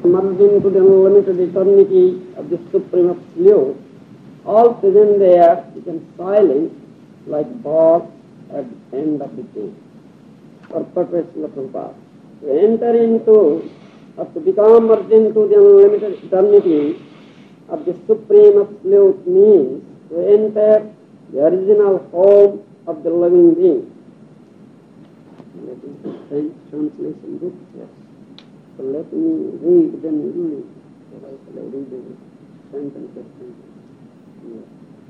merged into the unlimited eternity of the Supreme Absolute, all present there become silent like birds at the end of the day. Perpetuation of Prabhupada. To enter into, or to become merged into the unlimited eternity of the Supreme Absolute means to enter the original home of the living being. That is the French translation book. Yes. So let me read, then you read. So I shall read the sentence. Yes.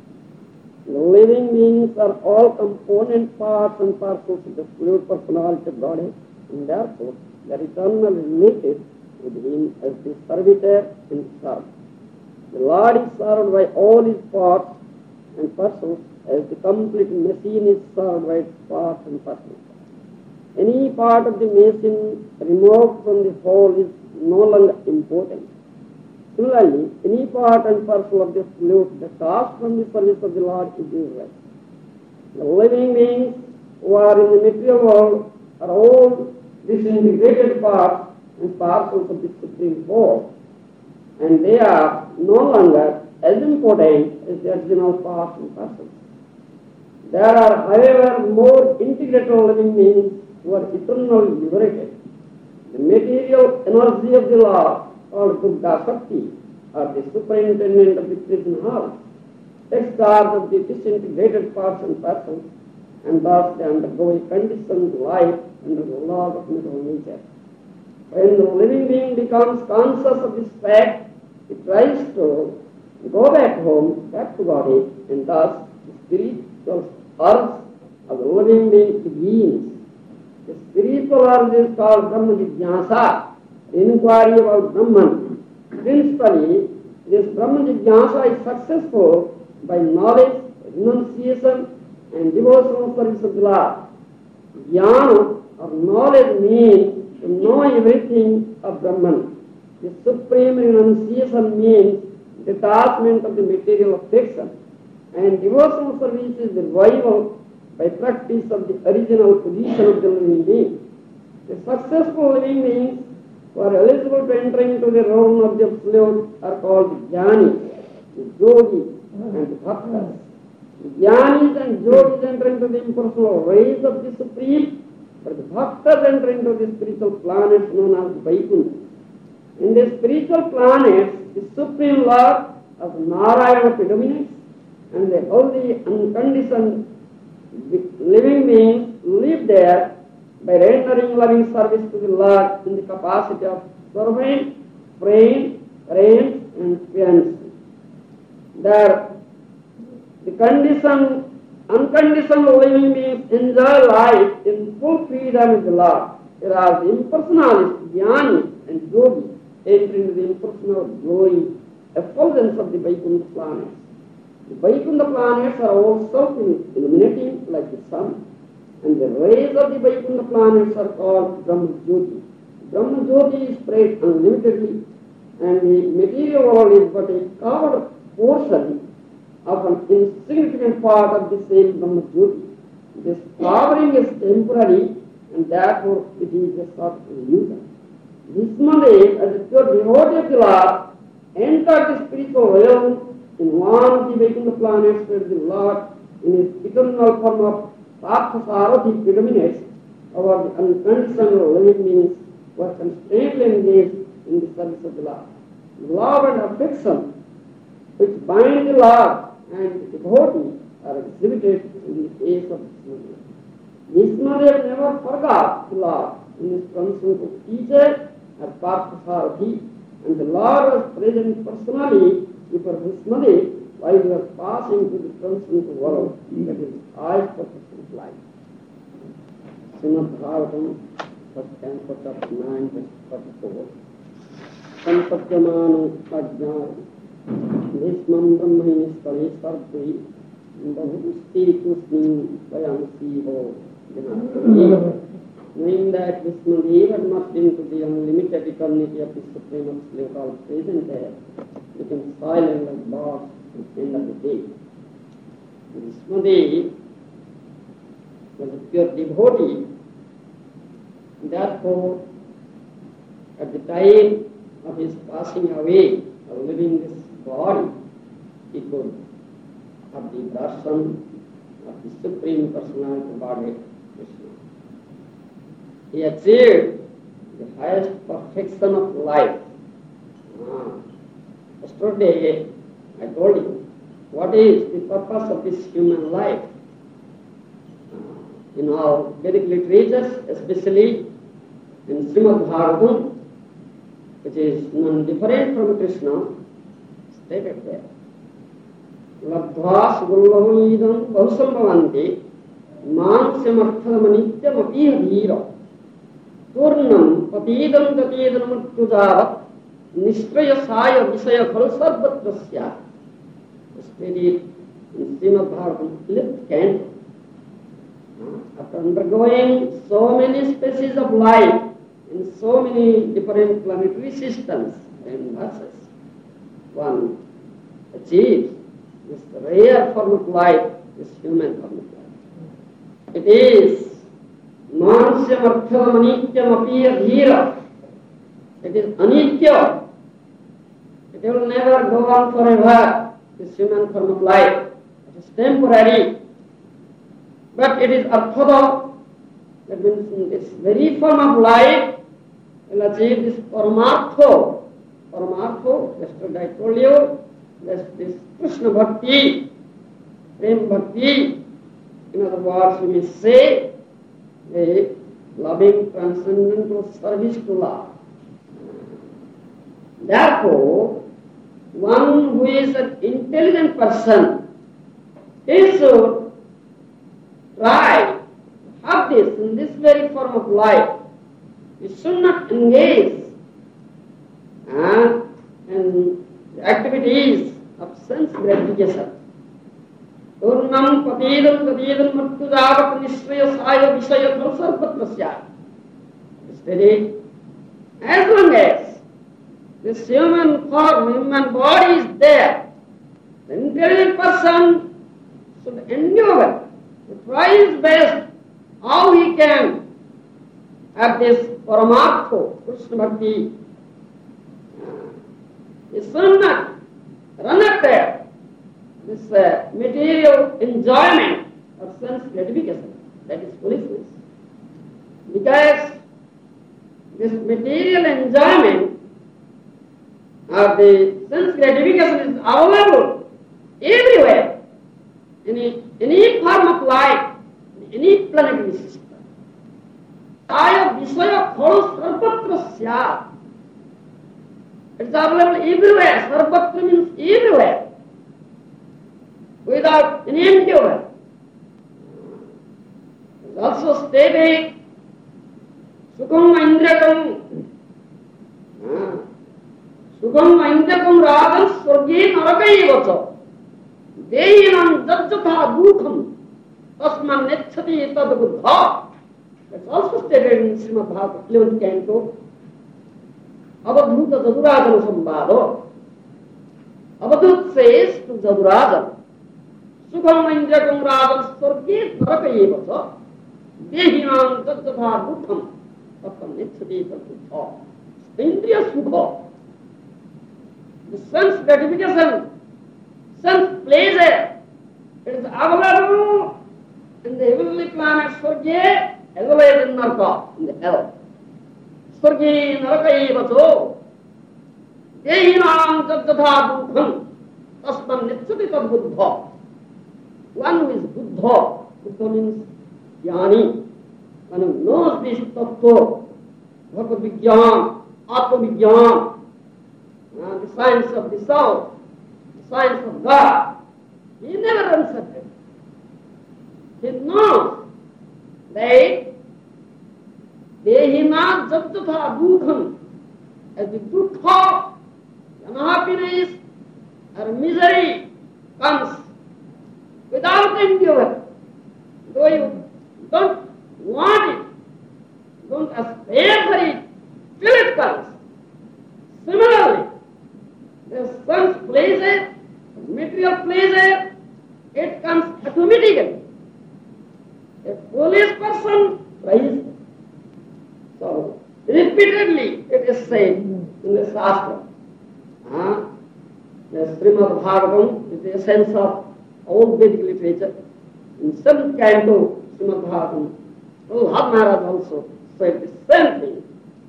The living beings are all component parts and parcels of the fluid personality of Godhead, and therefore they are eternally related with Him as the servitor and served. The Lord is served by all His parts and parcels as the complete machine is served by its parts and parcels. Any part of the machine removed from the whole is no longer important. Similarly, any part and parcel of the fluid detached from the service of the Lord is useless. The living beings who are in the material world are all disintegrated parts and parcels of the Supreme Whole, and they are no longer as important as the original parts and parcels. There are, however, more integrated living beings who are eternally liberated. The material energy of the Lord, called Durga Shakti, or the superintendent of the prison house, takes charge of the disintegrated parts and parcels, and thus they undergo a conditioned life under the laws of material nature. When the living being becomes conscious of this fact, he tries to go back home, back to body, and thus the spiritual urge of the living being begins. The spiritual urge is called Brahma Jigyasa, inquiry about Brahman. Principally, this Brahma Jigyasa is successful by knowledge, renunciation, and devotional service of the Lord. Jnana or knowledge means to know everything of Brahman. The supreme renunciation means detachment of the material affection, and devotional service is the revival by practice of the original position of the living being. The successful living beings who are eligible to enter into the realm of the Absolute are called the Jnani, the Yogi, and the Bhaktas. The Jnanis and Yogis enter into the impersonal rays of the Supreme, but the Bhaktas enter into the spiritual planets known as Vaikuntha. In the spiritual planets, the Supreme Lord of Narayana predominates, and the healthy, unconditioned living beings live there by rendering loving service to the Lord in the capacity of servant, friend, parent, and parents. There, the unconditioned living beings enjoy life in full freedom with the Lord, whereas the impersonalist, Jnani, and Yogi enter into the impersonal glory, effulgence of the Vaikuntha planets. The Vaikuntha planets are all self-illuminating like the sun, and the rays of the Vaikuntha planets are called Brahma Jyoti. Brahma Jyoti is spread unlimitedly, and the material world is but a covered portion of an insignificant part of the same Brahma Jyoti. This covering is temporary, and therefore it is a sort of illusion. Bhismadev, as a pure devotee of the Lord, entered the spiritual realm in one of the Vaikuntha planets where the Lord, in his eternal form of Parthasarathi, predominates over the unconditional living beings who are constantly engaged in the service of the Lord. Love and affection which bind the Lord and the devotee are exhibited in the face of Bhismadev. Bhismadev never forgot the Lord in his function of teacher or Parthasarathi, and the Lord was present personally before Bhismadev while he was passing through the transcendental world, that is highest purpose of life. Srimad Bhagavatam, first canto, chapter 9, verse 44. Sampatyamano ajnana Bhismam brahmani stale sarve bahusti kusni vayansi ho janati. Knowing that Bhismadev had merged into the unlimited eternity of the Supreme Absolute all present there, became silent like birds at the end of the day. Bhismadev was a pure devotee. Therefore, at the time of his passing away, of leaving this body, he could have the darshan of the Supreme Personality of Godhead, Krishna. He achieved the highest perfection of life. Yesterday I told you what is the purpose of this human life. In all Vedic literatures, especially in Srimad Bhagavatam, which is none different from Krishna, stated there. Labdha sugurvamidam bahusambhavanti mansamarthamanityamapiha dhira turnam patidam tatidam mrittujavat nishrayasaya visaya phal sarvatrasya. Stated in Srimad Bhagavatam, 11th canto. After undergoing so many species of life in so many different planetary systems and masses, one achieves this rare form of life, this human form of life. It is manasyamartham anityam apiya dhira. It is anitya. It will never go on forever, this human form of life. It is temporary. But it is arthada. That means in this very form of life will achieve this paramartho. Paramartho, yesterday I told you, that this Krishna bhakti, prem bhakti, in other words we may say, a loving transcendental service to love. Therefore, one who is an intelligent person, he should try to have this in this very form of life. We should not engage in the activities of sense gratification. Turnam patidam tatidam mrittujavat nishrayasaya visaya phal sarvatrasya. Steady. As long as this human form, human body is there, the intelligent person should endeavor to try his best how he can have this paramartho, Krishna bhakti. He should not run after this material enjoyment of sense gratification. That is foolishness. Because this material enjoyment of the sense gratification is available everywhere, in any form of life, in any planetary system. Aya visaya phal sarvatrasya. It is available everywhere. Sarvatra means everywhere, without any endeavor. It is also stated, Sukham Indrakam, Sukham Indrakam Radhan Swarge Narakaivacha, Dehinam Jajjatha Dukham, Tasman Netchati Tad Buddha. That's also stated in Srimad Bhagavatam, 11th canto. Avadhuta Jadurajana Sambhado. Avadhut says to Jadurajana, Sukham Indrakam Radhan Swarge Narakaivacha, Dehinam Jajjatha Dukham, Tasman Netchati Tad Buddha. Indriya Sukha, the sense gratification, sense pleasure, it is available in the heavenly planet Swarga as well as in Naraka, in the hell. Swarga Narakaivacho, Dehinam Jajjatha Dukham, Tasman Netchati Tad Buddha. One who is Buddha, Buddha means Jnani, one who knows this tattva, Bhagavad Vigyan, Atma Vigyan, the science of the soul, the science of God. He never runs after. He knows that Dehina Jajjatha Dukham, as the dukha, unhappiness or misery comes without endeavor, though you don't want it, don't aspire for it, till it comes. Similarly, the sense pleasure, material pleasure, it comes automatically. A foolish person tries. So, repeatedly it is said in the Shastra. The Srimad Bhagavatam is the essence of all Vedic literature. In 7th canto, Srimad Bhagavatam, Prahlad Maharaj also said the same thing.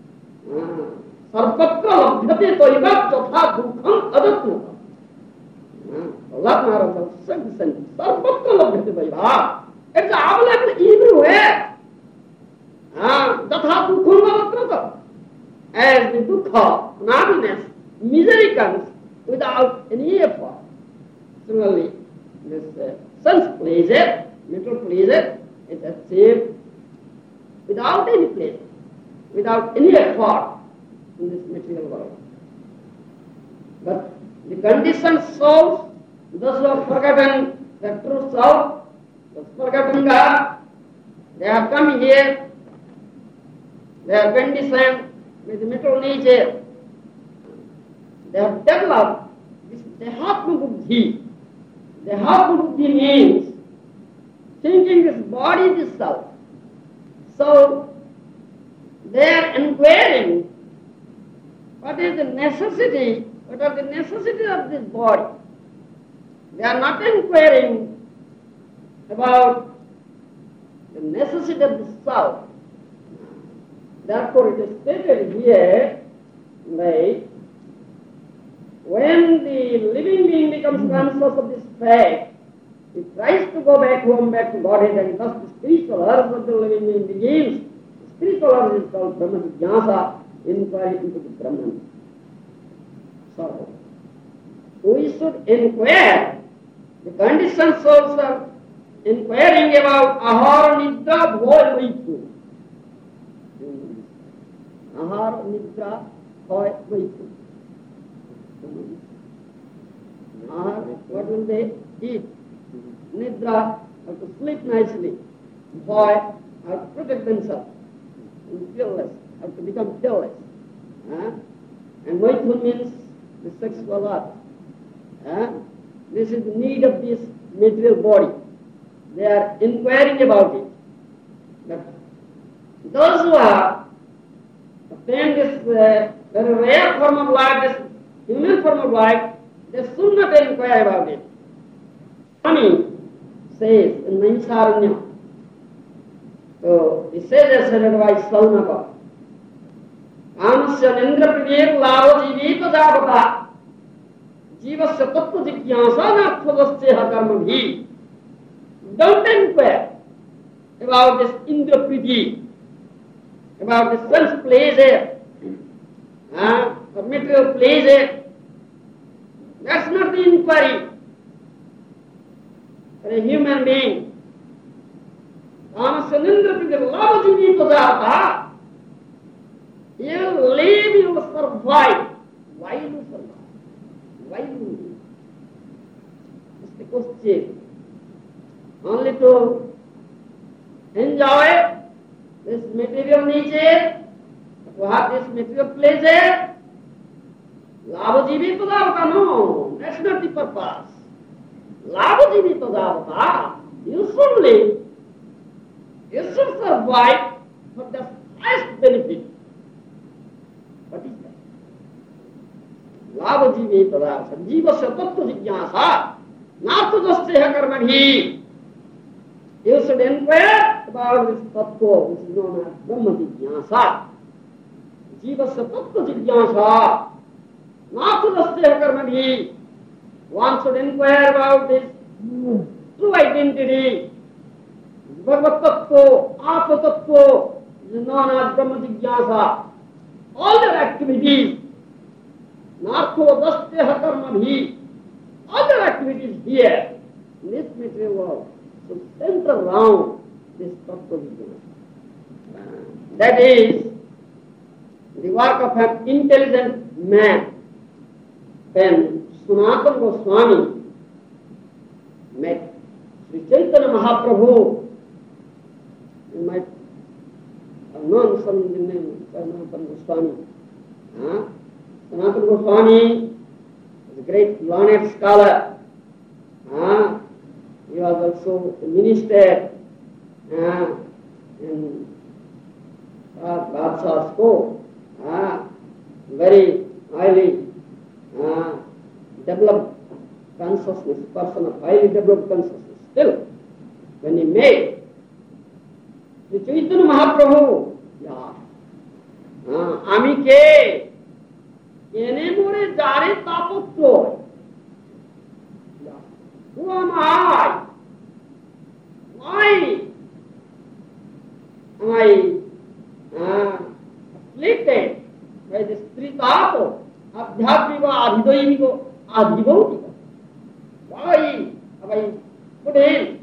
Sarvatra labhyate toivat jatha dukham adatnata. Prahlad Maharaj also said the same thing. Sarvatra labhyate toivat. It's available everywhere. Jatha dukham adatnata. As the dukkha, unhappiness, misery comes without any effort. Similarly, this sense pleasure, mental pleasure is achieved without any pleasure, without any effort in this material world. But the conditioned souls, those who have forgotten the true self, those forgotten God, they have come here, they have conditioned with mental nature. They have developed this Dehatma Buddhi. Dehatma Buddhi means thinking this body is the self. So they are inquiring what is the necessity, what are the necessities of this body. They are not inquiring about the necessity of the self. Therefore it is stated here, right, when the living being becomes conscious of this fact, he tries to go back home, back to Godhead, and thus the spiritual urge of the living being begins. The spiritual urge is called Brahma Jnasa, inquiry into the Brahman. So, we should inquire. The conditioned souls are inquiring about Ahara Nidra Bhoy Vaitu. Ahara Nidra Bhoy Vaitu. What will they eat? Nidra, have to sleep nicely. Boy, have to protect themselves. And fearless, have to become fearless. And Maithun means the sexual art. This is the need of this material body. They are inquiring about it. But those who have attained this very rare form of life, this human form of life, they should not inquire about it. Swami says in Naimisaranya, so he says as said by Saunaka, Amasya Nindra Pridek Lava Jivita Javata Jivasya Tattva Jigyasa Nattvadasya Karma Bhi. Don't inquire about this Indra Priti, about the sense pleasure, or material pleasure. That's not the inquiry for a human being. Ramasanindra Pridek Lava Jivita Javata. You will live, you will survive. Why you survive? Why you live? It's the question. Only to enjoy this material nature, to have this material pleasure. Lavajivi Padavata, no, that's not the purpose. Lavajivi Padavata, you should live, you should survive for the highest benefit. What is that? Lavajivi Padavata, Jivasya Tattva Jigyasa, Nattvadasya Karmabhi. You should inquire about this tattva, which is known as Brahma Jigyasa. Jivasya Tattva Jigyasa, Nattvadasya Karmabhi. One should inquire about this true identity. Bhagavat Tattva, Atma Tattva, which is known as Brahma Jigyasa. All their activities, Nattvadasya Karmabhi, all their activities here, in this material world, should center around this Tattva Vijnana. That is the work of an intelligent man. When Sanatana Goswami met Sri Chaitanya Mahaprabhu, you might have known some of the name Sanatana Goswami. Sanatana Goswami is a great learned scholar. He was also a minister in Badshah's court. Very highly developed consciousness, person of highly developed consciousness. Still, when he made the Chaitanya Mahaprabhu, আমি কে এনে মরে যারে তাপত্র, who am I? Why am I afflicted by this tritapo, adhyatmika, adhidayika, adhibautika? Why am I put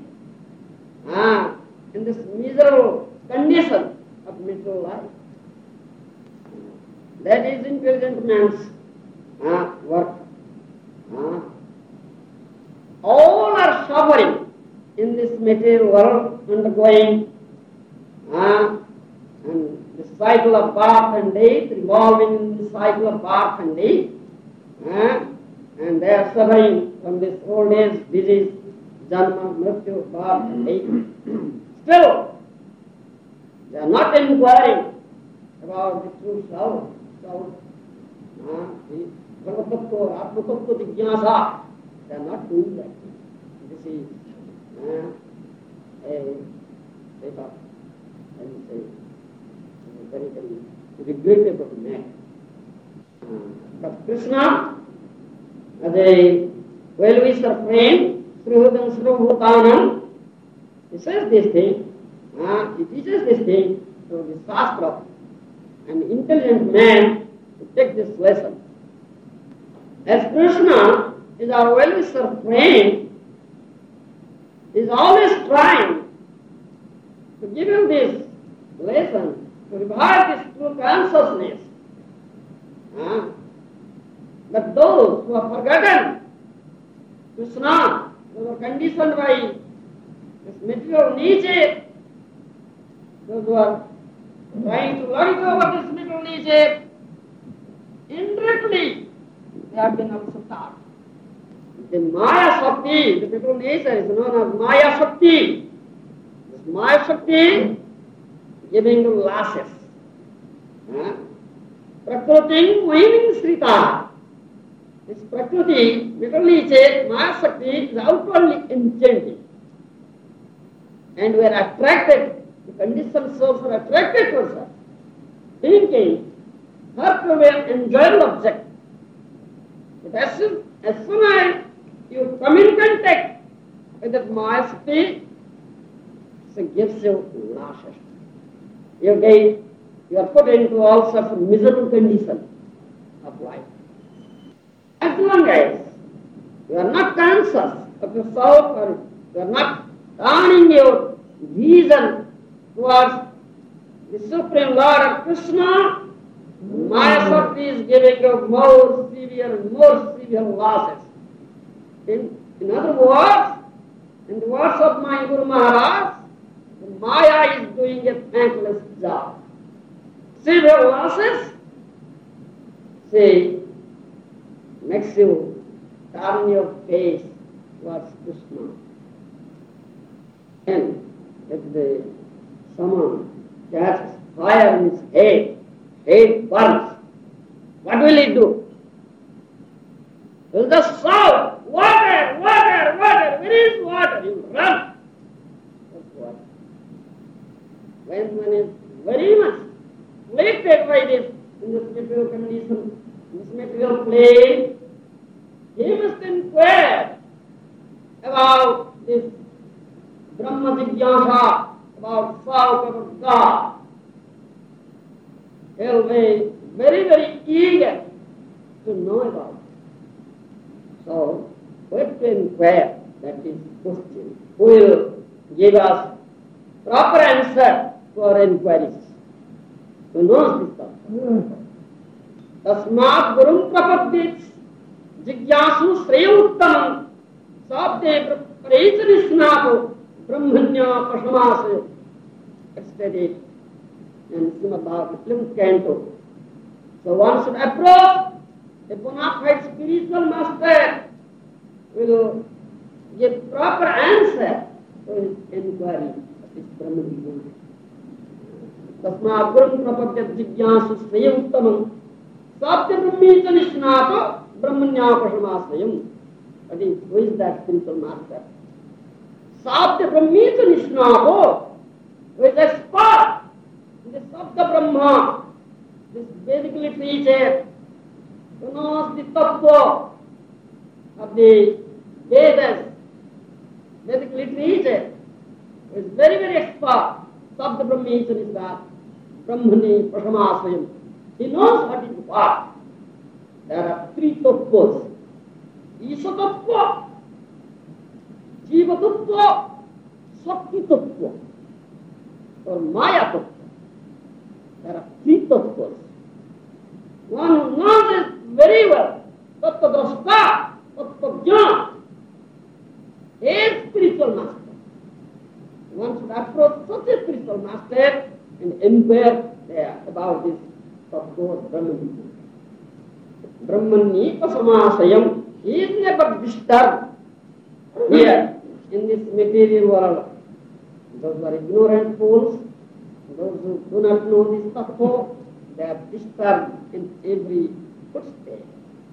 in this miserable condition of material life? That is intelligent man's work. All are suffering in this material world, undergoing and the cycle of birth and death, revolving in the cycle of birth and death, and they are suffering from this old age, disease, janma, mrityu, birth and death. Still, they are not inquiring about the true self. Bhagavatattva, Atmatattva, Jignasa, they are not doing that. This is a very, very regrettable matter. But Krishna, as a well-wisher friend, Srihudam Srivbhutanam, he says this thing, he teaches this thing through the Shastra. An intelligent man to take this lesson. As Krishna is our well-wisher friend, is always trying to give you this lesson, to revive this true consciousness. But those who have forgotten Krishna, those who are conditioned by this material nature, those who are trying to let go of this material nature, indirectly they have been also taught. The Maya Shakti, the material nature is known as Maya Shakti. This Maya Shakti giving you lashes. Prakriti Mohiming Srita. This Prakriti, material nature, Maya Shakti is outwardly enchanting. And we are attracted, the conditioned souls are attracted to her, thinking her to be an enjoyable object. But as soon as you come in contact with that Maya Shakti, she gives you lashes. You are put into all sorts of miserable conditions of life. As long as you are not conscious of yourself, or you are not turning your vision towards the Supreme Lord of Krishna, Maya Shakti is giving you more severe losses. In other words, in the words of my Guru Maharaj, Maya is doing a thankless job. Severe losses, she makes you turn your face towards Krishna. And if someone catches fire in his head burns, what will he do? He will just shout, water, water, water, where is water? He will run. That's water. When one is very much afflicted by this, in this material condition, this material plane, he must inquire about this Brahma Jignasa, about self, about God. He will be very, very eager to know about it. So, we have to inquire that is question. Who will give us proper answer to our inquiries? Who knows this stuff? Tasmat Gurum Prapaddit Jigyasu Sreya Uttamam Sabde Prechadisnato Brahmanya Pashamase, stated in Srimad Bhagavatam Canto. So one should approach a bona fide spiritual master, will give proper answer to his inquiry of his Brahma Jignasa. Tasmat Gurum Prapadyat Jigyasu Sreya Uttamam Satya Brahmecha Nishnato Brahmanyapashamasayam. That is, who is that spiritual master? Satya Brahmecha Nishnato, who is expert in the Sabda Brahma, this Vedic literature, who knows the tattva of the Vedas, Vedic literature, who is very, very expert. Sabda Brahmecha Nishnato Brahmani Pashamasayam. He knows what is what. There are three tattvas. Isha tattva, Jiva tattva, Shakti tattva, or Maya tattva. There are three tattvas. One who knows it very well, tattva-drashta, tattva-jnana, is spiritual master. One should approach such a spiritual master and inquire there about this tattva Brahman. Brahmani Pasamasayam. He is never disturbed here in this material world. Those who are ignorant fools, those who do not know this tattva, they are disturbed in every footstep.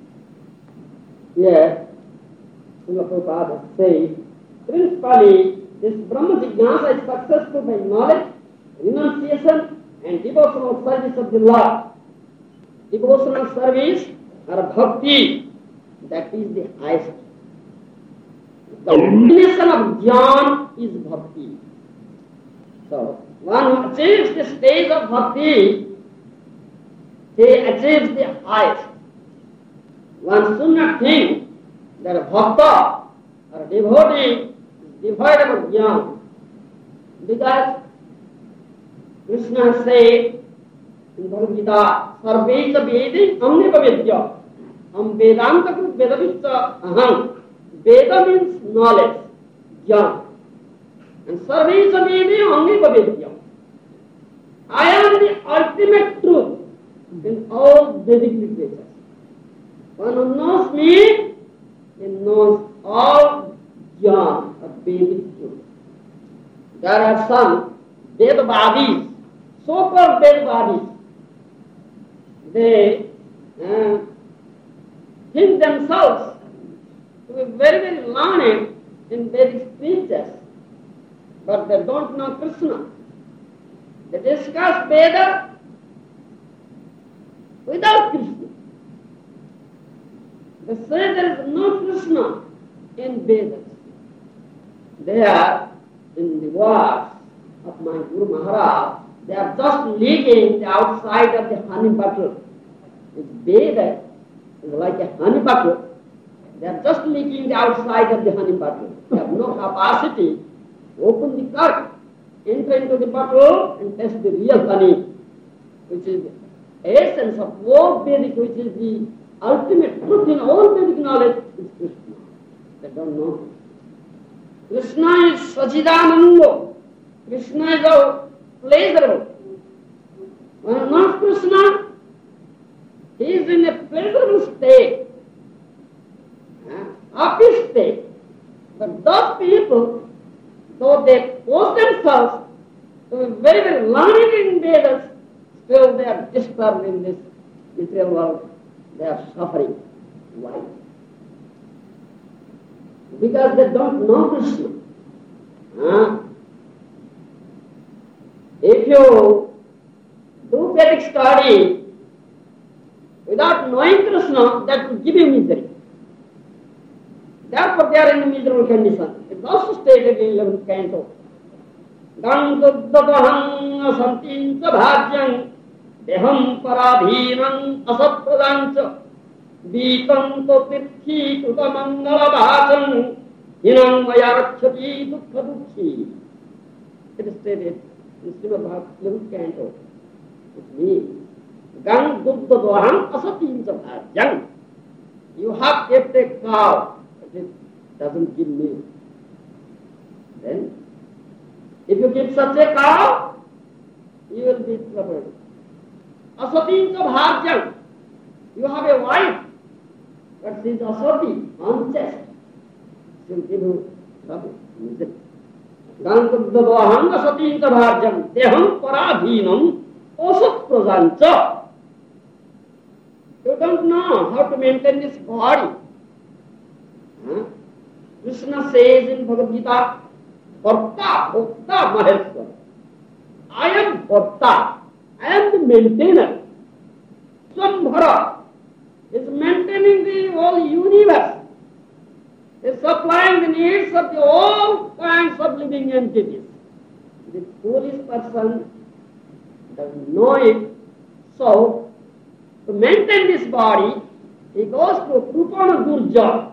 Here, Srila Prabhupada says, principally, this Brahma Jignasa is successful by knowledge, renunciation, and devotional service of the Lord. Devotional service or bhakti, that is the highest. The combination of jnana is bhakti. So, one who achieves the stage of bhakti, he achieves the highest. One should not think that a bhakta or a devotee is devoid of jnana, because Krishna said in Bhagavad Gita, Sarvecha Vedi Amnipa Vedya. Vedanta Krut Vedavitta Aham. Veda means knowledge, jnana. And Sarvecha Vedi Amnipa Vedya. I am the ultimate truth in all Vedic literature. One who knows me, he knows all jnana of Vedic truth. There are some Vedavadis, so-called Vedavadis. They think themselves to be very, very learned in Vedic scriptures, but they don't know Krishna. They discuss Veda without Krishna. They say there is no Krishna in Vedas. They are, in the words of my Guru Maharaj, they are just leaking the outside of the honey bottle. This Veda is like a honey bottle. They are just leaking the outside of the honey bottle. They have no capacity to open the cork, enter into the bottle and test the real honey, which is the essence of all Vedic, which is the ultimate truth in all Vedic knowledge, is Krishna. They don't know. Krishna is Sachidananda. Krishna is our pleasurable. When not Krishna, he is in a pleasurable state, happy state. But those people, though they pose themselves to be very, very learned in Vedas, still they are disturbed in this material world. They are suffering. Why? Because they don't know Krishna. If you do Vedic study without knowing Krishna, that will give you misery. Therefore they are in a miserable condition. It is also stated in 11th canto. Gandudadaham asantincha bhagyam deham paradhinam asatpradancha vikanto tirthi tutamangala bhajam hinam mayarachati dukkha dukhi. It is stated in Srimad Bhagavatam 11th canto. It means Gandudadaham asantincha bhagyam. You have kept a cow. It doesn't give milk. Then, if you keep such a cow, you will be troubled. Asatincha bhagyam. You have a wife, but she is asati, unchaste. She will give you trouble. Gandudadaham asatincha bhagyam deham paradhinam osat prajancha. You don't know how to maintain this body. Krishna says in Bhagavad Gita, Bharta, Bhokta, Maheshwara. I am Bharta. I am the maintainer. Swambhara is maintaining the whole universe. Is supplying the needs of the all kinds of living entities. The foolish person doesn't know it. So, to maintain this body, he goes to Krupana Durja.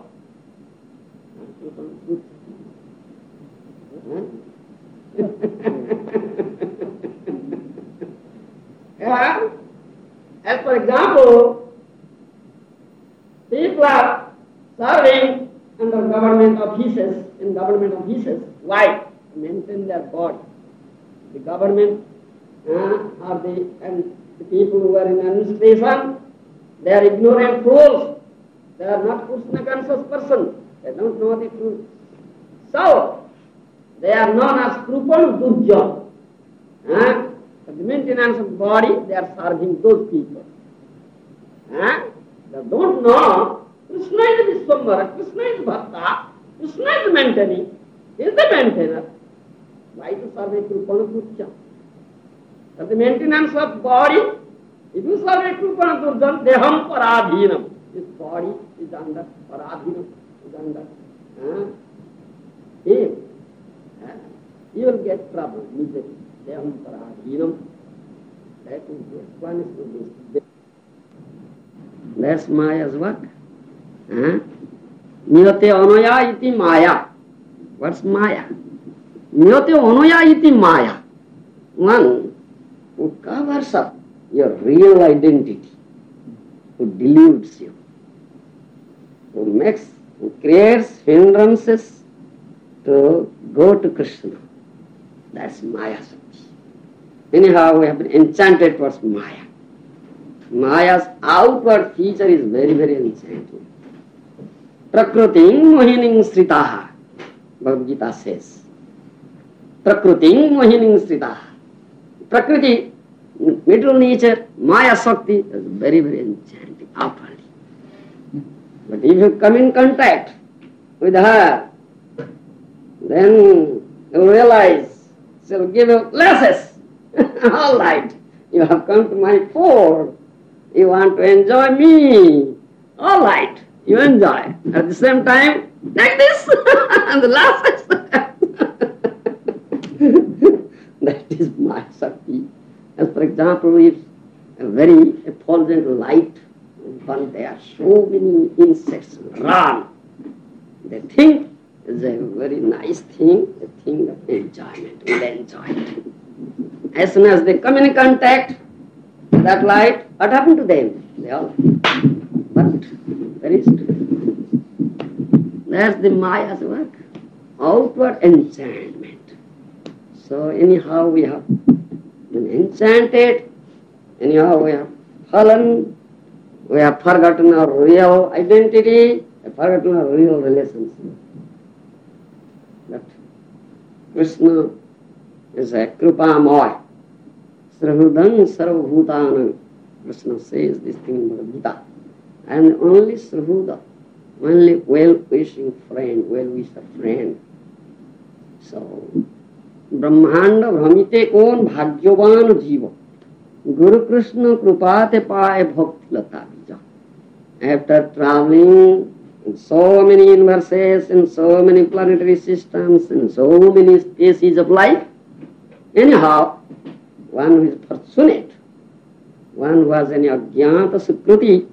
Yeah. As for example, people are serving under government offices, in government offices. Why? To maintain their body. The government or the people who are in administration, they are ignorant fools. They are not Krishna conscious persons. They don't know the truth. So, they are known as Krupal Durja. For the maintenance of the body, they are serving those people. They don't know Krishna is the Vishwambara, Krishna is Bharta, Krishna is the maintaining, he is the maintainer. Why to serve a Krupana Durja? For the maintenance of body, if you serve a Krupana Durja, Deham Paradhinam. This body is under Paradhinam, is under him. You will get trouble, misery. Deham Paradhinam. That is the explanation of this. That's Maya's work. Niyate anaya iti maya. What's Maya? Niyate anaya iti maya. One who covers up your real identity, who deludes you, who creates hindrances to go to Krishna. That's Maya Sakti. Anyhow, we have been enchanted towards Maya. Maya's outward feature is very, very enchanting. Prakruting mohining sritaha, Bhagavad Gita says. Prakruting mohining sritaha. Prakriti, middle nature, Maya Sakti is very, very enchanting outwardly. But if you come in contact with her, then you realize she'll give you lessons. All right, you have come to my fold. You want to enjoy me. All right, you enjoy. At the same time, take this and the last. That is my Sakti. As for example, if a very effulgent light, but there are so many insects run. They think it's a very nice thing, a thing of enjoyment. Will enjoy it. As soon as they come in contact with that light, what happened to them? They all but very strange. That's the Maya's work. Outward enchantment. So anyhow we have been enchanted, anyhow we have fallen, we have forgotten our real identity, we have forgotten our real relationship. But Krishna is a Krupamaya. Srahudam Sarvabhutanam. Krishna says this thing in Bhagavad Gita. I am only Srahuda, only well-wishing friend, well-wisher friend. So, Brahmanda Bhramite kon bhagyavan jiva. Guru Krishna krupate paye bhakti lata bija. After traveling in so many universes, in so many planetary systems, in so many species of life, anyhow, one who is fortunate, one who has any ajnata sukruti,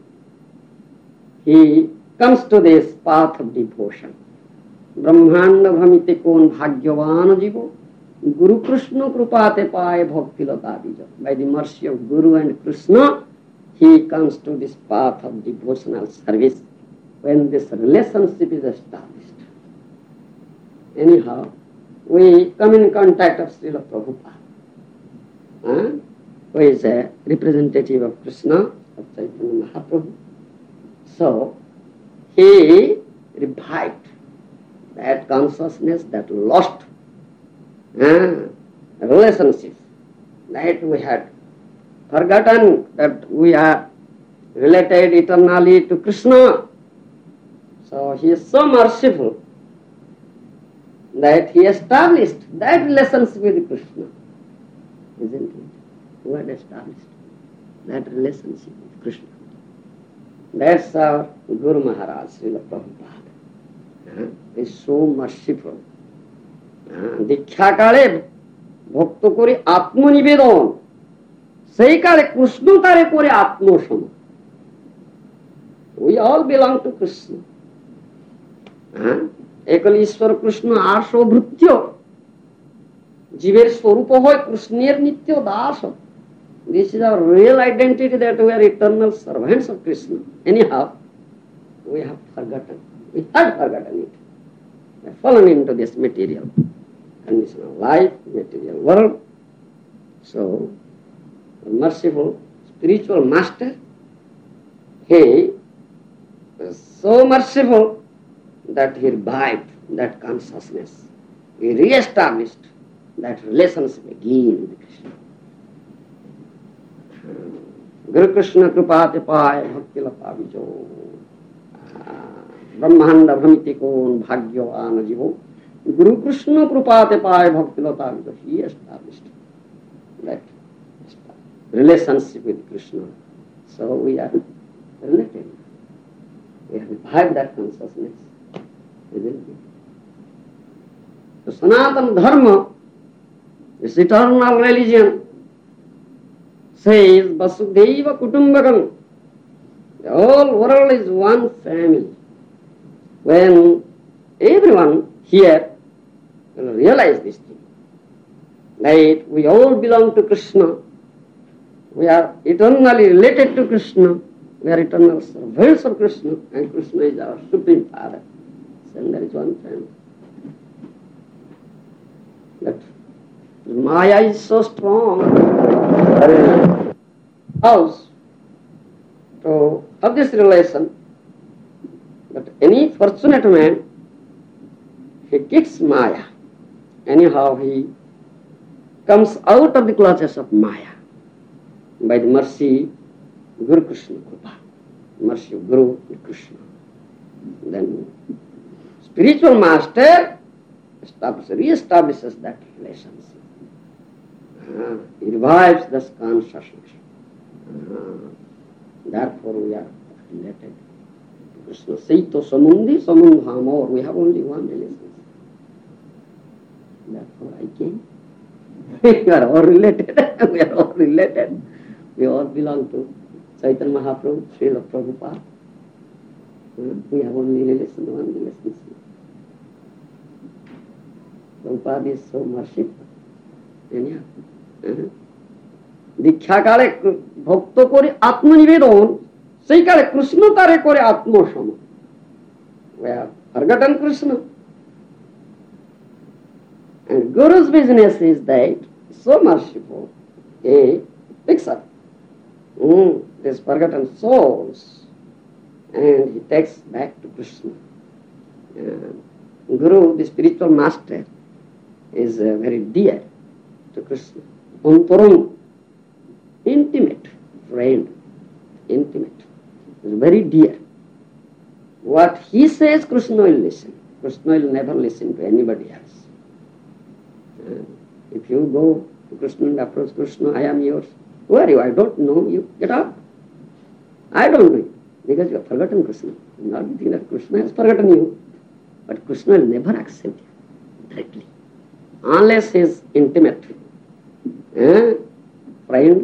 he comes to this path of devotion. Brahmanda bhramite kon bhagyavan jiva. Guru Krishna krupate paye bhakti lata bija. By the mercy of Guru and Krishna, he comes to this path of devotional service when this relationship is established. Anyhow, we come in contact of Srila Prabhupada, who is a representative of Krishna, of Chaitanya Mahaprabhu. So, he revived that consciousness, that lost relationship, that we had forgotten that we are related eternally to Krishna. So he is so merciful that he established that relationship with Krishna, isn't it? Who had established that relationship with Krishna? That's our Guru Maharaj, Srila Prabhupada. Is so merciful. দীক্ষা কালে ভক্ত করে আত্মনিবেদন, সেই কালে কৃষ্ণ তারে করে আত্মসম। We all belong to Krishna. Ekal ঈশ্বর কৃষ্ণ আর সৌভৃত্য, জীবের স্বরূপ হয় কৃষ্ণের নিত্য Das. This is our real identity, that we are eternal servants of Krishna. Anyhow, we have forgotten. We had forgotten it. We have fallen into this material conditional life, material world. So, the merciful spiritual master, he is so merciful that he revived that consciousness. He re-established that relationship again with Krishna. Guru Krishna Kripate Paya Bhakti Lata Vijo Brahmanda Brahmitikon Bhagyavan Jivo. Guru Krishna Kripate Paya Bhakti Lata Vijo. He established that relationship with Krishna. So we are related. We have revived that consciousness. Isn't it? So Sanatana Dharma, this eternal religion, says Vasudhaiva Kutumbakam. The whole world is one family. When everyone here will realize this thing, that we all belong to Krishna, we are eternally related to Krishna, we are eternal servants of Krishna, and Krishna is our Supreme Father. And there is one family. But Maya is so strong. House to have this relation, but any fortunate man, he kicks Maya. Anyhow, he comes out of the clutches of Maya by the mercy of Guru Krishna Kripa, mercy of Guru Krishna. Then spiritual master re-establishes that relationship. He revives this consciousness. Therefore we are related to Krishna. Saito Samundi Samundhamor. We have only one relationship. Therefore I came. We are all related. We are all related. We all belong to Chaitanya Mahaprabhu, Srila Prabhupada. We have only one relationship. Prabhupada is so merciful. Anyhow. দীক্ষা কালে ভক্ত করে আত্মনিবেদন, সেই কালে কৃষ্ণ তারে করে আত্মসম। We have forgotten Krishna. And Guru's business is that, so merciful, he picks up these forgotten souls and he takes back to Krishna. Guru, the spiritual master, is very dear to Krishna. Antaram, intimate friend, intimate, is very dear. What he says, Krishna will listen. Krishna will never listen to anybody else. If you go to Krishna and approach Krishna, I am yours. Who are you? I don't know you. Get up. I don't know you. Because you have forgotten Krishna. You not think that Krishna has forgotten you. But Krishna will never accept you directly. Unless he is intimate. Friend.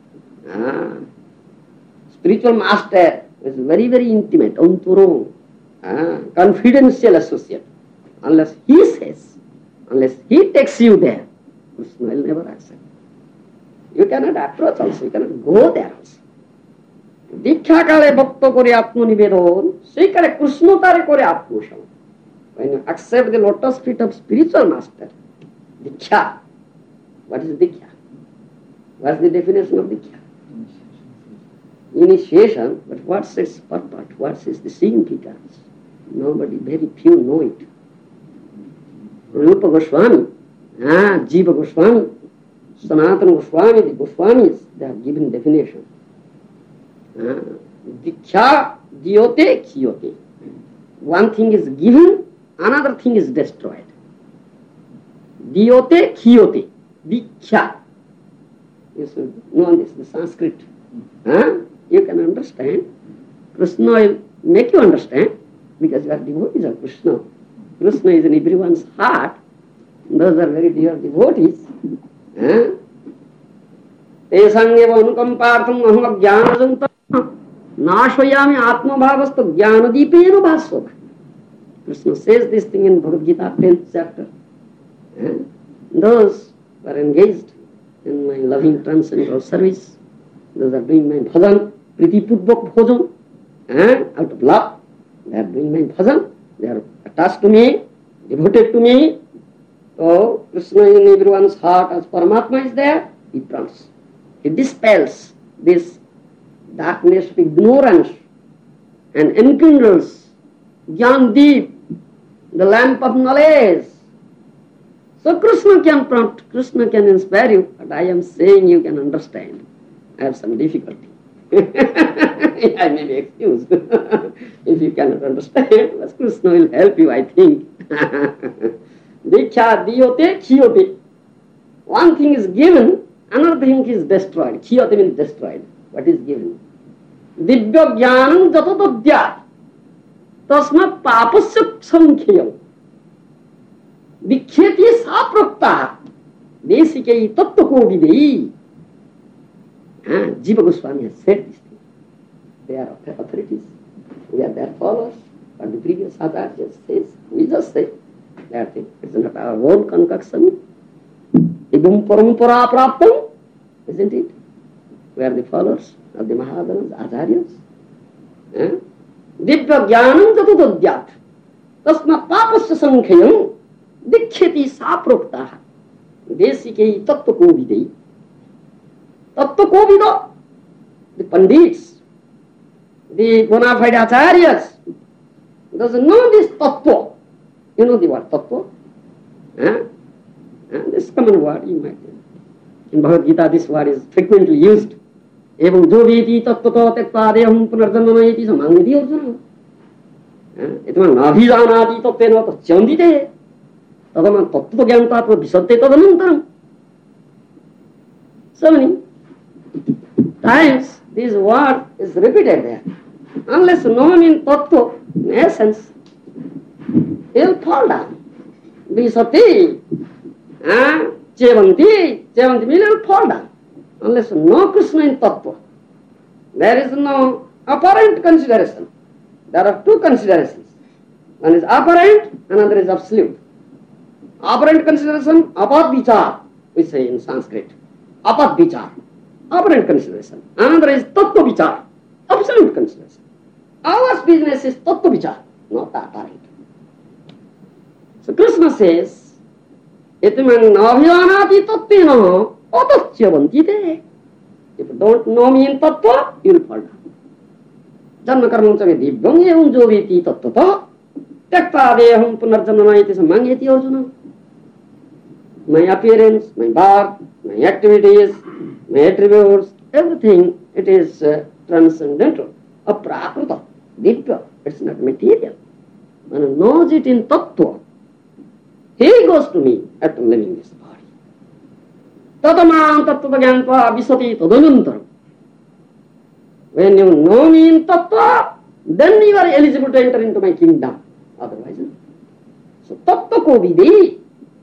Spiritual master is very, very intimate. Anturo. Confidential associate. Unless he says, unless he takes you there, Krishna will never accept. You cannot approach also. You cannot go there also. দীক্ষা কালে ভক্ত করে আত্মনিবেদন, সেই কালে কৃষ্ণ তারে করে আত্মসম। When you accept the lotus feet of spiritual master, Diksha. What is Diksha? What is the definition of Diksha? Initiation, but what's its purport? What is the significance? Nobody, very few know it. Rupa Goswami, Jiva Goswami, Sanatana Goswami, the Goswamis, they have given definition. Diksha diyote khiyote. One thing is given, another thing is destroyed. Diyote khiyote. Diksha. You should know this, the Sanskrit. You can understand. Krishna will make you understand because you are devotees of Krishna. Krishna is in everyone's heart. Those are very dear devotees. Tesangev anukampartham aham jnanajanta nashvayami atmabhavastha jnanadipena bhasvata. Krishna says this thing in Bhagavad Gita 10th chapter. Those who are engaged in my loving transcendental service, those are doing my bhajan, pritipurvak bhajan, out of love, they are doing my bhajan, they are attached to me, devoted to me. So Krishna in everyone's heart as Paramatma is there, he prompts. He dispels this darkness of ignorance and enkindles Jnandeep, the lamp of knowledge. So Krishna can prompt, Krishna can inspire you, but I am saying you can understand. I have some difficulty. I may be excused if you cannot understand, but Krishna will help you, I think. Diksha diyote khiyote. One thing is given, another thing is destroyed. Khiyote means destroyed. What is given? Divya jnanam jatotadhyat. Tasmat papasya sankheyam. Dikhyati saprapta. Desikei tattva videi. Jiva Goswami has said this thing. They are authorities. We are their followers. But the previous Acharya says, we just say that thing. It's not our own concoction. Ibum parampara praptam, isn't it? We are the followers of the Mahadanas, Acharyas. Divya jnanam jatutadhyat. Tasma papasya sankhayam dikhyati saproktaha. Desikei tattva videi. Tattva Kovido, the Pandits, the bona fide Acharyas, doesn't know this Tattva. You know the word Tattva? This common word you might know. In Bhagavad Gita this word is frequently used. Evam joveti tattvato tekpadeham punarjanmanayati samangati arjuna. Itaman nabhijanati tattena tatyandite. Tadaman tattva jnantatva visatte tadanantaram. So many times this word is repeated there. Unless known in tattva, in essence, he will fall down. Visati, chevanti means he will fall down. Unless no Krishna in tattva, there is no apparent consideration. There are two considerations. One is apparent, another is absolute. Apparent consideration, apat vichar, we say in Sanskrit. Apat vichar. Apparent consideration. Another is tattva vichar, absolute consideration. Our business is tattva vichar, not apparent. So Krishna says, itiman nabhyanati tattena atatyavantite. If you don't know me in tattva, you will fall down. Janma karma chave divyam evam joveti tattvata tektadeham punarjanmanayati samangeti arjuna. My appearance, my birth, my activities, my attributes, everything, it is transcendental, aprakrita, divya, it's not material. One knows it in tattva. He goes to me after living this body. Tatamam tattva jnanpa visati tadanantaram. When you know me in tattva, then you are eligible to enter into my kingdom. Otherwise, no. So tattva ko vidhi.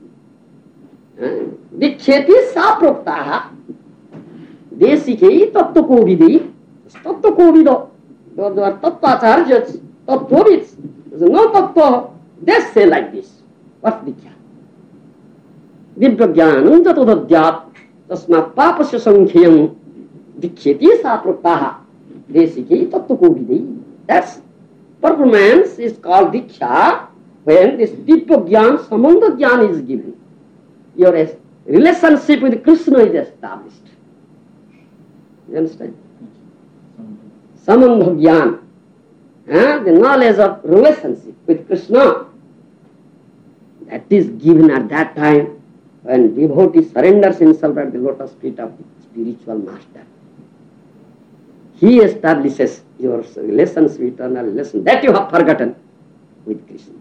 Dikhyati saproktaha. Desikei tattva ko vidhi. Tattva ko vido. Those who are tattva acharyas, tattvavids, there's no tattva, they say like this. What's Diksha? Divya jnanam jatotadhyat tasmat papasya sankheyam dikhyati saproktaha desikei tattva ko vidhi. That's performance is called Diksha when this Divya Jnana, Sambandha Jnana is given. Your relationship with Krishna is established. You understand? Sambandha Jnana, the knowledge of relationship with Krishna, that is given at that time when devotee surrenders himself at the lotus feet of the spiritual master. He establishes your relations, eternal relations, that you have forgotten with Krishna.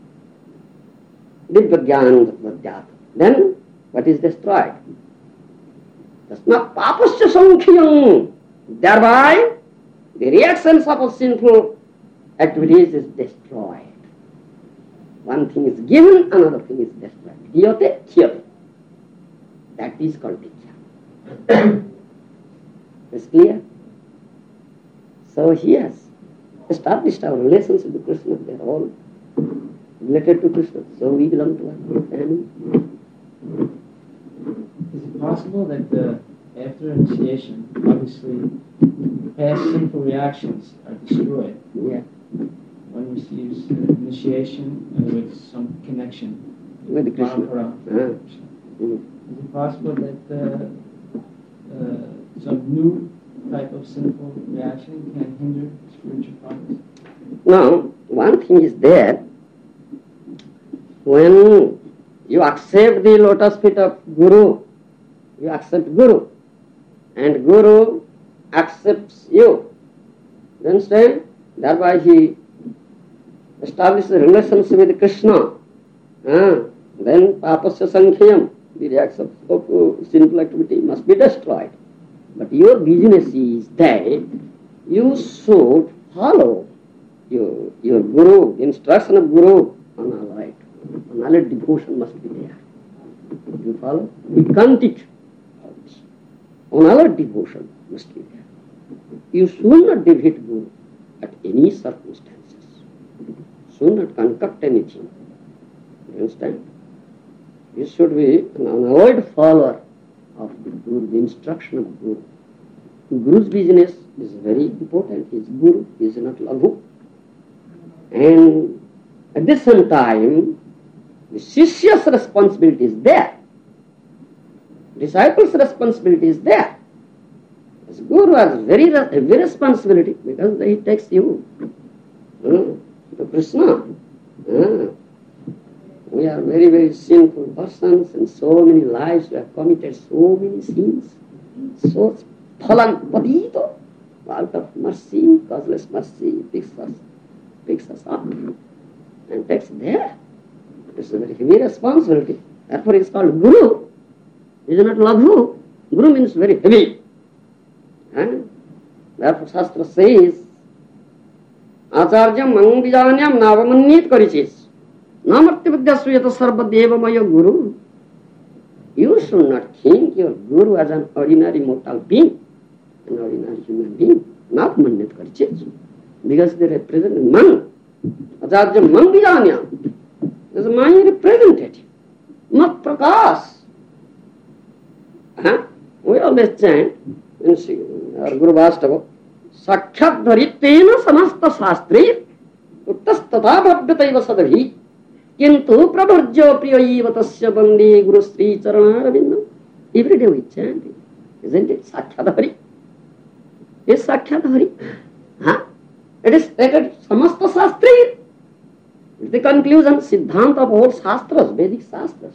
Then what is destroyed? Tasma papasya sankhiyam. Thereby, the reactions of sinful activities is destroyed. One thing is given, another thing is destroyed. Diyate, khyate. That is called diksha. Is clear? So he has established our relations with Krishna. They are all related to Krishna. So we belong to our family. Is it possible that after initiation, obviously, past sinful reactions are destroyed? Yeah. One receives initiation with some connection With Krishna. Is it possible that some new type of sinful reaction can hinder spiritual progress? Now, one thing is there. When you accept the lotus feet of Guru, you accept Guru, and Guru accepts you. You understand? Thereby he establishes a relationship with Krishna. Then papasya sankhiyam, the reactions of sinful activity must be destroyed. But your business is that you should follow your Guru, the instruction of Guru on all right. Knowledge devotion must be there. You follow? We can't teach all this. Knowledge devotion must be there. You should not defeat Guru at any circumstances. Should not concoct anything. You understand? You should be an unavoidable follower of the Guru, the instruction of Guru. Guru's business is very important. He is Guru, he is not Laghu. And at the same time, the Shishya's responsibility is there. Disciple's responsibility is there. As Guru has very heavy responsibility because he takes you to Krishna. We are very, very sinful persons and so many lives, we have committed so many sins. So phalan padito, out of mercy, causeless mercy, picks us up and takes there. It's a very heavy responsibility. Therefore it's called Guru. It is not Laghu. Guru means very heavy. And therefore Shastra says, Acharyam mangbijanyam navamanyit karichis. Namarti vidyasuyata sarvadeva maya Guru. You should not think your Guru as an ordinary mortal being, an ordinary human being, not manyat karichis. Because they represent man. Acharyam mangbijanyam. This is my representative. Mat Prakash. We always chant in our Guru Vastava, Sakshat dharitena samasta sastri uttastata bhavyataiva sadhi kintu prabharjo priyaiva tasya bandi Guru Sri Charanarabindam. Every day we chant it. Isn't it? Sakshat Hari. Is Sakshat Hari? It is stated samasta sastri. It's the conclusion, Siddhanta of all Shastras, Vedic Shastras.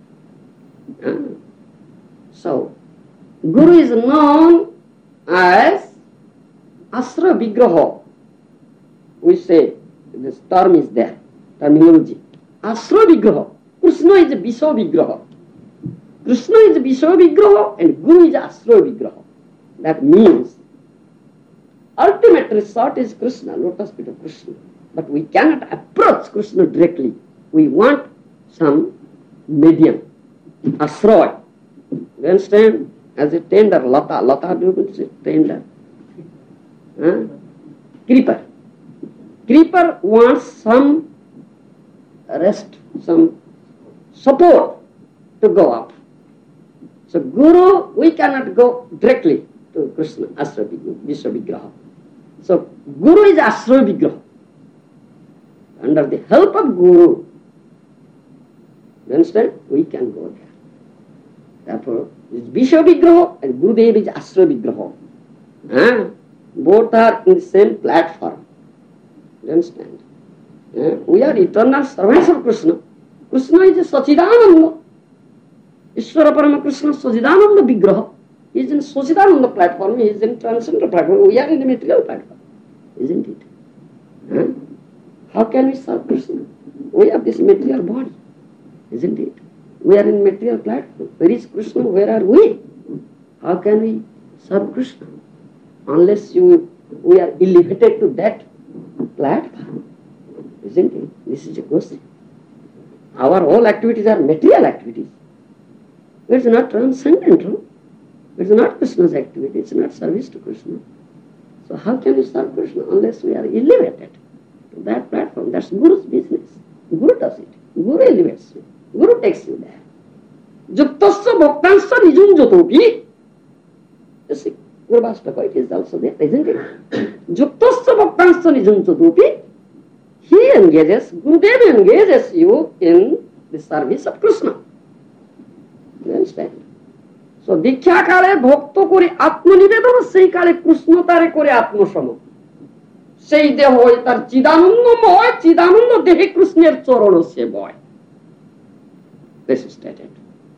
So, Guru is known as Asra Vigraha. We say, this term is there, terminology. Asra Vigraha. Krishna is a Visva Vigraha. Krishna is a Visva Vigraha and Guru is Asra Vigraha. That means, ultimate resort is Krishna, lotus feet of Krishna. But we cannot approach Krishna directly. We want some medium, asroy. You understand? As a tender, lata. Lata, do you say tender? Creeper. Creeper wants some rest, some support to go up. So Guru, we cannot go directly to Krishna, Asra Vigraha. So Guru is Asra Vigraha. Under the help of Guru, you understand? We can go there. Therefore, it's Visva Vigraha and Gurudev is Asra Vigraha. Both are in the same platform. You understand? We are eternal servants of Krishna. Krishna is a Sachidananda. Ishvara Parama Krishna Sachidananda Vigraha. He is in Sachidananda platform, he is in transcendental platform. We are in the material platform. isn't it? Huh? How can we serve Krishna? We have this material body, isn't it? We are in material platform. Where is Krishna? Where are we? How can we serve Krishna? Unless we are elevated to that platform, isn't it? This is a question. Our whole activities are material activities. It's not transcendental. It's not Krishna's activity. It's not service to Krishna. So how can we serve Krishna unless we are elevated to that platform? That's Guru's business. Guru does it. Guru elevates you. Guru takes you there. Yuktasya bhaktansya nijunjatopi. You see, Guru Bhastaka, it is also there, isn't it? Yuktasya bhaktansya nijunjatopi. He engages, Gurudev engages you in the service of Krishna. You understand? So, Diksha kale bhakto kore atmanivedana, sei kale Krishna tare kore atmasama. Sei deho tar chidananda moy, chidananda dehe Krishner chorano se boy. This is stated.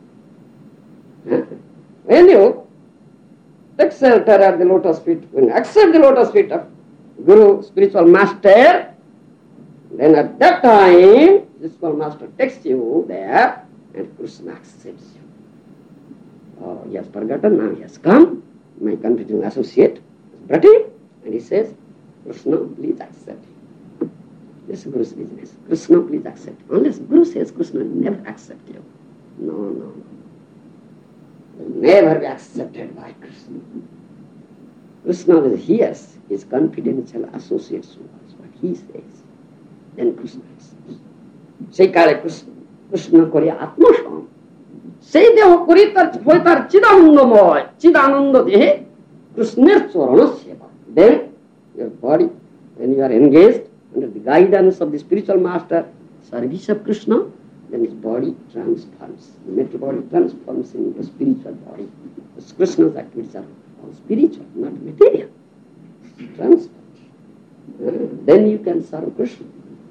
When you take shelter at the lotus feet, when you accept the lotus feet of Guru, spiritual master, then at that time, this spiritual master takes you there and Krishna accepts you. Oh, he has forgotten, now he has come, my continuing associate is brought him, and he says, Krishna, please accept him. This is Guru's business. Krishna, please accept him. Unless Guru says Krishna will never accept you. No, no, no. Will never be accepted by Krishna. Krishna will hear his confidential associates what he says. Then Krishna accepts. Sei kale Krishna kore atmasam. Sei deho kore tar chidanandamoy, chidananda dehe Krishner chorana seva. Then your body, when you are engaged under the guidance of the spiritual master, service of Krishna, then his body transforms. The material body transforms into a spiritual body. Because Krishna's activities are all spiritual, not material. Transforms. Then you can serve Krishna.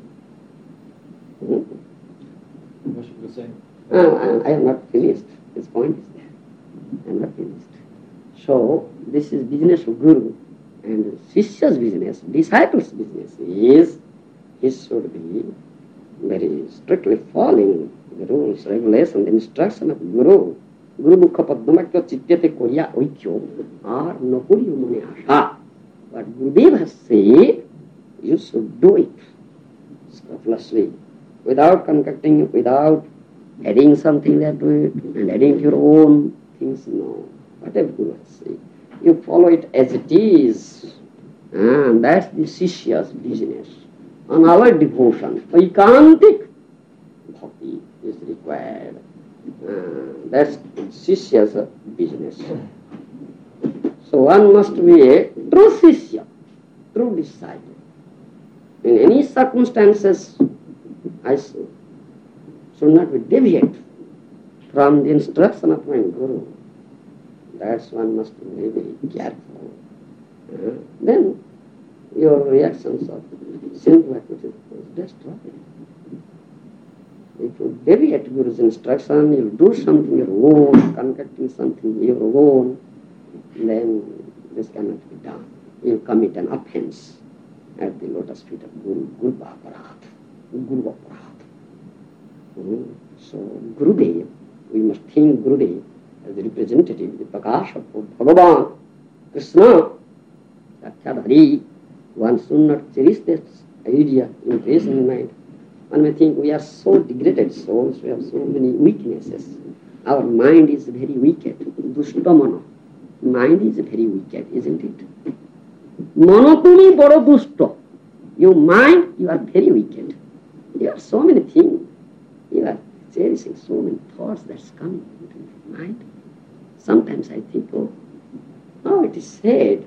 What should we say? I have not finished. This point is there. I have not finished. So, this is business of Guru. And Shishya's business, disciple's business is, he should be very strictly following the rules, regulations, the instruction of Guru. Guru Mukha Padmamakya Chityate Korya Oikeo or Nokuri Mane Asha. But Gurudev has said, you should do it scrupulously, without concocting, without adding something there to it, and adding to your own things, no. Whatever Guru has said, you follow it as it is. And that's the Shishya's business. On our devotion, Vaikantik bhakti is required. That's Shishya's business. So one must be a true Shishya, true disciple. In any circumstances, I should not be deviate from the instruction of my Guru. That's one must be very careful. Then your reactions of sinful activity is destroyed. If you deviate Guru's instruction, you do something your own, concocting something your own, then this cannot be done. You commit an offense at the lotus feet of Guru, Guru Aparat, Guru Aparat. So Gurudev, we must think Gurudev as the representative, the Prakash of Bhagavan, Krishna, Sakshadhari. One should not cherish this idea in place in mind. One may think we are so degraded souls, we have so many weaknesses. Our mind is very wicked. Dushtamana. Mind is very wicked, isn't it? Manotumi boro dushta. Your mind, you are very wicked. You have so many things. You are cherishing so many thoughts that's coming into your mind. Sometimes I think, oh, it is said,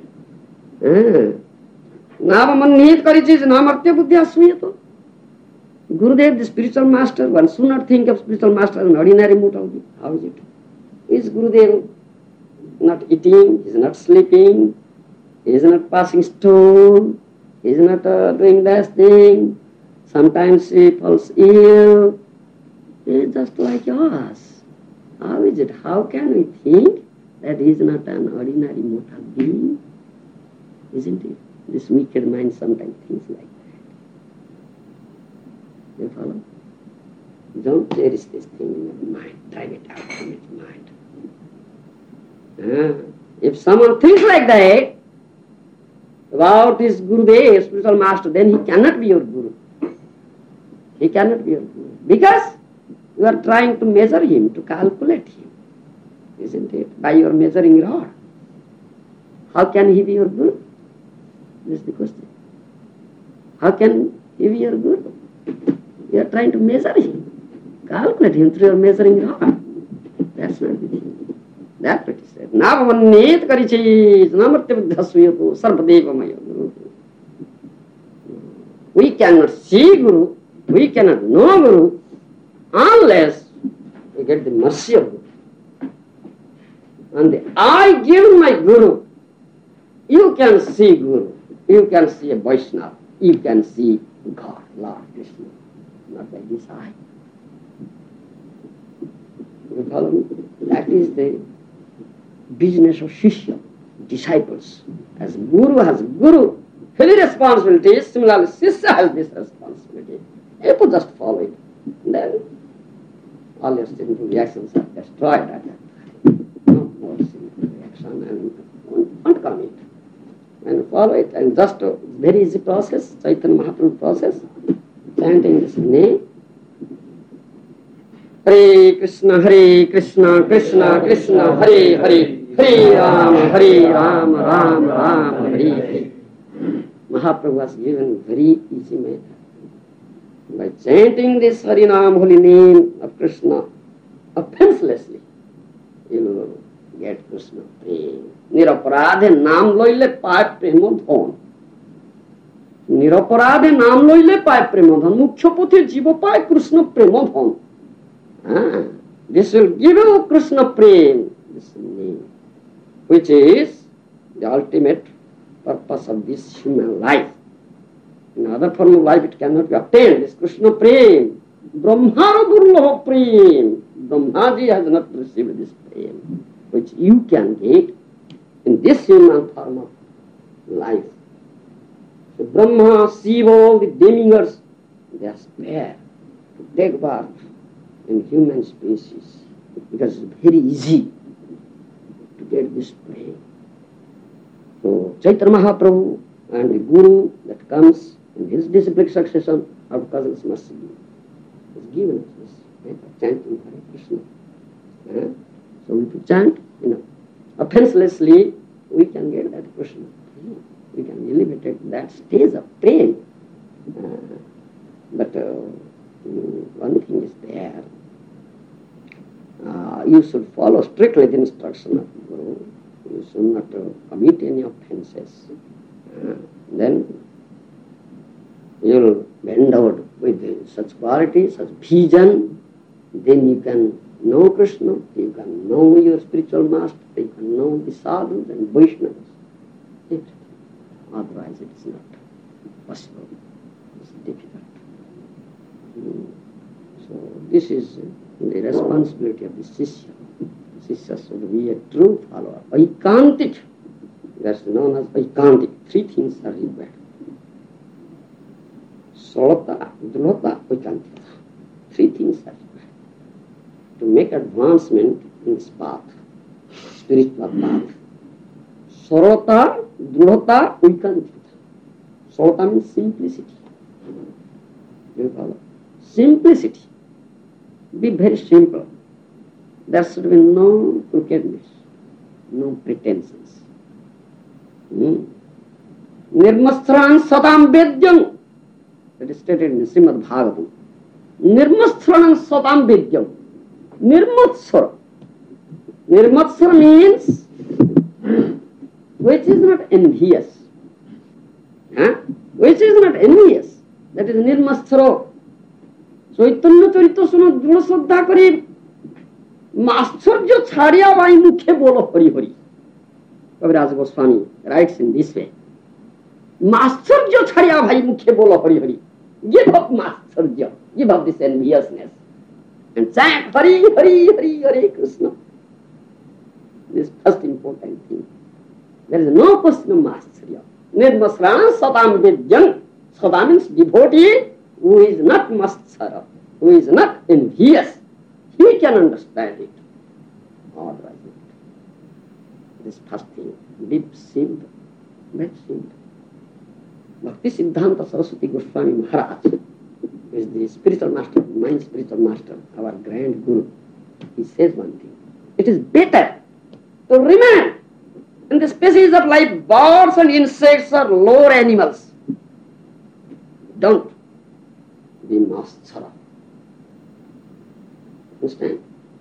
Navamannit karichis namartya buddhya suyato. Gurudev, the spiritual master, one should not think of spiritual master as an ordinary mortal. How is it? Is Gurudev not eating, he is not sleeping, he is not passing stone, he is not doing that thing. Sometimes he falls ill. He is just like us. How is it? How can we think that he is not an ordinary mortal being? Isn't it? This wicked mind sometimes thinks like that. You follow? Don't cherish this thing in your mind. Drive it out from its mind. If someone thinks like that about his Gurudev, spiritual master, then he cannot be your Guru. He cannot be your Guru. Because you are trying to measure him, to calculate him. Isn't it? By your measuring rod. How can he be your Guru? This is the question. How can he be your Guru? You are trying to measure him, calculate him through your measuring rod. That's not the thing. That's what he said. Navamannet karichis namartya buddhasviyato sarvadevamaya Guru. We cannot see Guru, we cannot know Guru, unless we get the mercy of Guru. And I give my Guru. You can see Guru, you can see a Vaishnava, you can see God, Lord Krishna. Not by this eye. You follow me? That is the business of Shishya, disciples. As Guru has Guru, heavy responsibility, similarly Shishya has this responsibility. You have to just follow it. Then all your sinful reactions are destroyed at that time. No more sinful reaction and won't come in. And follow it, and just a very easy process, Chaitanya Mahaprabhu process, chanting this name. Hare Krishna, Krishna Krishna, Hare Hare, Hare Ram, Ram Ram, Hare Hare. Mahaprabhu was given very easy method. By chanting this Harinam, holy name of Krishna, offenselessly, you will get Krishna prem. Niraparade naam loile paye premo dhon. Niraparade naam loile paye premo dhon. Mukhya pothe jiva paye Krishna premo dhon. This will give you Krishna prem, this name, which is the ultimate purpose of this human life. In other form of life it cannot be obtained. This Krishna prem, Brahmara durlaha prem. Brahmaji has not received this prem, which you can get in this human form of life. So Brahma, Shiva, all the demigods, they are spared to take birth in human species, because it's very easy to get this prey. So Chaitanya Mahaprabhu and the Guru that comes in his disciplic succession of cousins mercy has given us this method of chanting Hare Krishna. So we to chant, offenselessly, we can get that Krishna. We can elevate that stage of pain. But one thing is there. You should follow strictly the instruction of the Guru. You should not commit any offenses. Then you will be endowed with such quality, such vision. Then you can know Krishna, you can know your spiritual master, you can know the sadhus and Vaishnavas. Otherwise it is not possible. It is difficult. So this is the responsibility of the Shishya. Shishya should be a true follower. Vaikantik, that's known as Vaikantik. Three things are required. Solata, Dhrota, Vaikantika. Three things are required to make advancement in this path, spiritual path. Sorota, Dhrota, Vaikantika. Sorota means simplicity. You follow? Simplicity. Be very simple. There should be no crookedness, no pretensions. Nirmastharan satam vedyam. That is stated in Srimad Bhagavatam. Nirmastharan satam vedyam. Nirmatsara. Nirmatsara means which is not envious. Which is not envious. That is Nirmasthara. Chaitanya চরিত্র শুনো দৃঢ় শ্রদ্ধা করি মাশ্চর্য ছাড়িয়া by মুখে বলো হরি হরি কবিরাজ Goswami writes in this way. মাশ্চর্য ছাড়িয়া ভাই মুখে বলো Hari Hari. Give up মাশ্চর্য, give up this enviousness and chant Hari Hari Hari Hare Krishna. This first important thing. There is no question of mascharya. Nirmasrana Sadam Vidyan. Sada means devotee who is not Matsara, who is not envious. He can understand it. Otherwise, this first thing, deep simple, very simple. Bhakti Siddhanta Saraswati Goswami Maharaj is the spiritual master, my spiritual master, our grand guru. He says one thing. It is better to remain in the species of life, birds and insects or lower animals. Don't be Matsara. Understand?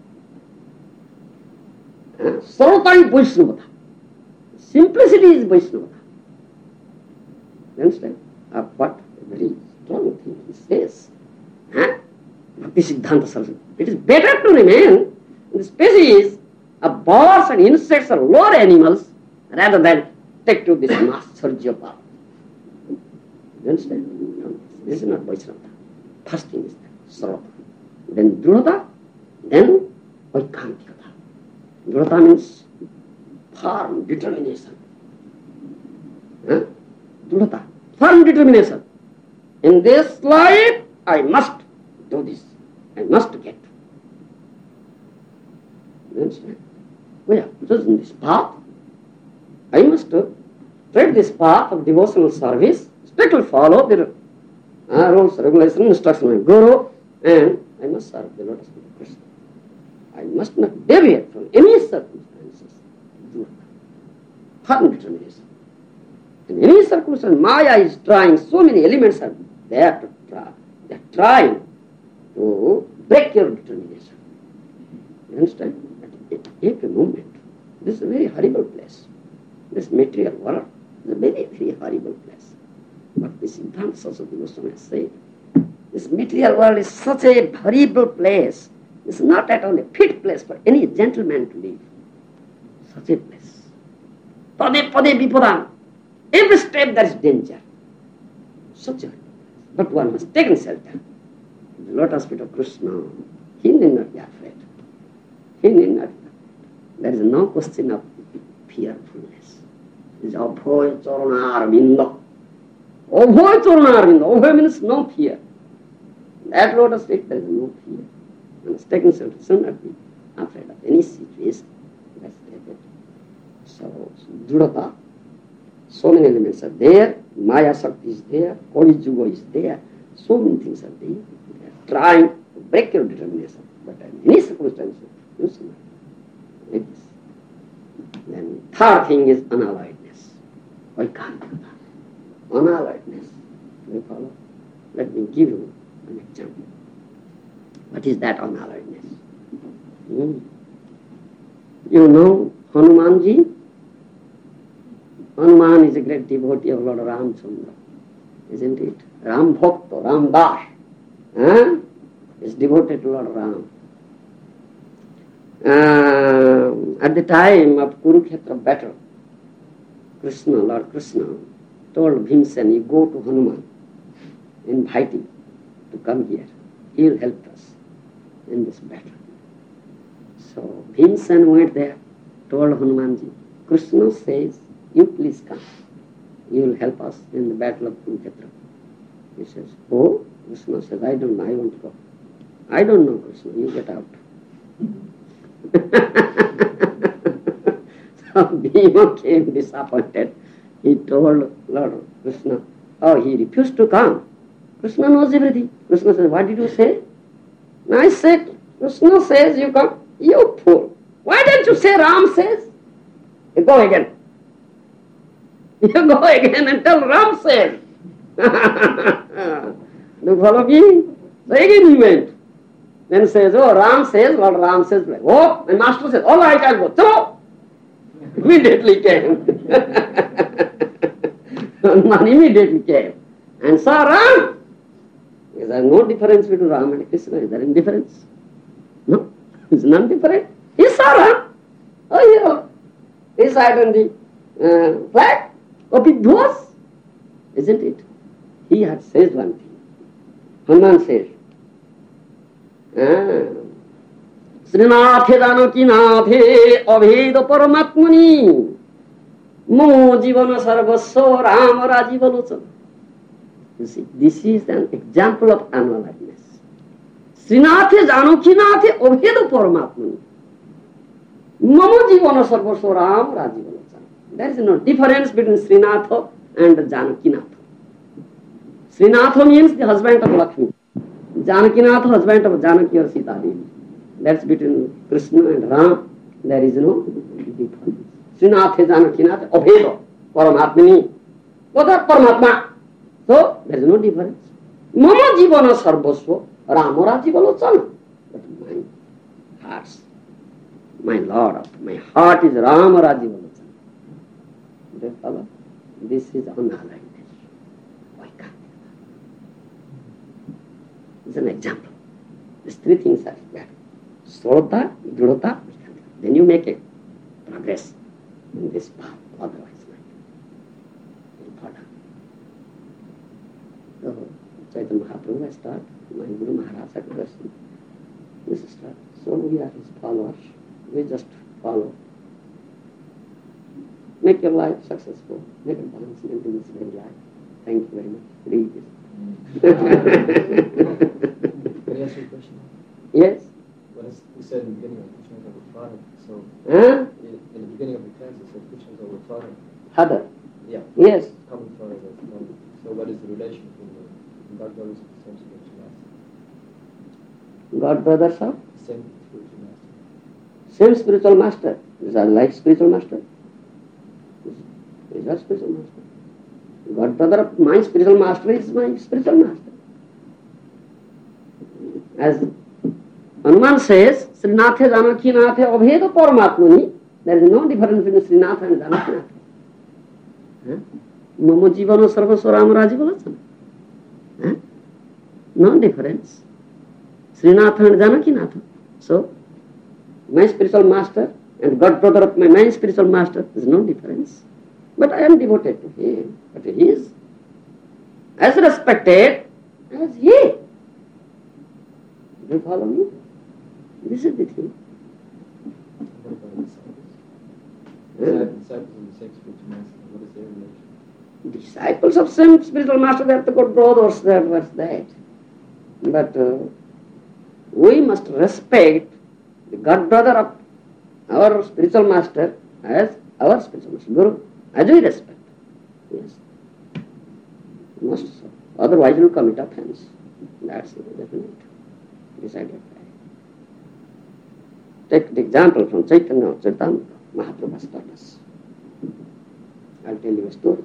Sarvata is Vaishnavata. Simplicity is Vaishnavata. You understand? What a very strong thing he says. Bhakti Siddhanta Saraswati. It is better to remain in the species of birds and insects or lower animals rather than take to this Matsarya path. You understand? This is not Vaishnavata. First thing is that, Sarvata. Then Drudata, then Vaikantikata. Drudata means firm determination. Drudata, firm determination. In this life, I must do this. I must get. You understand? We have chosen this path. I must tread this path of devotional service, strictly follow the rules, regulations, instructions of Guru, and I must serve the lotus feet of Krishna. I must not deviate from any circumstances. Firm determination. In any circumstance, Maya is trying, so many elements are there to try. They are trying to break your determination. You understand? At every moment. This is a very horrible place. This material world is a very, very horrible place. But this Siddhanta Saraswati Goswami has said, this material world is such a horrible place. It's not at all a fit place for any gentleman to live. Such a place. Pade pade vipadam. Every step there is danger. Such a place. But one must take shelter. The lotus feet of Krishna, he need not be afraid. He need not be afraid. There is no question of fearfulness. It is Abhoy Charana Arvinda. Abhoy Charana Arvinda. Abhoy means no fear. That lotus feet there is no fear. One is taking shelter, should not be afraid of any situation. That's it. So, Drudata, so many elements are there. Maya Shakti is there. Kali Yuga is there. So many things are there. They are trying to break your determination. But in any circumstance, you should not. Like this. Then third thing is unalloyedness. Vaikantikata. Unalloyedness. Do you follow? Let me give you an example. What is that unalloyedness? You know Hanumanji? Hanuman is a great devotee of Lord Ramchandra, isn't it? Ram Bhakta, Ram Das, is devoted to Lord Ram. At the time of Kurukshetra battle, Krishna, Lord Krishna, told Bhimsen, you go to Hanuman, invite him to come here. He will help us in this battle. So Bhimsen went there, told Hanumanji, Krishna says, you please come. You will help us in the battle of Kurukshetra. He says, oh, Krishna says, I don't know, I won't go. I don't know, Krishna, you get out. So Bhima came disappointed. He told Lord Krishna, oh, he refused to come. Krishna knows everything. Krishna says, what did you say? And I said, Krishna says you come. You fool. Why don't you say Ram says? You go again. You go again and tell Ram says. Do you follow me? So again he went. Then says, oh, Ram says, Lord Ram says. Oh, my master says, all right, I'll go. So, immediately came. Man immediately came. And saw Ram. Is there no difference between Ram and Krishna? Is there any difference? No, it's none different. He saw Ram. Oh, yeah. He sat on the flag of his horse. Isn't it? He had said one thing. Hanuman says, Srinathe Janaki Nathe Abheda Paramatmani Mamo jivana sarvasva Rama Rajivalochana. You see, this is an example of unaliveness. Srinathe Janakinaathe Abheda Paramatmani. Mama jivana sarvasva Rama Rajivalochana. There is no difference between Srinatha and Janakinatha. Srinatha means the husband of Lakshmi. Janakinatha, husband of Janaki or Sita Devi. That's between Krishna and Ram. There is no difference. Srinathe Janakinatha Abheda Paramatmani. Both are Paramatma. So there is no difference. Mama jivana sarvasva Rama Rajivalochana. But my heart, my Lord, my heart is Rama Rajivalochana. Do you follow? This is unaliveness. Why can't it? It's an example. These three things are there. Srodha, Dhrudata, then you make a progress in this path. Otherwise, important. So, Chaitanya Mahaprabhu has taught, my Guru Maharaj had question. This is taught. So we are his followers. We just follow. Make your life successful. Make advancement in this very life. Thank you very much. Read this. Can I ask you a question? Yes? What is, you said in the beginning of Krishna is our father. So, in the beginning of the class, you said Krishna is our father. Father? Yeah. Yes. Common father as well. So, what is the relation between the God brothers and the same spiritual master? God brothers of? Same spiritual master. Same spiritual master. Is that like spiritual master? Is that spiritual master? God brother of my spiritual master is my spiritual master. As Hanuman says, Srinathe Janakinathe Abheda Paramatmani, there is no difference between Srinatha and Janakinatha. Mama jivana sarvasva Rama Rajivalochana. No difference. Srinatha and Janakinatha. So, my spiritual master and God brother of my spiritual master, there is no difference. But I am devoted to him. But he is as respected as he. Do you follow me? This is the thing. What about disciples? Disciples of the same spiritual master, what is their relation? Disciples of same spiritual master, they are the good brothers, that was that. But we must respect the God brother of our spiritual master as our spiritual master, Guru, as we respect. Yes. Must so. Otherwise you will commit offense. That's the definite. Decided. Take the example from Chaitanya Charitamrita. Mahaprabhu has taught us. I'll tell you a story.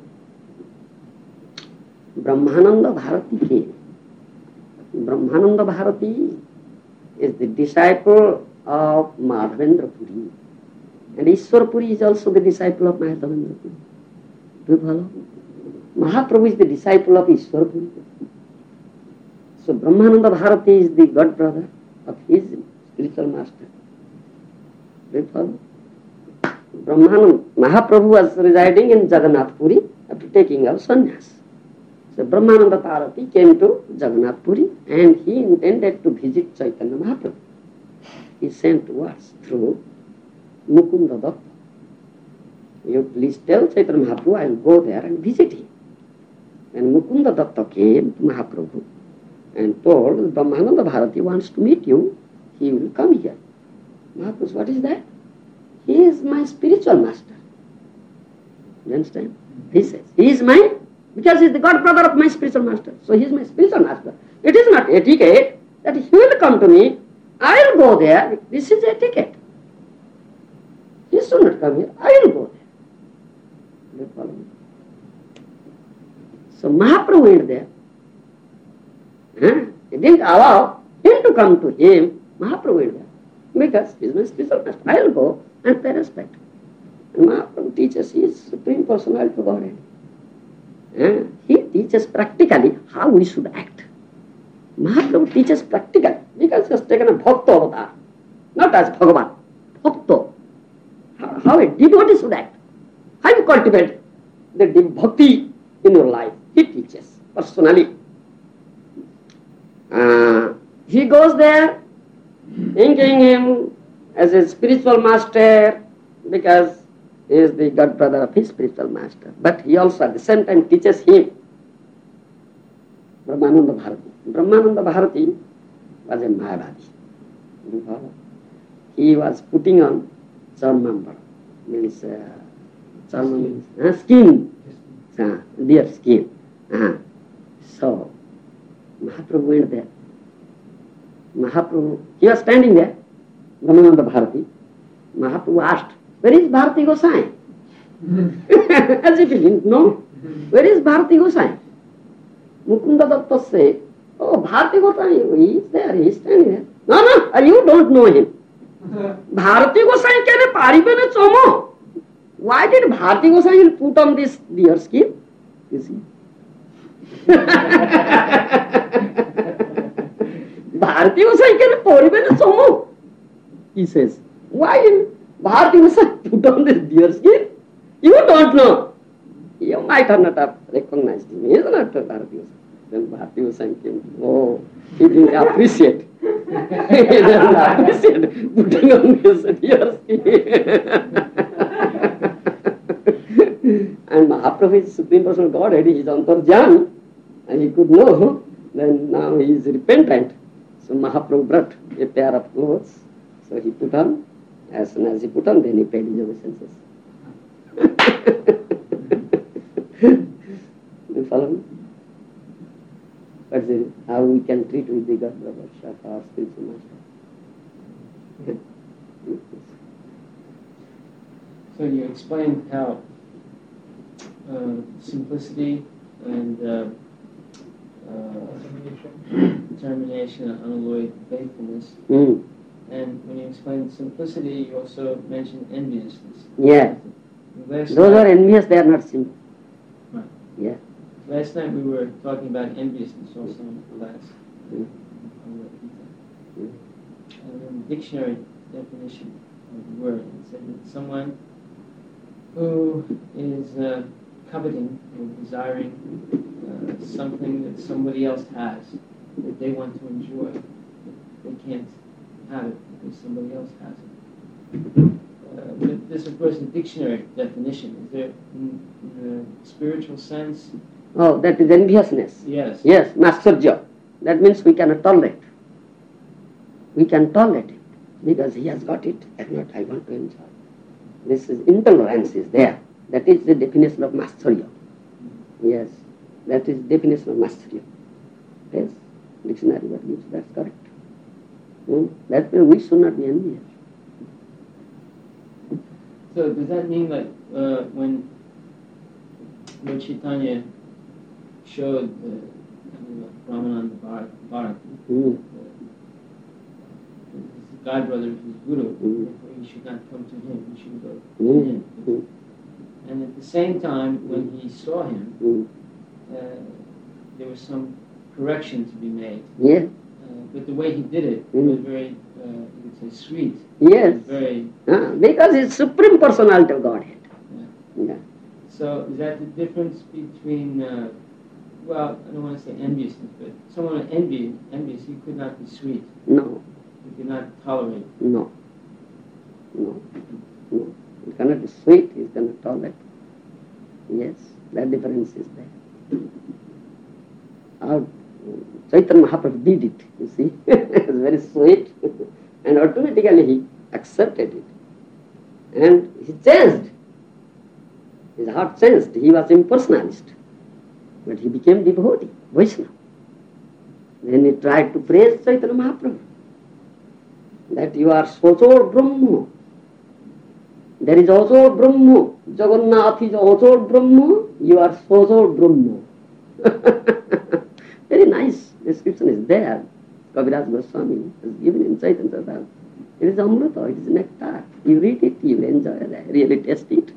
Brahmananda Bharati came. Brahmananda Bharati is the disciple of Madhavendra Puri. And Ishwar Puri is also the disciple of Madhavendra Puri. Do you follow? Mahaprabhu is the disciple of Ishwar Puri. So Brahmananda Bharati is the god brother of his spiritual master. Do you follow? Mahaprabhu was residing in Jagannath Puri after taking up sannyas. So Brahmananda Bharati came to Jagannath Puri and he intended to visit Chaitanya Mahaprabhu. He sent words through Mukunda Datta. You please tell Chaitanya Mahaprabhu I will go there and visit him. And Mukunda Datta came to Mahaprabhu and told Brahmananda Bharati wants to meet you. He will come here. Mahaprabhu, what is that? He is my spiritual master. You understand? He says, he is my, because he is the god brother of my spiritual master. So he is my spiritual master. It is not etiquette that he will come to me. I will go there. This is etiquette. He should not come here. I will go there. You follow me? So Mahaprabhu went there. He didn't allow him to come to him. Mahaprabhu went there. Because he is my spiritual master. I will go and pay respect. And Mahaprabhu teaches his Supreme Personality of Godhead. He teaches practically how we should act. Mahaprabhu teaches practically because he has taken a bhakta avatar, not as Bhagavan. Bhakta. How a devotee should act. How you cultivate the bhakti in your life. He teaches personally. He goes there thinking him as a spiritual master because is the god brother of his spiritual master. But he also at the same time teaches him Brahmananda Bharati. Brahmananda Bharati was a Mayavadi. He was putting on charmamba, means skin, deer skin. So Mahaprabhu went there. Mahaprabhu, he was standing there, Brahmananda Bharati. Mahaprabhu asked, "Where is Bharati Gosai?" As if he didn't know. Where is Bharati Gosai? Mukunda Datta said, "Oh, Bharati Gosai, he is there, he is standing there." No, you don't know him. Bharati Gosai kene paribene chomo. Why did Bharati Gosai put on this deer skin? You see? Bharati Gosai kene paribene chomo. He says, why did Bharati Gosai put on this deer skin? You don't know. You might have not have recognized him. He is not Bharati Gosai. Then Bharati Gosai came. Oh, he didn't appreciate. He didn't appreciate putting on this deer skin. And Mahaprabhu is Supreme Personal Godhead. He is Antarjami. And he could know. Then now he is repentant. So Mahaprabhu brought a pair of clothes. So he put on. As soon as he put on, then he paid his obeisances. You follow me? But how we can treat with the God brother, Shaka, our spiritual master. So you explained how simplicity and determination and unalloyed faithfulness. And when you explained simplicity, you also mentioned enviousness. Yeah. Those are envious, they are not simple. Right. Yeah. Last night we were talking about enviousness also in class. And in the dictionary definition of the word, it said that someone who is coveting or desiring something that somebody else has, that they want to enjoy, but they can't have it because somebody else has it. But this, of course, is a dictionary definition. Is there, in the spiritual sense? Oh, that is enviousness. Yes. Yes, masterja. That means we cannot tolerate. We can tolerate it because he has got it and not I want to enjoy. This is intolerance is there. That is the definition of masterya. Yes, that is definition of masterya. Yes, dictionary what gives, that's correct. That means we should not be envious. So does that mean like when Lord Chaitanya showed Brahmananda Bharati, the god brother of his guru, therefore he should not come to him, he should go to him. And at the same time, when he saw him, there was some correction to be made. Yeah. But the way he did it was very, you could say, sweet. Yes. Very. Because it's Supreme Personality of Godhead. Yeah. So is that the difference between, well, I don't want to say enviousness, but someone envious, he could not be sweet. No. He could not tolerate. No. He cannot be sweet, he cannot tolerate. Yes, that difference is there. Chaitanya Mahaprabhu did it, you see. It was very sweet. And automatically he accepted it. And he changed. His heart changed. He was impersonalist. But he became devotee, Vaishnava. Then he tried to praise Chaitanya Mahaprabhu. That you are Sochor Brahma. There is also Brahma. Jagannath is also Brahma. You are Sochor Brahma. Very nice description is there. Kaviraj Goswami has given in Chaitanya Charitamrita. It is Amrita, it is nectar. You read it, you will enjoy it, really taste it.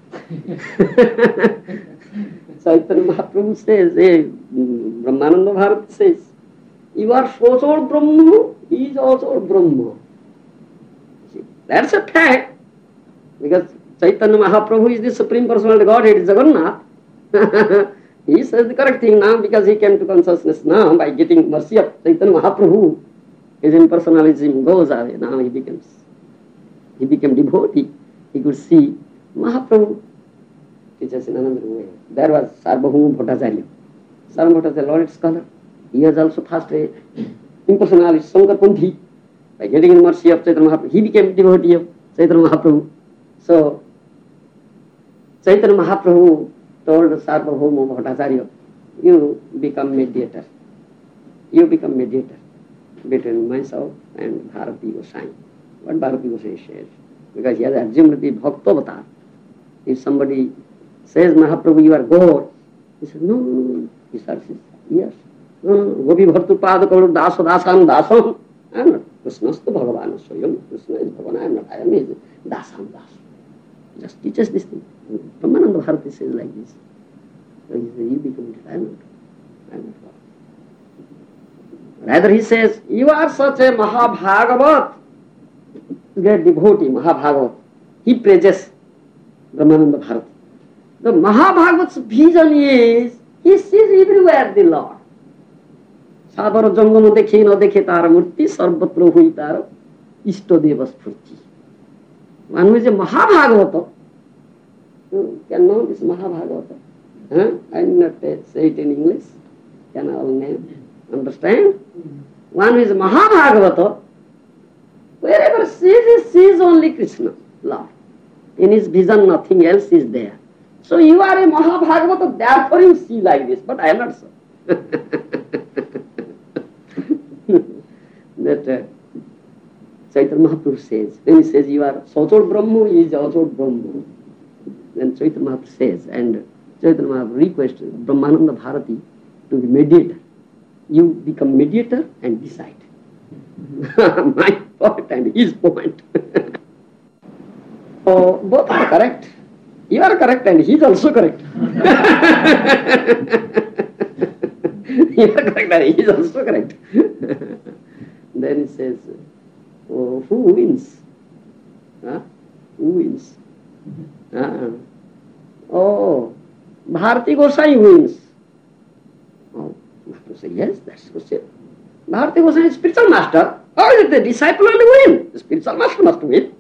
Chaitanya Mahaprabhu says, Brahmananda Bharati says, you are Sochor Brahma, he is also Brahma. See, that's a fact. Because Chaitanya Mahaprabhu is the Supreme Personality of Godhead, is Jagannath. He says the correct thing now because he came to consciousness now by getting mercy of Chaitanya Mahaprabhu. His impersonalism goes away. Now he became devotee. He could see Mahaprabhu teaches in another way. There was Sarvabhauma Bhattacharya. Sarvabhauma Bhattacharya, laureate scholar. He has also first a impersonalist Sankarpanthi. By getting the mercy of Chaitanya Mahaprabhu, he became devotee of Chaitanya Mahaprabhu. So, Chaitanya Mahaprabhu told Sarvabhauma Bhattacharya, you become mediator. You become mediator between myself and Bharati Goswami. What Bharati Goswami says. Because he has assumed the Bhaktavatar. If somebody says, Mahaprabhu, you are God, he says, no. He says, yes. No. Gopi Bhartu Pada Kauru Daso Dasam Dasam. I am not. Krishnastu Bhagavan Swayam. Krishna is Bhagavan. I am not. I am his Dasam Dasam. Just teaches this thing. Brahmananda Bharati says like this. So he says, you become it. I am not. I am not God. Rather he says, you are such a Mahabhagavat, great devotee, Mahabhagavat. He praises Brahmananda Bharati. The Mahabhagavat's vision is, he sees everywhere the Lord. Sadhara jangama dekhe na dekhe tara murti, sarvatra hui tara, ishtadeva spurti. One who is a Mahabhagavata, can know this Mahabhagavata. I will not say it in English. Can all name? Understand? One who is Mahabhagavata, wherever sees only Krishna, Lord. In his vision, nothing else is there. So you are a Mahabhagavata, therefore you see like this, but I am not so. That Chaitanya Mahaprabhu says, when he says you are Sauchod Brahma, he is Achod Brahma. Then Chaitanya Mahaprabhu says, and Chaitanya Mahaprabhu requests Brahmananda Bharati to be mediator. You become mediator and decide. My point and his point. So both are correct. You are correct and he is also correct. You are correct and he is also correct. Then he says, oh, who wins? Who wins? Oh, Bharati Goswami wins. Oh, Mahaprabhu says, yes, that's good. Bharati Goswami is spiritual master. Or is it the disciple only win? The spiritual master must win.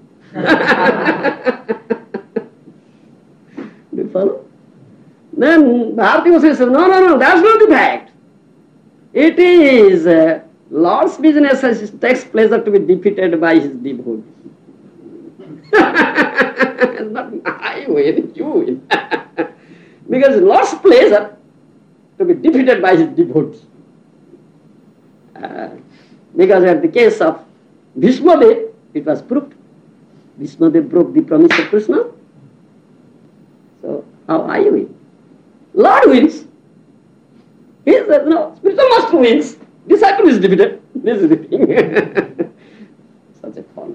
Do you follow? Then Bharati Goswami says, no, that's not the fact. It is Lord's business as it takes pleasure to be defeated by his devotees. It's not I win, you win. Because Lord's pleasure to be defeated by his devotees. Because at the case of Bhishmadev, it was proved. Bhishmadev broke the promise of Krishna. So how I win? Lord wins. He says, no, spiritual master wins. Disciple is defeated. This is the thing. Such a fun.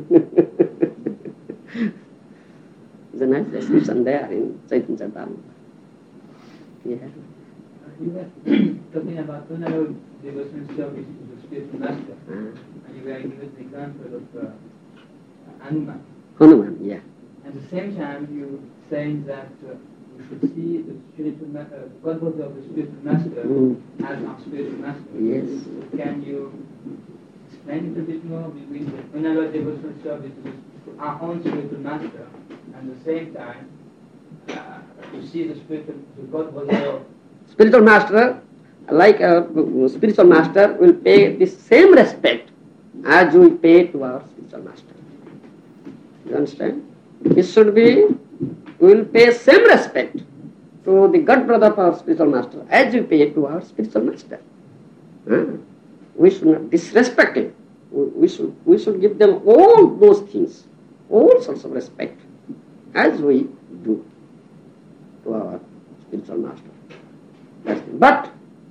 There's a nice description there in Chaitanya Charitamrita. Yeah. You were talking about whenever devotion service to the spiritual master, and you were giving the example of Hanuman. Hanuman, yeah. At the same time, you saying that we should see the spiritual Godfather of the spiritual master as our spiritual master. Yes. Can you explain it a bit more? Whenever devotional service to our own spiritual master, and at the same time, to see the Godfather of spiritual master, like a spiritual master, will pay the same respect as we pay to our spiritual master. You understand? It should be, we will pay same respect to the God brother of our spiritual master as we pay to our spiritual master. We should not disrespect him. We should give them all those things, all sorts of respect as we do to our spiritual master. But,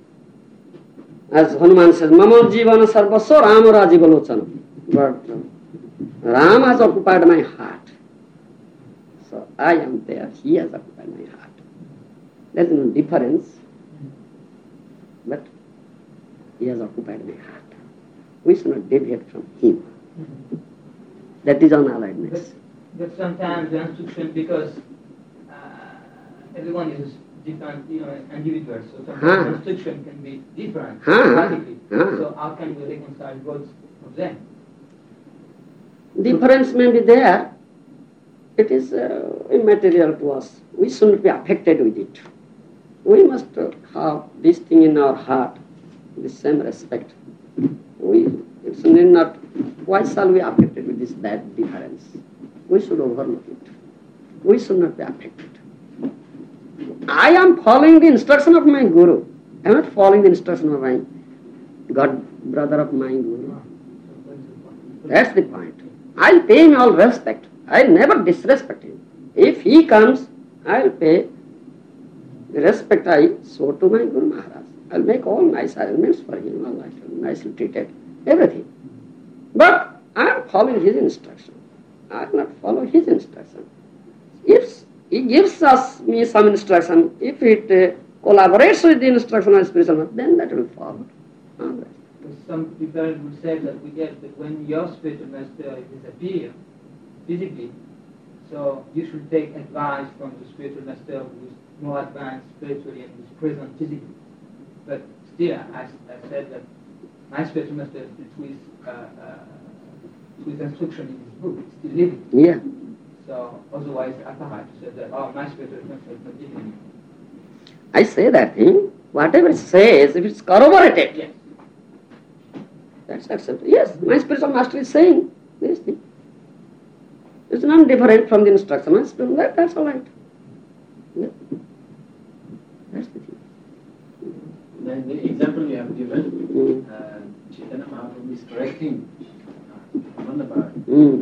as Hanuman says, Mama Jivana Sarvasya Rama Rajivalochana. But Ram has occupied my heart. So I am there, he has occupied my heart. There is no difference, but he has occupied my heart. We should not deviate from him. That is unalliedness. But sometimes the instruction, because everyone is different, individuals, so sometimes the instruction can be different radically. So how can we reconcile both of them? Difference may be there, It is immaterial to us. We shouldn't be affected with it. We must have this thing in our heart, the same respect. It's not, why shall we be affected with this, that difference? We should overlook it. We should not be affected. I am following the instruction of my Guru. I am not following the instruction of my God, brother of my Guru. That's the point. I'll pay him all respect. I'll never disrespect him. If he comes, I'll pay the respect I show to my Guru Maharaj. I'll make all nice arrangements for him, all nicely treated, everything. But I'm following his instruction. I'll not follow his instruction. If he gives me some instruction, if it collaborates with the instruction of spiritual master, then that will follow. Some people would say that we get that when your spiritual master disappears physically, so you should take advice from the spiritual master who is more advanced spiritually and is present physically. But still, I said that my spiritual master, with instruction in his book, is still living. Yeah. So otherwise, Apparat said that, oh, my spiritual master is not living. I say that thing, whatever it says, if it's corroborated, Yes. That's acceptable. Yes, my spiritual master is saying this thing. It's not different from the instruction. That's all right. Yeah. That's the thing. Then the example you have given, Chaitanya Mahaprabhu is correcting Mandapara.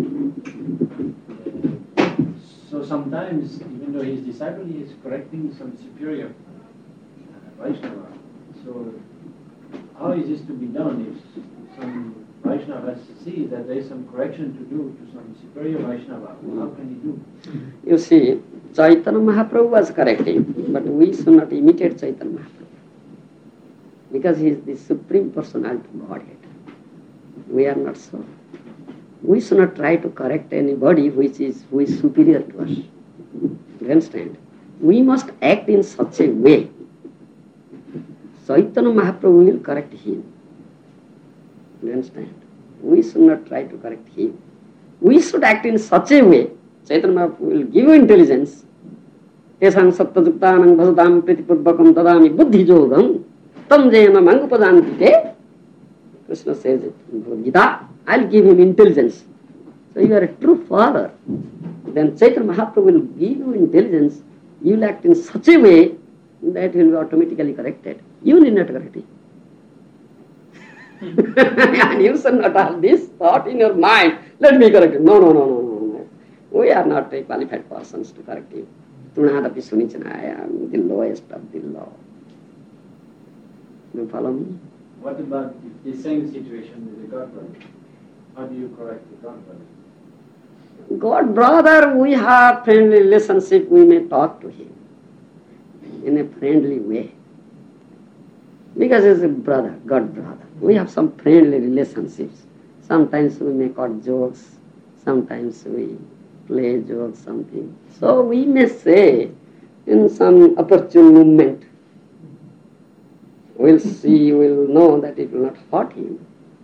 So sometimes, even though he is disciple, he is correcting some superior Vaishnava. So how is this to be done if some Vaishnava sees that there is some correction to do to some superior Vaishnava? How can he do? You see, Chaitanya Mahaprabhu was correcting, but we should not imitate Chaitanya Mahaprabhu. Because he is the Supreme Personality of Godhead. We are not so. We should not try to correct anybody who is superior to us. You understand? We must act in such a way. Chaitanya Mahaprabhu will correct him. You understand? We should not try to correct him. We should act in such a way. Chaitanya Mahaprabhu will give you intelligence. Esang sattajuktanang bhasatam pritipurvakam tadami buddhi jogam tam jayana mangupadantite. Krishna says it in Bhagavad Gita. I'll give him intelligence. So you are a true father. Then Chaitanya Mahaprabhu will give you intelligence. You will act in such a way that will be automatically corrected. You need not correct it. And you should not have this thought in your mind, let me correct it. No. We are not qualified persons to correct him. Tunadapi sunichana, I am the lowest of the law. You follow me? What about the same situation with the God brother? How do you correct the God brother? God brother, we have friendly relationship, we may talk to him in a friendly way. Because he's a brother, God brother. We have some friendly relationships. Sometimes we make odd jokes, sometimes we play jokes, something. So we may say in some opportune moment, we'll see, we'll know that it will not hurt him.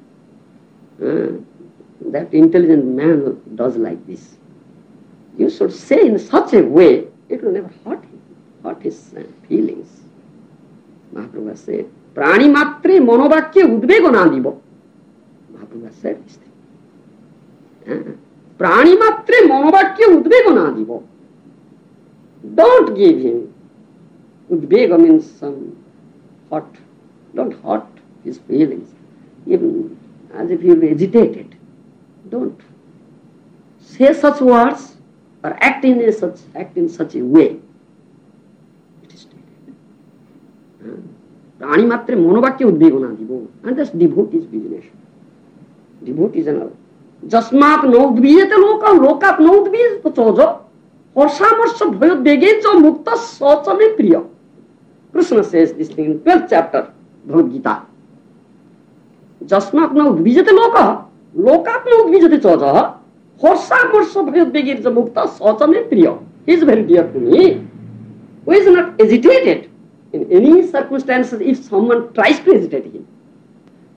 That intelligent man does like this. You should say in such a way, it will never hurt him, hurt his feelings. Mahaprabhu said, Prani matre monovakya udvego na dibo. Mahaprabhu said this thing. Prani matre monovakya udvego na dibo. Don't give him. Udvego means some hurt. Don't hurt his feelings. Even as if he will be agitated. Don't say such words or act in such a way. It is stated. Prani matre monovakya udvegona divo. And that's devotee's business. Devotees and all. Jasmat no udvijete loka, lokat no udvijete chojo. Horsamarsa bhayoddvegeja mukta sachame priya. Krishna says this thing in 12th chapter, Bhagavad Gita. Jasmat no udvijete loka, lokat no udvijete chojo. Horsamarsa bhayoddvegeja mukta sachame priya. He is very dear to me. Who is not agitated in any circumstances if someone tries to agitate him.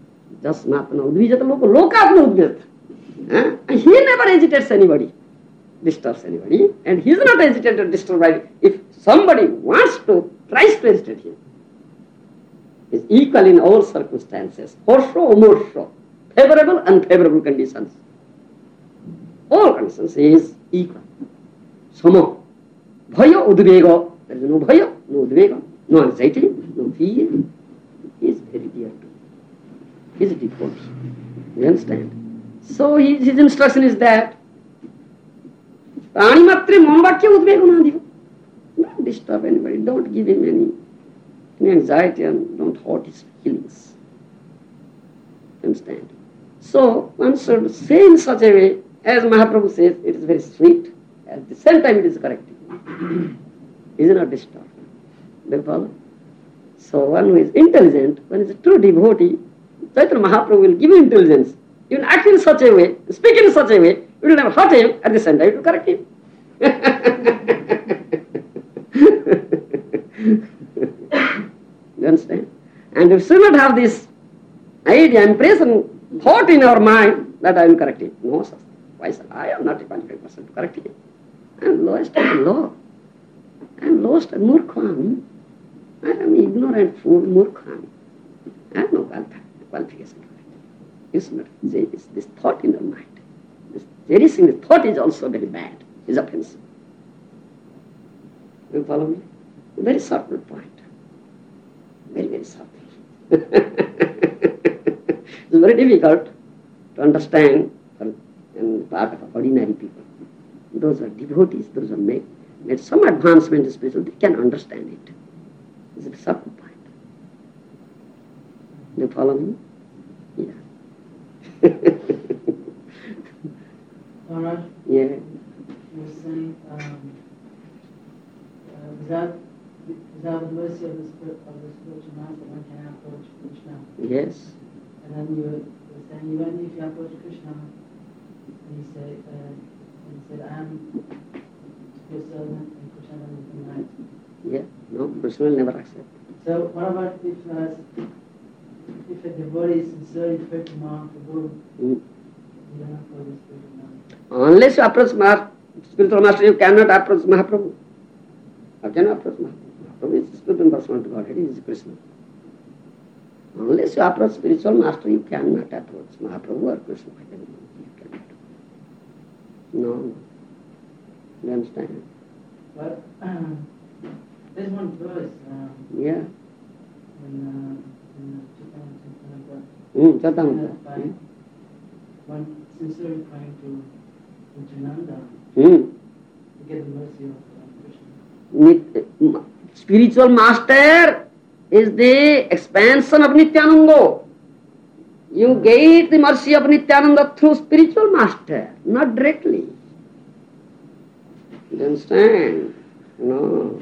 Jasmat no udvijete loka, lokat no udvijete. He never agitates anybody. disturbs anybody, and he is not hesitant to disturb by if somebody tries to agitate him. He is equal in all circumstances, horsho or morsho, favorable, unfavorable conditions. All conditions he is equal. Samo. Bhaya udvega. There is no bhaya, no udvega, no anxiety, no fear. He is very dear to me. He is a devotee. You understand? So his instruction is that Prani matre monvakya udvega na diva. Don't disturb anybody, don't give him any anxiety and don't hurt his feelings. Understand? So one should say in such a way, as Mahaprabhu says, it is very sweet, at the same time it is corrective. It is not disturbed. Do you follow? So one who is intelligent, one is a true devotee, Chaitanya Mahaprabhu will give him intelligence. You will act in such a way, speak in such a way, you will never hurt him, at the same time you will correct him. You understand? And if you should not have this idea, impression, thought in our mind that I will correct him. No, sir. Why, sir? I am not a qualified person to correct him. I am lowest and low. I am lowest and murkhami. I am ignorant fool, murkhami. I have no qualification to correct him. You should not say this thought in your mind. This cherishing the thought is also very bad, is offensive. You follow me? Very subtle point. Very, very subtle. It's very difficult to understand in part of ordinary people. Those are devotees, those are made some advancement in spiritual, they can understand it. It's a subtle point. Do you follow me? Yeah. Maharaj? Yeah. You were saying without the mercy of the spiritual master, one can approach Krishna. Yes. And then you were saying, even if you approach Krishna, and he said, I am your servant, and Krishna will deny it. Yeah. No, Krishna will never accept. So what about if a devotee is sincerely prayed to Mahaprabhu, you don't approach the spiritual master? Unless you approach spiritual master, you cannot approach Mahaprabhu. You cannot approach Mahaprabhu. Mahaprabhu is the spiritual person to Godhead, he is Krishna. Unless you approach spiritual master, you cannot approach Mahaprabhu or Krishna. You cannot. No. You understand? But there's one verse Yeah. in Chaitanya, one sincerely trying to Nanda to get the mercy of Krishna. Spiritual master is the expansion of Nityananda. You get the mercy of Nityananda through spiritual master, not directly. You understand? No.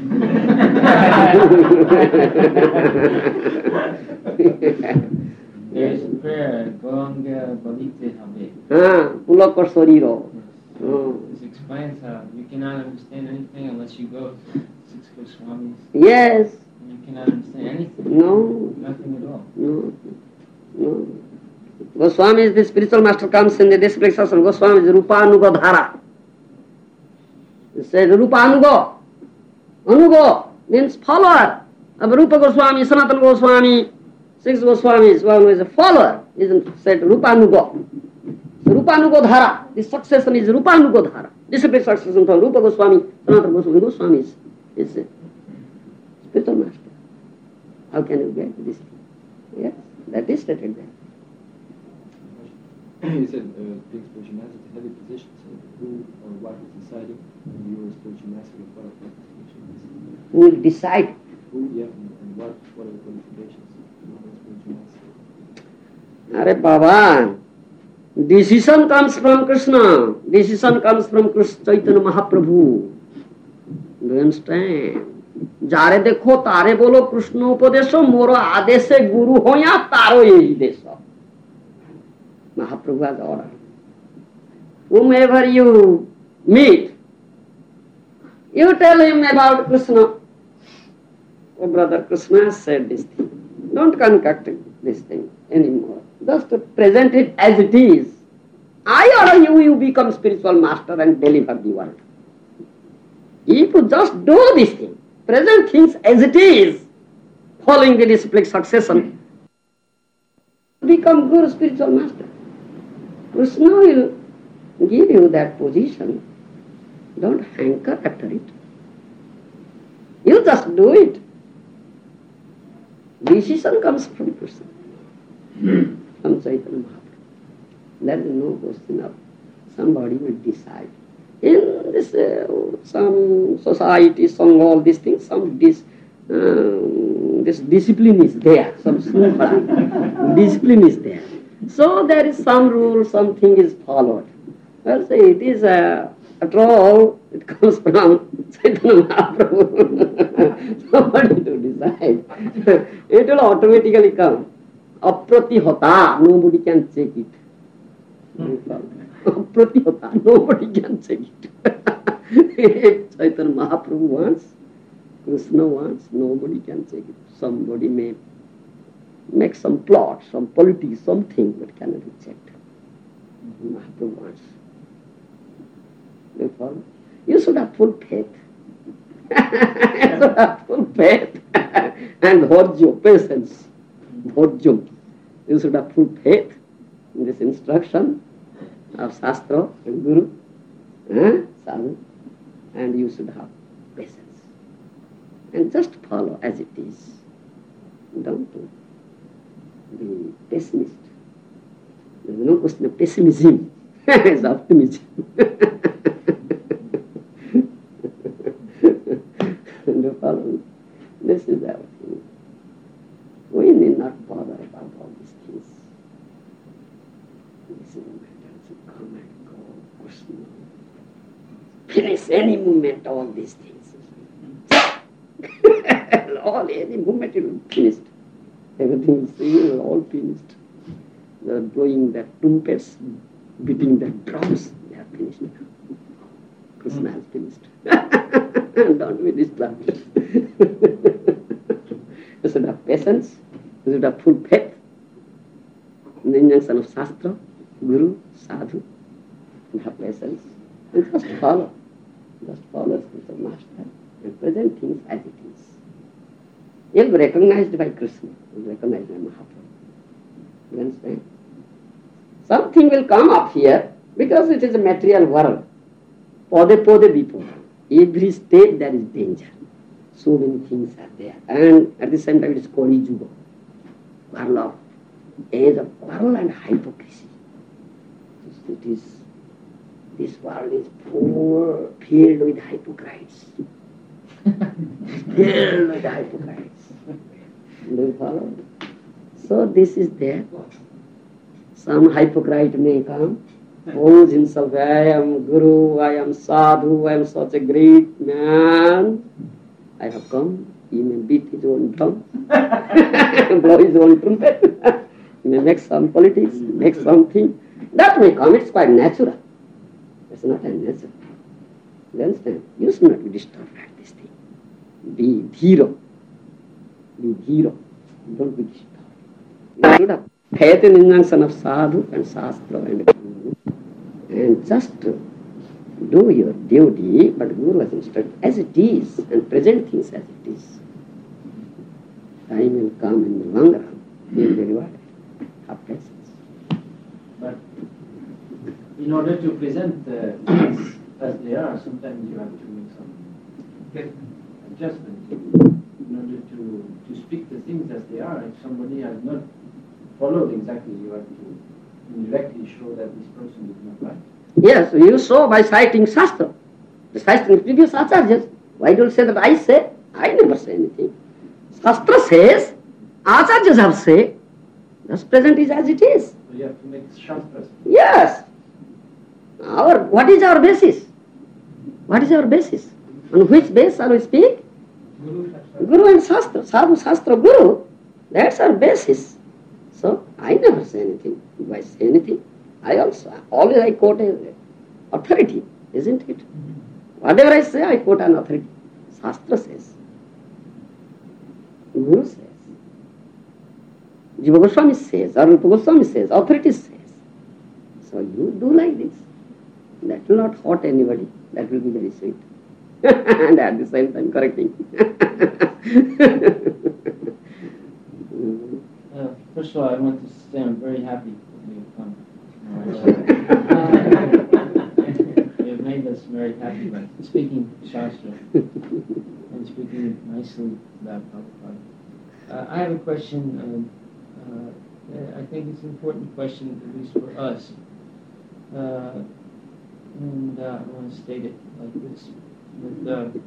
There is a prayer, Gauranga Bhavite Habe. Pulaka Sariro. This explains how you cannot understand anything unless you go to 6 Goswamis. Yes. You cannot understand anything. No. Nothing at all. No. Goswami is the spiritual master, comes in the description. Goswami is Rupa Anuga Dhara. He says Rupa Anuga. Anuga means follower of Rupa Goswami, Sanatana Goswami, 6 Goswamis. One is a follower, is said Rupa Anuga. So Rupa Anuga Dhara. This succession is Rupa Anuga Dhara. Disciplic succession from Rupa Goswami, Sanatana Goswami. Goswami is a spiritual master. How can you get this? Yes, that is stated there. You said being spiritual master is a heavy position, so who or what is deciding when you are a spiritual master and what are the qualifications? Who will decide? Who, yeah, and what are the qualifications of a spiritual master? Are Baba, decision comes from Krishna. Decision comes from Chaitanya Mahaprabhu. Do you understand? जारे देखो तारे बोलो कृष्ण उपदेश मोर आदेश गुरु हो या तारो यही देश Mahaprabhu has ordered. Whomever you meet, you tell him about Krishna. Oh brother, Krishna has said this thing. Don't concoct this thing anymore. Just present it as it is. I order you, you become spiritual master and deliver the world. If you just do this thing, present things as it is, following the disciplic succession, become Guru, spiritual master. Krishna will give you that position. Don't hanker after it. You just do it. Decision comes from Krishna, from Chaitanya Mahaprabhu. There is no question of somebody will decide. In this some society, some all these things, some this discipline is there, some discipline is there. So there is some rule, something is followed. Well, say it is after all, it comes from Chaitanya Mahaprabhu. Somebody to decide. It will automatically come. Apratihata, nobody can check it. Apratihata, nobody can check it. If Chaitanya Mahaprabhu wants, Krishna wants, nobody can check it. Somebody may make some plot, some politics, something, but cannot be checked. Mahaprabhu wants. You follow? You should have full faith. You should have full faith and dhorjo, patience. Dhorjo. You should have full faith in this instruction of Shastra and Guru, Sadhu, and you should have patience. And just follow as it is. Don't be pessimist. There is no question of pessimism. It's optimism. This is our thing. We need not bother about all these things. This is a matter to come and go, Krishna. Finish any movement, all these things. Any movement it will be finished. Everything is singing, all finished. They are blowing their trumpets, beating their drums. They are finished now. Krishna has finished. Don't be disturbed. You should have patience. You should have full faith in the injunction of Shastra, Guru, Sadhu. You have patience. And just follow. Just follow spiritual master and present things as it is. You'll be recognized by Krishna. You'll be recognized by Mahaprabhu. You understand? Something will come up here because it is a material world. Pode vipoda. Every step there is danger. So many things are there. And at the same time it is Kali Yuga. Quarrel of age of quarrel and hypocrisy. It is, this world is filled with hypocrites. Filled with hypocrites. Do you follow? So this is there. Some hypocrite may come, owns himself, I am Guru, I am Sadhu, I am such a great man. I have come. He may beat his own drum, blow his own trumpet, he may make some politics, make something. That may come, it's quite natural. It's not unnatural. You understand? You should not be disturbed at this thing. Be dhiro. Be dhiro. Don't be disturbed. You should have faith in the injunction of Sadhu and Shastra and Guru. And just do your duty, but Guru has instructed as it is and present things as it is. Time will come in the long run. You will be rewarded. Have patience. But in order to present things as they are, sometimes you have to make some adjustments. In order to speak the things as they are, if somebody has not followed exactly, you have to indirectly show that this person is not right. Yes, you saw by citing Shastra. The citing previous acharyas. Why don't you say that I say? I never say anything. Shastra says, acharyas have said, thus present is as it is. So you have to make Shastras. Yes. What is our basis? What is our basis? On which base shall we speak? Guru and Shastra. Sadhu, Shastra, Guru. That's our basis. So I never say anything. If I say anything, always I quote an authority, isn't it? Whatever I say, I quote an authority. Shastra says. Guru says. Jiva Goswami says, or Rupa Goswami says, authority says. So you do like this. That will not hurt anybody. That will be very sweet. And at the same time correcting. First of all, I want to say I'm very happy that you have come. You have made us very happy by speaking Shastra and speaking nicely about Prabhupada. I have a question. I think it's an important question, at least for us. And I want to state it like this. With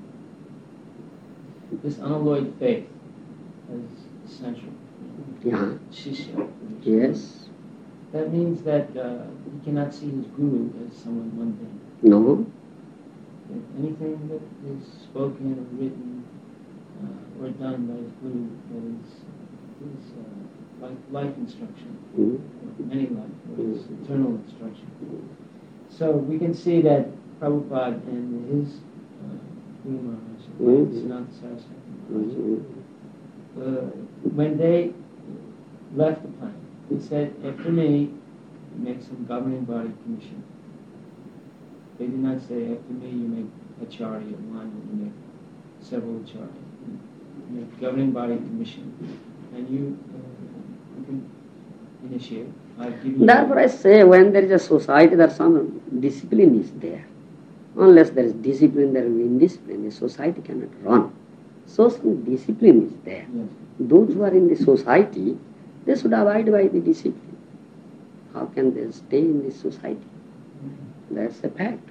this unalloyed faith as essential. Yeah. Shishya. Yes. That means that he cannot see his guru as someone mundane. No. If anything that is spoken or written or done by his guru is like life instruction, or many life, or is eternal instruction. So we can see that Prabhupada and his Guru Maharaj, Siddhanta Saraswati Maharaj, when they left the planet, they said, after me, make some governing body commission. They did not say, after me, you make acharya, one, you make several acharya. You make governing body commission. And you can initiate. I've given Therefore I say, when there is a society, there some discipline is there. Unless there is discipline, there will be indiscipline. The society cannot run. So some discipline is there. Yes. Those who are in the society, they should abide by the discipline. How can they stay in this society? That's a fact.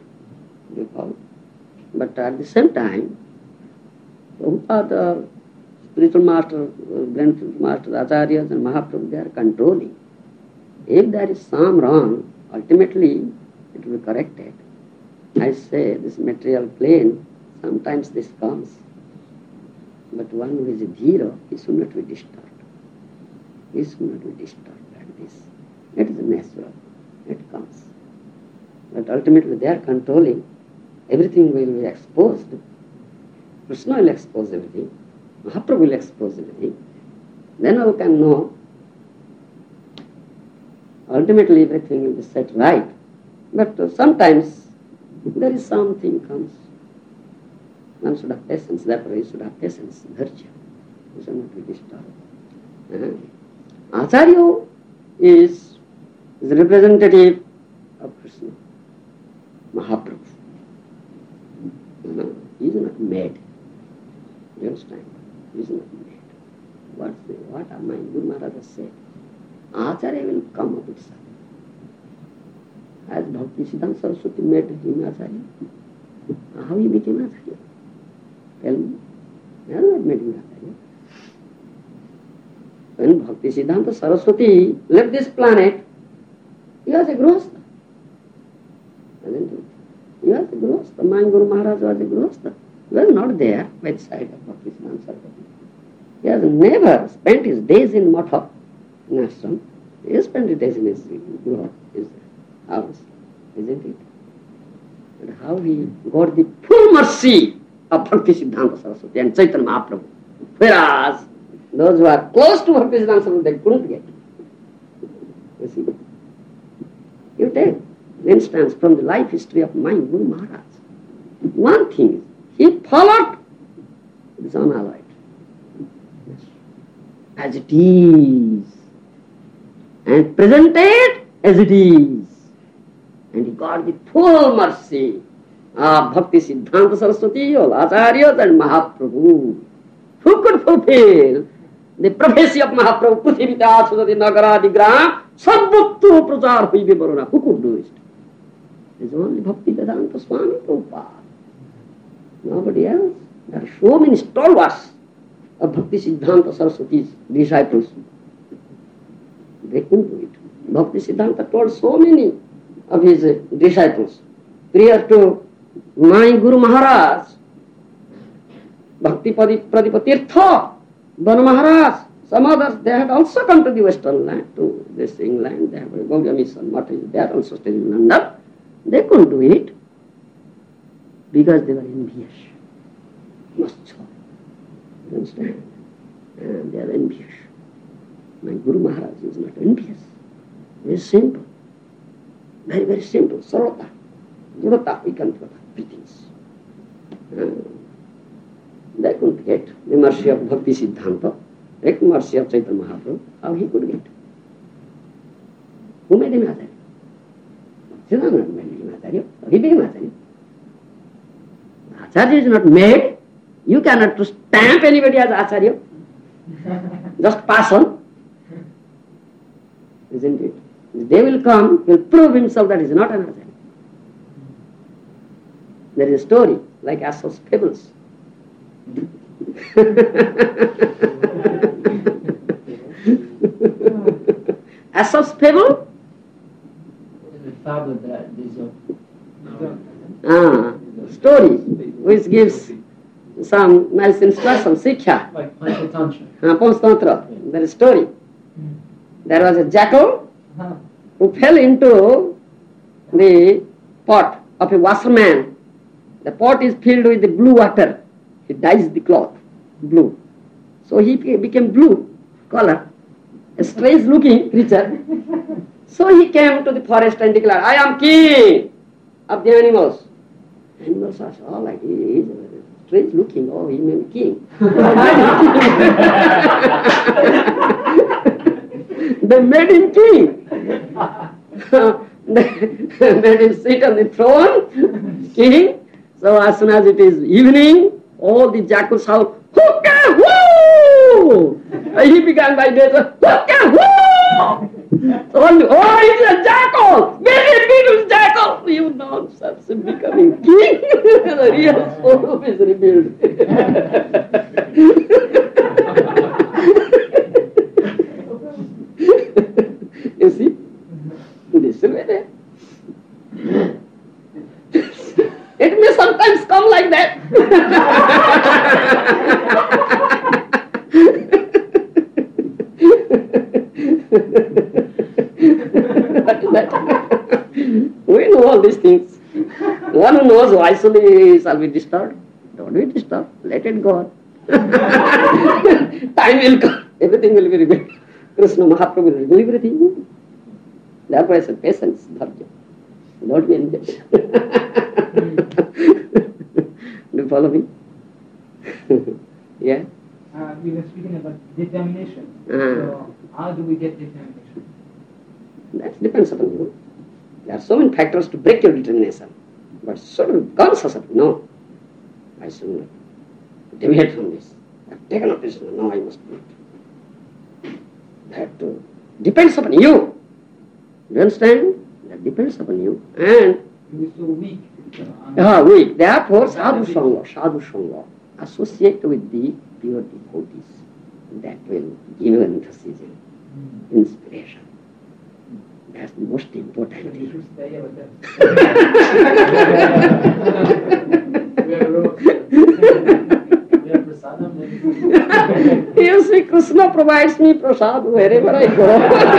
But at the same time, the spiritual master, grand master, acharyas and Mahaprabhu, they are controlling. If there is some wrong, ultimately it will be corrected. I say this material plane, sometimes this comes. But one who is a dhira, he should not be disturbed. He should not be disturbed like this. It is natural. It comes. But ultimately they are controlling. Everything will be exposed. Krishna will expose everything. Mahaprabhu will expose everything. Then all can know. Ultimately everything will be set right. But sometimes there is something comes. One should have patience. Therefore he should have patience, virtue. He should not be disturbed. Acharya is the representative of Krishna. Mahaprabhu. He is not made. You understand? He is not made. What my Guru Maharaj said? Acharya will come of itself. As Bhakti Siddhanta Saraswati made him Acharya. How he became Acharya? Tell me. He has not made him Acharya. When Bhakti Siddhanta Saraswati left this planet, he was a Grihastha. Isn't it? He was a Grihastha. My Guru Maharaj was a Grihastha. He was not there by the side of Bhakti Siddhanta Saraswati. He has never spent his days in Matha, in ashram. He has spent his days in his Griha, his house. Isn't it? But how he got the full mercy of Bhakti Siddhanta Saraswati and Chaitanya Mahaprabhu. Whereas those who are close to Bhakti Siddhanta Saraswati, they couldn't get. You see? You take instance from the life history of my Guru Maharaj. One thing is, he followed this unalloyed. As it is. And presented as it is. And he got the full mercy of Bhakti Siddhanta Saraswati, all Acharyas and Mahaprabhu. Who could fulfill the prophecy of Mahaprabhu? Prithivita Asudati Nagaradi Gram Sabbuttu Prachar Hoibe Varuna. Who could do it? It is only Bhakti Vedanta Swami Prabhupada. Nobody else. There are so many stalwarts of Bhakti Siddhanta Saraswati's disciples. They couldn't do it. Bhakti Siddhanta told so many of his disciples. Prior to my Guru Maharaj, Bhakti Pradipatirtha, Bana Maharaj, some others, they had also come to the western land, to this England. They have a Gaudiya mission, what is there, also stayed in London. They couldn't do it because they were envious. Must so. You understand? And they are envious. My Guru Maharaj is not envious. Very simple. Very, very simple. Sarota, Durata, we can put pretense. They couldn't get the mercy of Bhakti Siddhanta, the mercy of Chaitanya Mahaprabhu. How he could get? Who made him Acharya? Siddhanta made him Acharya. He became Acharya. Acharya is not made. You cannot stamp anybody as Acharya. Just pass on. Isn't it? The day will come, he will prove himself that he is not an Acharya. There is a story like Aesop's fables. Aesop's fable? The fable that is Story which gives some nice instruction, Sikkha. like Panchatantra. Panchatantra. There is a story. There was a jackal who fell into the pot of a washerman. The pot is filled with the blue water. He dyes the cloth blue. So he became blue color, a strange looking creature. So he came to the forest and declared, I am king of the animals. Animals are all like, he is strange looking, oh, he may be king. They made him king. They made him sit on the throne, king. So as soon as it is evening, all the jackals shout, Hooka woo! He began by day, Hooka woo! So only, oh, it's a jackal! Very beautiful jackal! You nonsense, becoming king. The real soul is revealed. You see? This is very. It may sometimes come like that. We know all these things. One who knows wisely shall be disturbed. Don't be disturbed. Let it go. Time will come. Everything will be revealed. Krishna Mahaprabhu will reveal everything. Therefore I said patience, dharma. Don't be engaged. Do you follow me? Yeah? We were speaking about determination. So how do we get determination? That depends upon you. There are so many factors to break your determination. But sort of conscious of it, no. I should not deviate from this. I have taken up this, no, I must do it. That depends upon you. You understand? That depends upon you. And We're so weak. weak. Therefore, sadhu sangha, associate with the pure devotees. That will give you enthusiasm, inspiration. That's the most important We thing. should stay over there. We are prasadam. You see, Krishna provides me prasad wherever I go.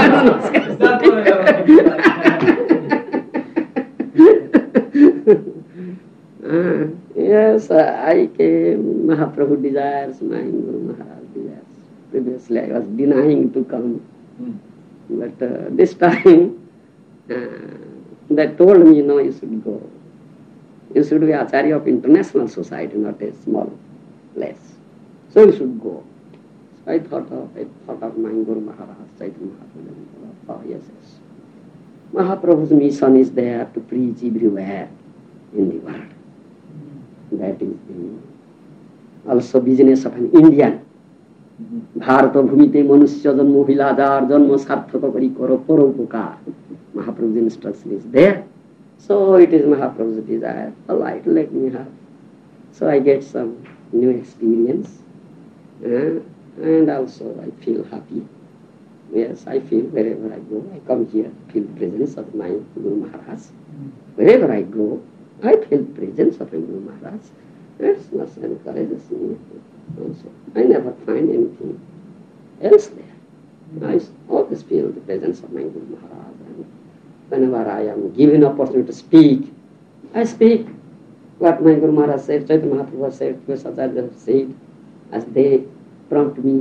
Yes, I came. Mahaprabhu desires, my Guru Maharaj desires. Previously, I was denying to come. But this time, they told me, no, you should go. You should be Acharya of international society, not a small place. So you should go. So I thought of my Guru Maharaj, Chaitanya Mahaprabhu. Oh, yes. Mahaprabhu's mission is there to preach everywhere in the world. That is also business of an Indian. Bharat भूमिते मनुष्य जन्म हिलाजार जन्म सार्थक करी करो परोपकार. Mahaprabhu's instruction is there. So it is Mahaprabhu's desire. All right, let me have. So I get some new experience. And also I feel happy. Yes, I feel wherever I go, I come here, feel presence of my Guru Maharaj. Wherever I go, I feel presence of my Guru Maharaj. That's much encourages me also. I never find anything else there. I always feel the presence of my Guru Maharaj. And whenever I am given opportunity to speak, I speak what my Guru Maharaj said, Chaitanya Mahaprabhu said, Vyasacharya said, as they prompt me.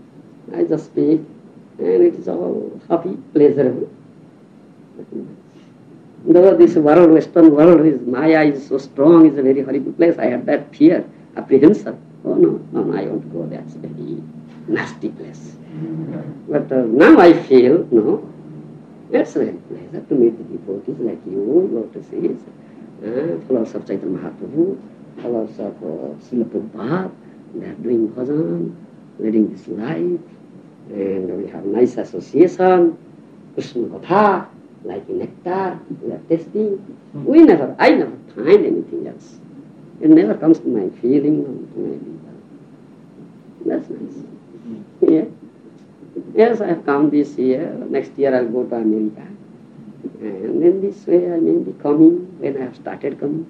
I just speak, and it is all happy, pleasurable. Though this world, Western world, is Maya is so strong, is a very horrible place. I had that fear, apprehension. Oh no, I won't go. That's a very nasty place. But now I feel, no, it's a very pleasure to meet the devotees like you, lotuses, followers of Chaitanya Mahaprabhu, followers of Srila Prabhupada. They are doing bhajan, leading this life, and we have nice association, Krishna Katha, like nectar, we are tasting. I never find anything else. It never comes to my feeling or to my liver. That's nice. Yeah. Yes, I have come this year. Next year I'll go to America. And in this way I may be coming when I have started coming.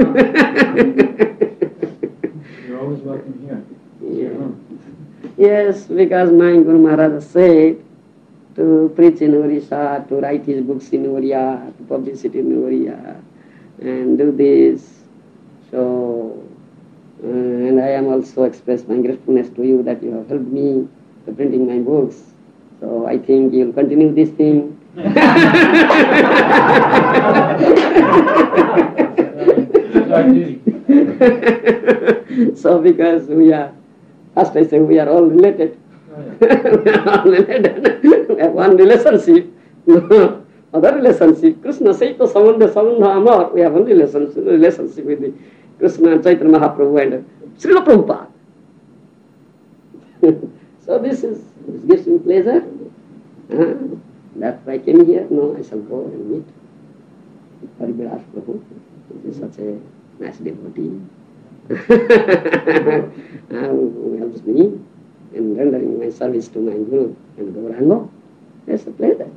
You're always welcome here. Yeah. Yes, because my Guru Maharaj said to preach in Orissa, to write his books in Oriya, to publish it in Oriya, and do this. So, and I am also express my gratefulness to you that you have helped me to printing my books. So I think you will continue this thing. So because we are, first I say we are all related. We are all related. We have one relationship. Other relationship. Krishna Saita Samandha Amar. We have one relationship with the Krishna and Chaitanya Mahaprabhu and Srila Prabhupada. So this gives me pleasure. That I came here. No, I shall go and meet Haribilas Prabhu. He is such a nice devotee. Who helps me in rendering my service to my Guru and Gauranga. That's a pleasure.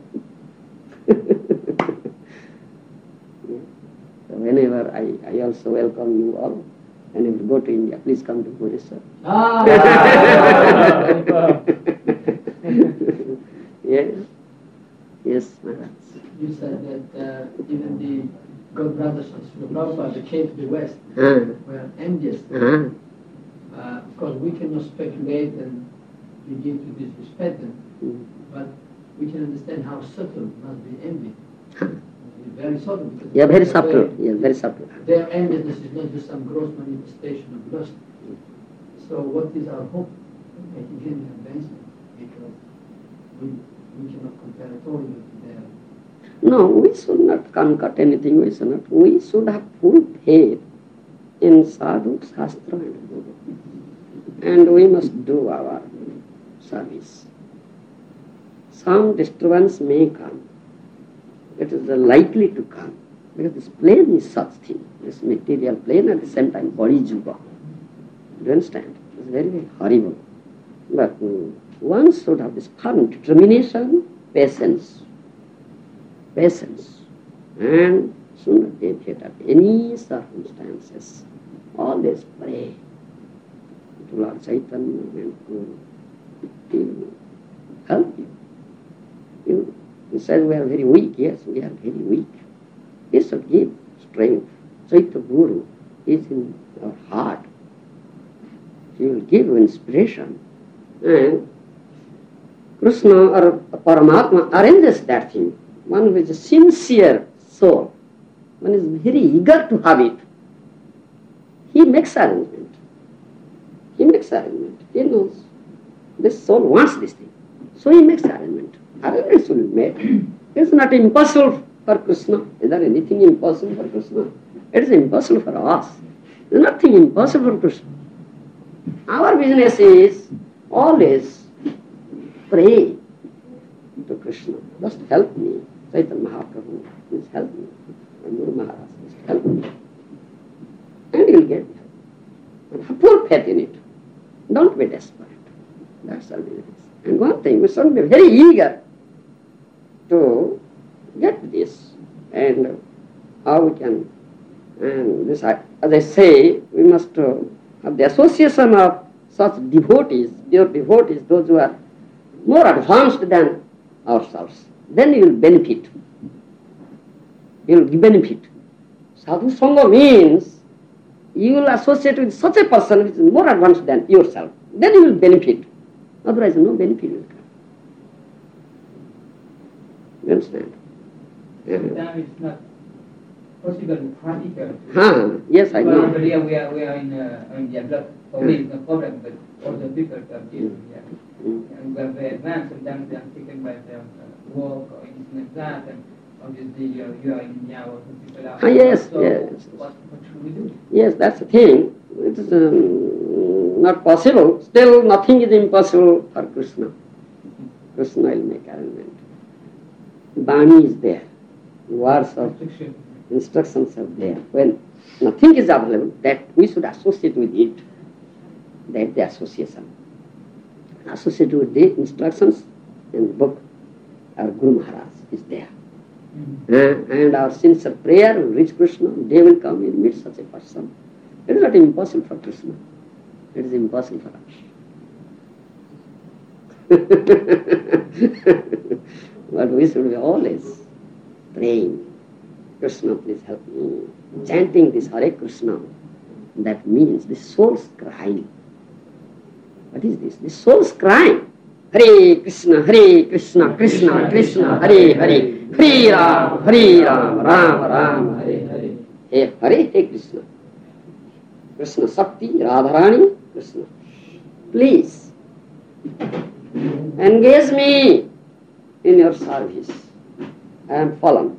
So whenever I also welcome you all. And if you go to India, please come to Purishar. Yes, Maharaj. You said that even the God brothers of Srila Prabhupada that came to the West were envious. Of course, we cannot speculate and begin to disrespect them, but we can understand how subtle must be envy. Very subtle. Yeah, very subtle. Yeah, very subtle. Their enviousness is not just some gross manifestation of lust. So what is our hope in making any advancement? Because we cannot compare at all with their... No, we should not concoct anything. We should have full faith in Sadhu, Shastra and Guru. And we must do our service. Some disturbance may come. It is likely to come. Because this plane is such thing. This material plane at the same time body juga. Do you understand? It's very, very horrible. But one should have this firm determination, patience, and sooner than later, any circumstances, always pray to Lord Chaitanya and Guru. He will help you. He says we are very weak. Yes, we are very weak. He should give strength. Chaitanya Guru is in our heart. He will give you inspiration. And Krishna or Paramatma arranges that thing. One who is a sincere soul, one is very eager to have it. He makes arrangement. He knows this soul wants this thing. So he makes arrangement. Arrangements will be made. It is not impossible for Krishna. Is there anything impossible for Krishna? It is impossible for us. There is nothing impossible for Krishna. Our business is always pray to Krishna. Just help me. Chaitanya Mahaprabhu, please help me. And Guru Maharaj, please help me. And you will get help. And have full faith in it. Don't be desperate. That's all it is. And one thing, we should be very eager to get this. And how we can, and this, as I say, we must have the association of such devotees, pure devotees, those who are more advanced than ourselves. Then you will benefit. You will benefit. Sadhu Sangha means you will associate with such a person which is more advanced than yourself. Then you will benefit. Otherwise, no benefit will come. You understand? Sometimes it's not possible practical. Yes, I Well, know. already we are in India. But for me, it's no problem. But other people come here, and we are very advanced. Sometimes they are taken by their work or anything like that. And obviously, you are in India or some people are. Yes, so yes. What should we do? Yes, that's the thing. It is not possible. Still, nothing is impossible for Krishna. Krishna will make arrangement. Bani is there. Words of instructions are there. When nothing is available, that we should associate with it. That the association. Associate with the instructions in the book. Our Guru Maharaj is there. And our sincere prayer will reach Krishna. They will come and meet such a person. It is not impossible for Krishna. It is impossible for us. But we should be always praying. Krishna, please help me. Chanting this Hare Krishna. That means the soul's crying. What is this? The soul's crying. Hare Krishna, Krishna Krishna, Hare Hare. Hare Ram, Ram Ram, Hare Hare. Hare Hare Krishna. Krishna Sakti, Radharani, Krishna. Please engage me in your service. I am fallen.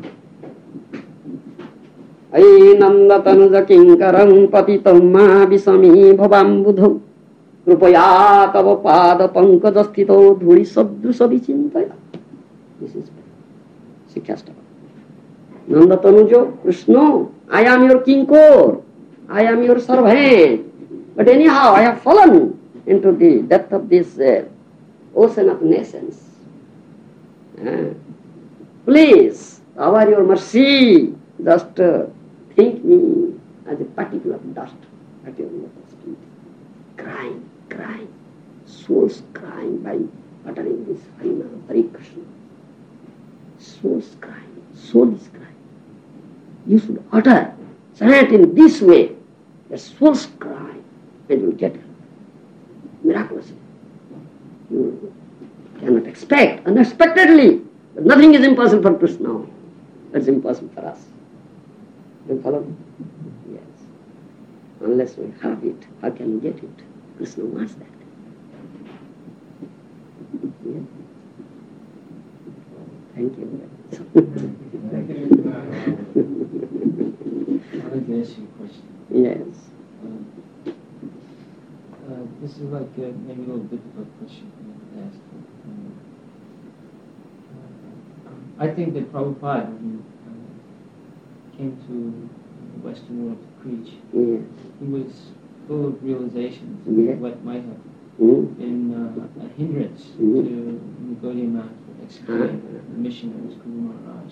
Ainanda tanuja kinkaram patitam ma visami bhavam budham krupaya tava pada pankajasthito dhuri sadrusa vichintaya. This is Sikhastaka. Nanda tanujo, Krishna, I am your kinkor, I am your servant. But anyhow, I have fallen into the depth of this ocean of nations. Please, over your mercy, just think me as a particle of dust at your lotus feet. Crying, crying, souls crying by uttering this Harina, Hare Krishna. Souls crying, soul is crying. You should utter, chant in this way, the souls cry, and you will get miraculously. You cannot expect, unexpectedly. But nothing is impossible for Krishna. That's impossible for us. You follow me? Yes. Unless we have it, how can we get it? Krishna wants that. Yes. Thank you. I'd like to ask you a question. Yes. This is like maybe a little difficult question to ask. I think that Prabhupada, when he came to the Western world to preach, he was full of realizations of what might have been a hindrance to Gaudiya Math executing the mission of his Guru Maharaj.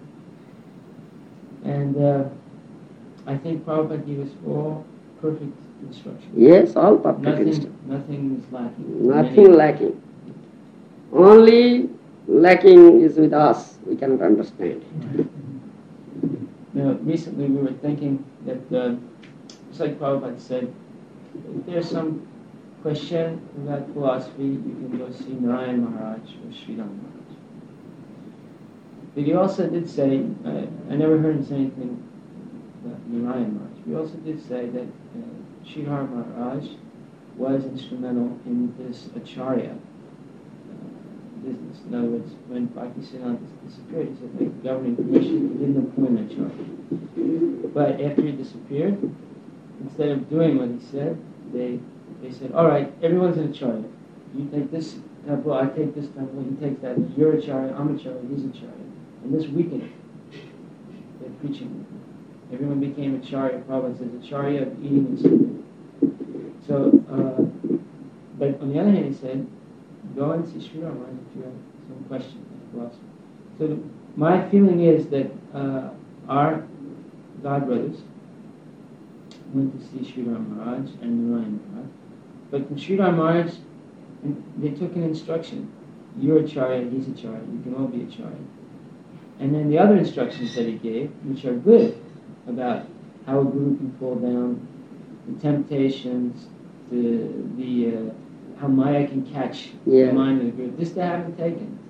And I think Prabhupada gave us all perfect instruction. Yes, all perfect instruction. Nothing is lacking. Nothing lacking. Only lacking is with us. We cannot understand it. Now, recently we were thinking that, just like Prabhupada said, if there's some question about philosophy, you can go see Narayan Maharaj or Sridhar Maharaj. But he also did say, I never heard him say anything about Narayan Maharaj. He also did say that Sridhar Maharaj was instrumental in this acharya business. In other words, when Bhaktisiddhanta disappeared, he said the governing commission didn't appoint an acharya. But after he disappeared, instead of doing what he said, they said, all right, everyone's an acharya. You take this temple, I take this temple, he takes that. You're acharya, I'm acharya, he's acharya. And this weakened their preaching. Everyone became acharya. Prabhupada says acharya of eating and sleeping. So, but on the other hand, he said, go and see Sridhar Maharaj if you have some question of philosophy. So my feeling is that our godbrothers went to see Sridhar Maharaj and Narayan Maharaj. But from Sridhar Maharaj, they took an instruction. You're acharya, he's acharya, you can all be acharya. And then the other instructions that he gave, which are good, about how a guru can fall down, the temptations, the how Maya can catch the mind of the guru. This they haven't taken.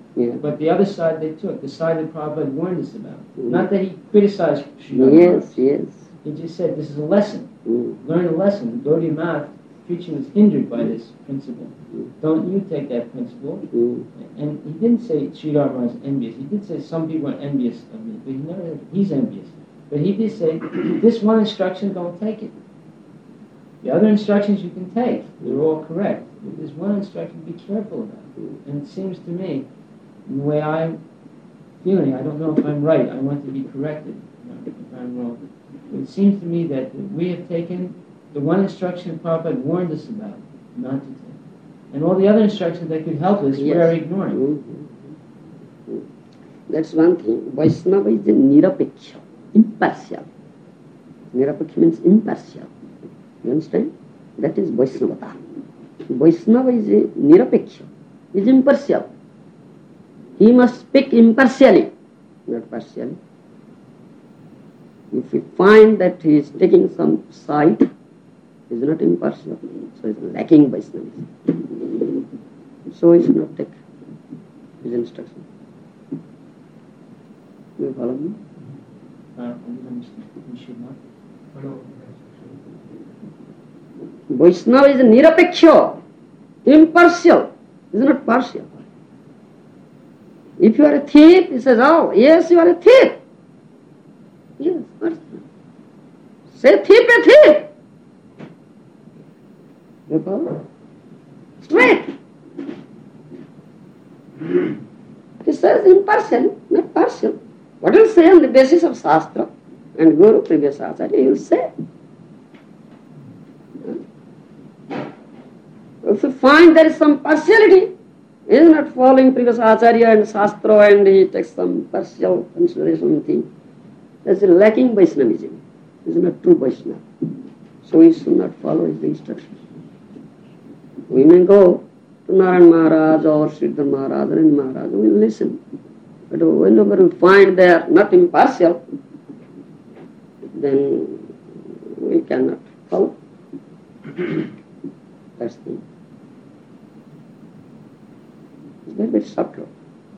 Yeah. But the other side they took, the side that Prabhupada warned us about. Mm. Not that he criticized Srila Yes, yes. He just said this is a lesson. Mm. Learn a lesson. Gaudiya Math preaching is hindered by this principle. Mm. Don't you take that principle. Mm. And he didn't say Sridhar Maharaj is envious. He did say some people are envious of me, but he never said he's envious. But he did say, this one instruction, don't take it. The other instructions you can take. They're all correct. But this one instruction, be careful about. And it seems to me, in the way I'm feeling, I don't know if I'm right. I want to be corrected if I'm wrong. But it seems to me that we have taken the one instruction Prabhupada warned us about, not to take. And all the other instructions that could help us, we are ignoring. Mm. That's one thing. Vaishnava is a nirapeksha, impartial. Nirapeksha means impartial. You understand? That is Vaishnavata. Vaishnava is a nirapeksha, is impartial. He must speak impartially, not partially. If we find that he is taking some side, he is not impartial, so he is lacking Vaishnavism. So he should not take his instruction. Do you follow me? I don't understand. We should not. Vaishnava is nirapeksha, impartial, is not partial. If you are a thief, he says, oh, yes, you are a thief. Yes, partial. Say thief, a thief. You follow? Straight. He says impartial, not partial. What will say on the basis of Shastra and Guru, previous Acharya, he will say. If you find there is some partiality, he is not following previous Acharya and Shastra and he takes some partial consideration thing, that's lacking Vaishnavism. He is not true Vaishnava. So we should not follow his instructions. We may go to Narayan Maharaj or Sridhar Maharaj or any Maharaj, we will listen. But whenever we find they are not impartial, then we cannot follow. That's the thing. It's very, very subtle.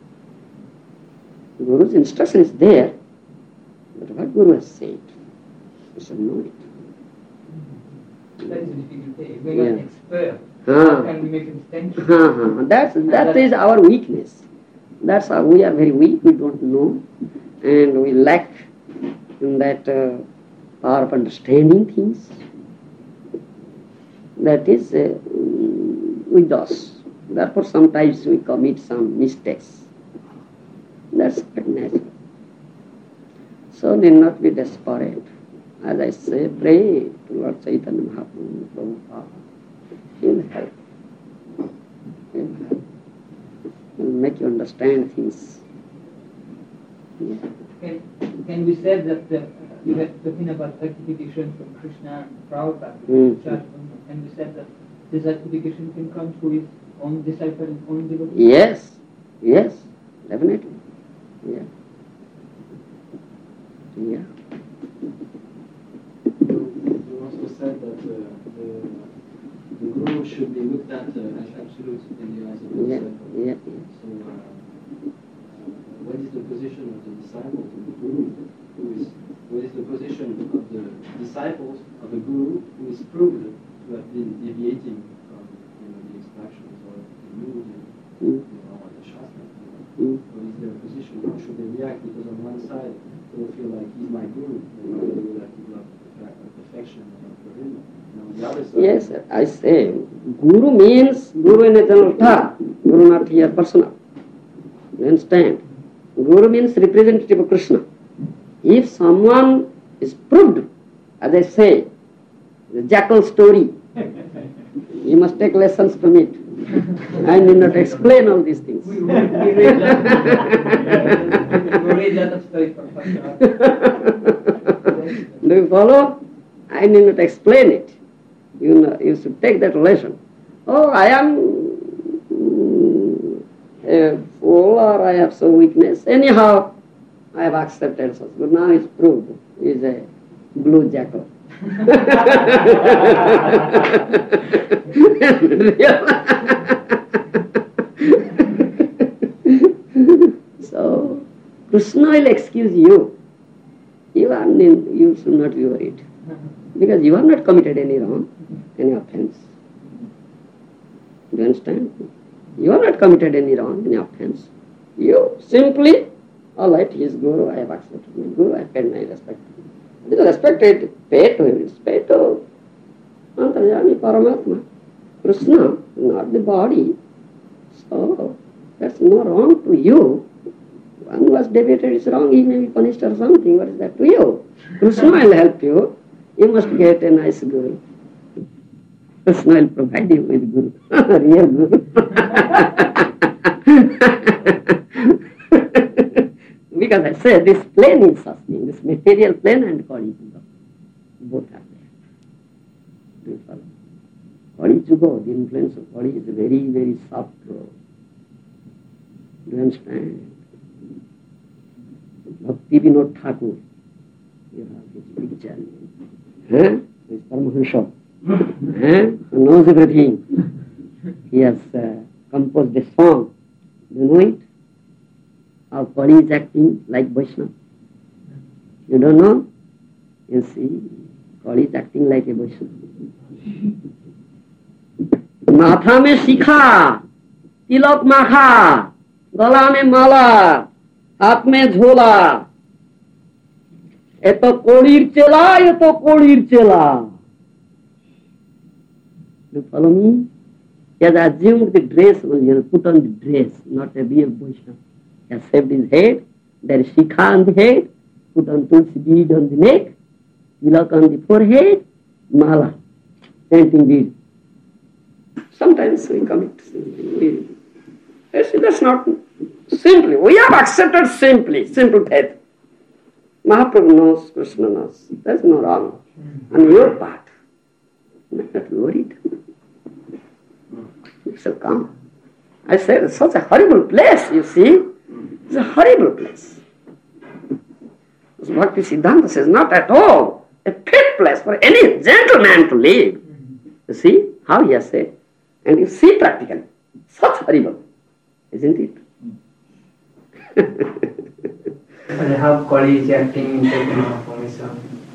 Guru's instruction is there, but what Guru has said, we should know it. That is the difficulty. We are not expert. Ah. How can we make a distinction? That is our weakness. That's how we are very weak, we don't know, and we lack in that power of understanding things. That is with us. Therefore sometimes we commit some mistakes. That's quite natural. So need not be desperate. As I say, pray to Lord Chaitanya Mahaprabhu, Prabhupada. He will help. He will help. He will make you understand things. Yeah. Can we say that you were talking about rectification from Krishna and Prabhupada, and we said that this rectification can come through his own disciple and own devotee? Yes, yes, definitely. Yeah. Yeah. You also said that the Guru should be looked at as absolute in the eyes of the disciple. Yeah. So, what is the position of the disciple to the Guru? What is the position of the disciples of the Guru who is proved to have been deviating from the instructions or the rules or the Shastra? What is their position? How should they react? Because on one side, they will feel like he's my Guru, and they will have developed affection for him. And on the other side, Yes, I say, Guru means Guru in a general term. Guru not here personal. You understand? Guru means representative of Krishna. If someone is proved, as I say, the jackal story, you must take lessons from it. I need not explain all these things. We read that story for Do you follow? I need not explain it. You should take that lesson. Oh, I am a fool or I have some weakness. Anyhow, I have accepted such. But now it's proved. He is a blue jackal. Krishna will excuse you. You should not be worried. Because you have not committed any wrong, any offense. Do you understand? You have not committed any wrong, any offense. You simply, all right, he is Guru, I have accepted my Guru, I paid my respect. It is respected, pay to him, it's paid to Antarjami Paramatma. Krishna, not the body. So, that's no wrong to you. One was debated is wrong, he may be punished or something. What is that to you? Krishna will help you. You must get a nice Guru. Krishna will provide you with Guru. Real Guru. Because I say this plane is sustained, this material plane and Kali Yuga. Both are there. Do you follow? Kali Yuga, the influence of Kali is very, very soft road. Do you understand? Bhakti Vinod Thakur, you have his picture. His Paramahansa, who knows everything. He has composed a song. Do you know it? How Kali is acting like Vaishnava. You don't know? You see, Kali is acting like a Vaishnava. माथा में शिखा, तिलक माखा, गला में माला, हाथ में झोला. ये तो कोड़ीर चेला, ये तो कोड़ीर चेला. You follow me? He has assumed the dress, he has put on the dress, not a real Vaishnava. He has shaved his head, there is shikha on the head, put on tulsi bead on the neck, tilak on the forehead, mala, chanting bead. Sometimes we commit. That's not simply. We have accepted simple faith. Mahaprabhu knows, Krishna knows. There's no wrong on your part. Not be worried. You shall come. I said, it's such a horrible place, you see. It's a horrible place. Bhakti Siddhanta says, not at all a fit place for any gentleman to live. You see how he has said. And you see practically. Such horrible. Isn't it? And how Kali is acting in Chaitanya Mahaprabhu?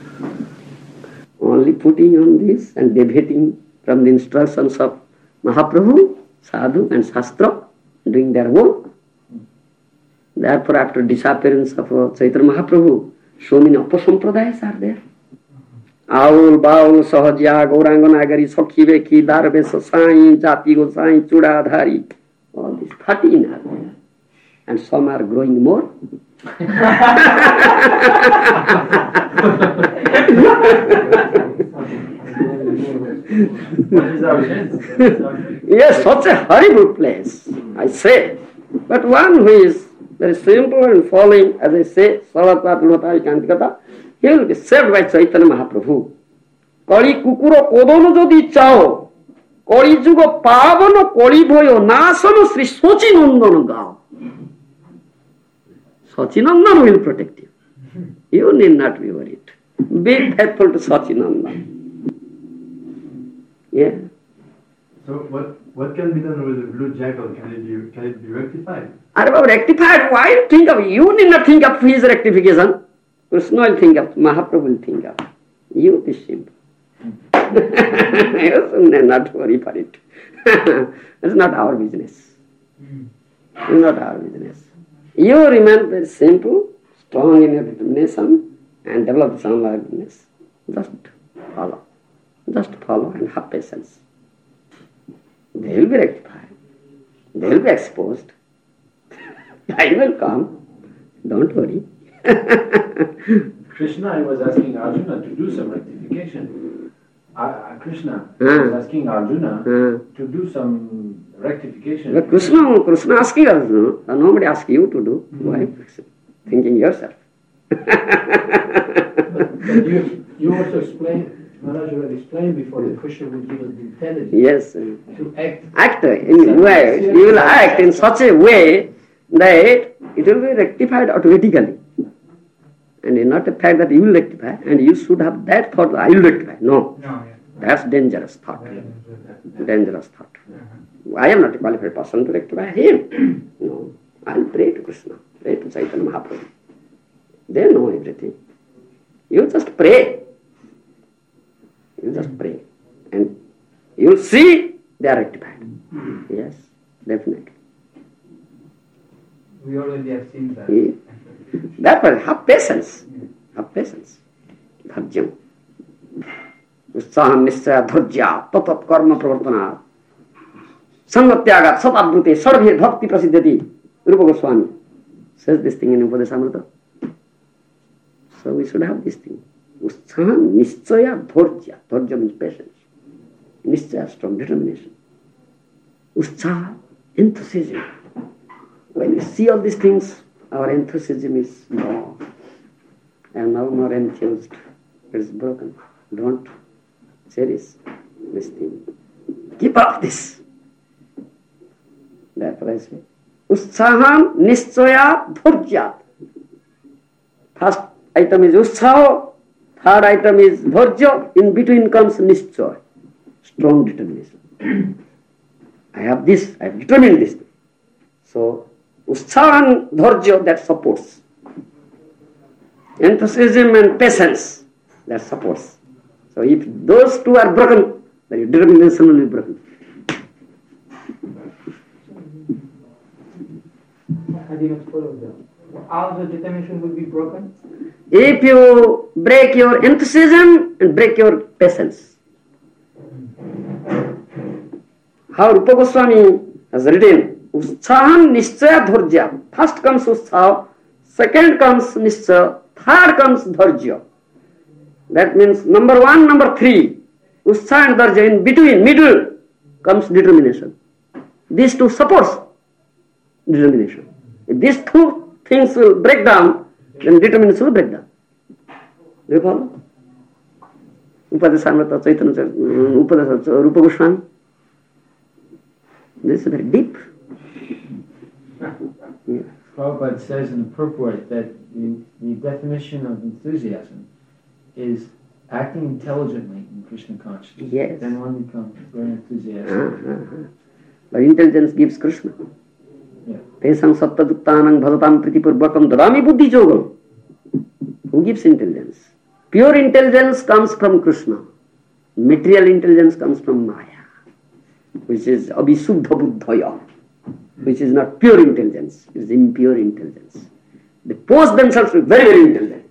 Only putting on this and deviating from the instructions of Mahaprabhu, Sadhu and Shastra, doing their work. Therefore, after disappearance of Chaitanya Mahaprabhu, so many Upasampradayas are there. Aul, Baul, Sahajya, Gauranga Nagari, Sakhi Veki, Darvesa, Sai, Jati Gosai, Chudadhari. All these 13 are there. And some are growing more. Yes, such a horrible place, I say. But one who is very simple and following, as I say, Savatvat Lutai Kantikata, he will be saved by Chaitanya Mahaprabhu. Kali Kukuro Kodono Jodi Chao, Kali Jugo Pavano, Kali Boyo, Nasono Sri Sachinandana Gao. Sachinandana will protect you. You need not be worried. Be faithful to Sachinandana. Yeah. So what can be done with the blue jackal? Can it be rectified? Rectified, why you think of? You need not think of his rectification. Krishna will think of, Mahaprabhu will think of. You be simple. You need not worry for it. It's not our business. It's not our business. You remain very simple, strong in your determination, and develop some liveliness. Just follow. Just follow and have patience. They will be rectified. They will be exposed. Time will come. Don't worry. Krishna was asking Arjuna to do some rectification. Krishna was asking Arjuna to do some rectification. But Krishna asking Arjuna, nobody asks you to do. Why? Thinking yourself. But you also explained, Maharaj already explained before that Krishna will give us the intelligence Yes. to act. Act in way. You will act in such a way that it will be rectified automatically. And it's not the fact that you will rectify, and you should have that thought, I will rectify. No. That's dangerous thought. Dangerous thought. I am not a qualified person to rectify him. No. I'll pray to Krishna, pray to Chaitanya Mahaprabhu. They know everything. You just pray. You just pray. And you'll see they are rectified. Yes, definitely. We already have seen that. Therefore, have patience. Have patience. Dharjam. Utsaham nisya dharjya tatat karma pravartana sangatyagat satabrute sarvir bhakti prasiddhati. Rupa Goswami says this thing in Upadesamrita. So we should have this thing. Utsaham nischaya dharjya. Dharjya means patience. Nischaya, strong determination. Utsaha, enthusiasm. When we see all these things, our enthusiasm is gone. I am now more enthused. It is broken. Don't cherish this thing. Keep up this. Therefore I say, Utsaham nischaya dharjya. First item is Utsaha, third item is dharjya, in between comes nischaya, strong determination. I have this, I have determined this. So, Utsaha and dharjya, that supports. Enthusiasm and patience, that supports. So, if those two are broken, then your determination will be broken. I did not follow that. How the determination will be broken? If you break your enthusiasm and break your patience. How Rupa Goswami has written, Utsaham nischaya dharjya. First comes Utsaha, second comes nischaya, third comes dharjya. That means number 1, number 3, Utsaha and dharjya, in between, middle comes determination. These two supports determination. If these two things will break down, then determination will break down. Do you follow? Upadesamrita, Chaitanya, Upadesa, Rupa Goswami. This is very deep. Yeah. Prabhupada says in the purport that the definition of enthusiasm is acting intelligently in Krishna consciousness. Yes. Then one becomes very enthusiastic. But intelligence gives Krishna. Yeah. Tesang sattaduktanang bhadatam pritipurvakam dadami buddhi jogam. Who gives intelligence? Pure intelligence comes from Krishna. Material intelligence comes from Maya, which is abhisuddha buddhaya, which is not pure intelligence, it is impure intelligence. They pose themselves to be very, very intelligent.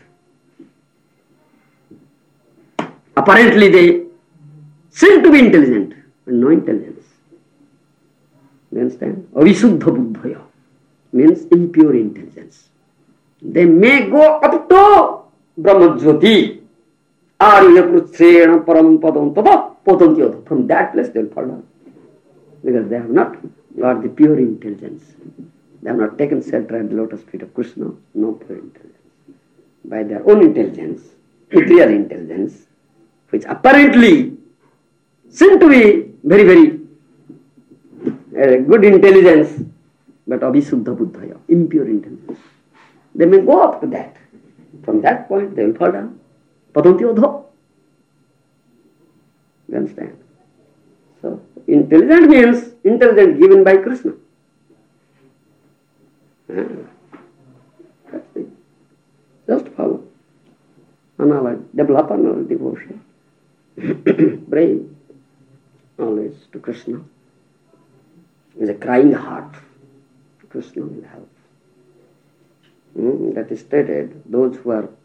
Apparently they seem to be intelligent, but no intelligence. You understand? Avisuddha buddhaya means impure intelligence. They may go up to Brahmajyoti, Arya Kruthrena Param Padam Tada Potantyodha. From that place they will fall down. Because they have not got the pure intelligence. They have not taken shelter at the lotus feet of Krishna. No pure intelligence. By their own intelligence, material intelligence, which apparently seem to be very, very good intelligence, but abhisuddha buddhaya, impure intelligence. They may go up to that. From that point they will fall down. Padantyodha. You understand? So, intelligent means intelligence given by Krishna. Just follow. Anala, develop another devotion. Pray always to Krishna. With a crying heart, Krishna will help. That is stated, those who are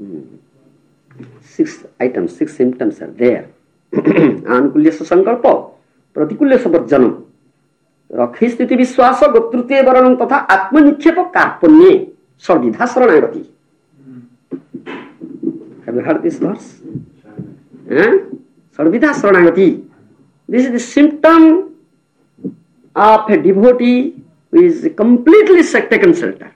6 items, 6 symptoms are there. Anukulyasya sankalpa, Pratikulyasya varjanam, Rakhi sthiti vishwasa, Goptrutya varanam tatha atmanikhepa karpanye, Sarvidha saranagati. Have you heard this verse? Sarvidha saranagati. This is the symptom of a devotee who is completely taken shelter.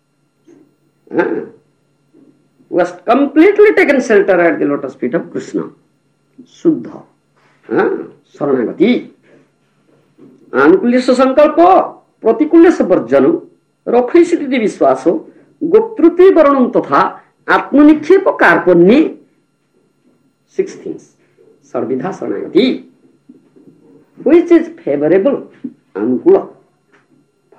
Was completely taken shelter at the lotus feet of Krishna. Suddha. Saranagati. Anukulyasya sankalpa, Pratikulyasya varjanam, Rakhisiti vishwaso, Goptrutya varanam tatha, Atmanikhepa karpanye. 6 things. Sarvidha saranagati. Which is favorable, anukula,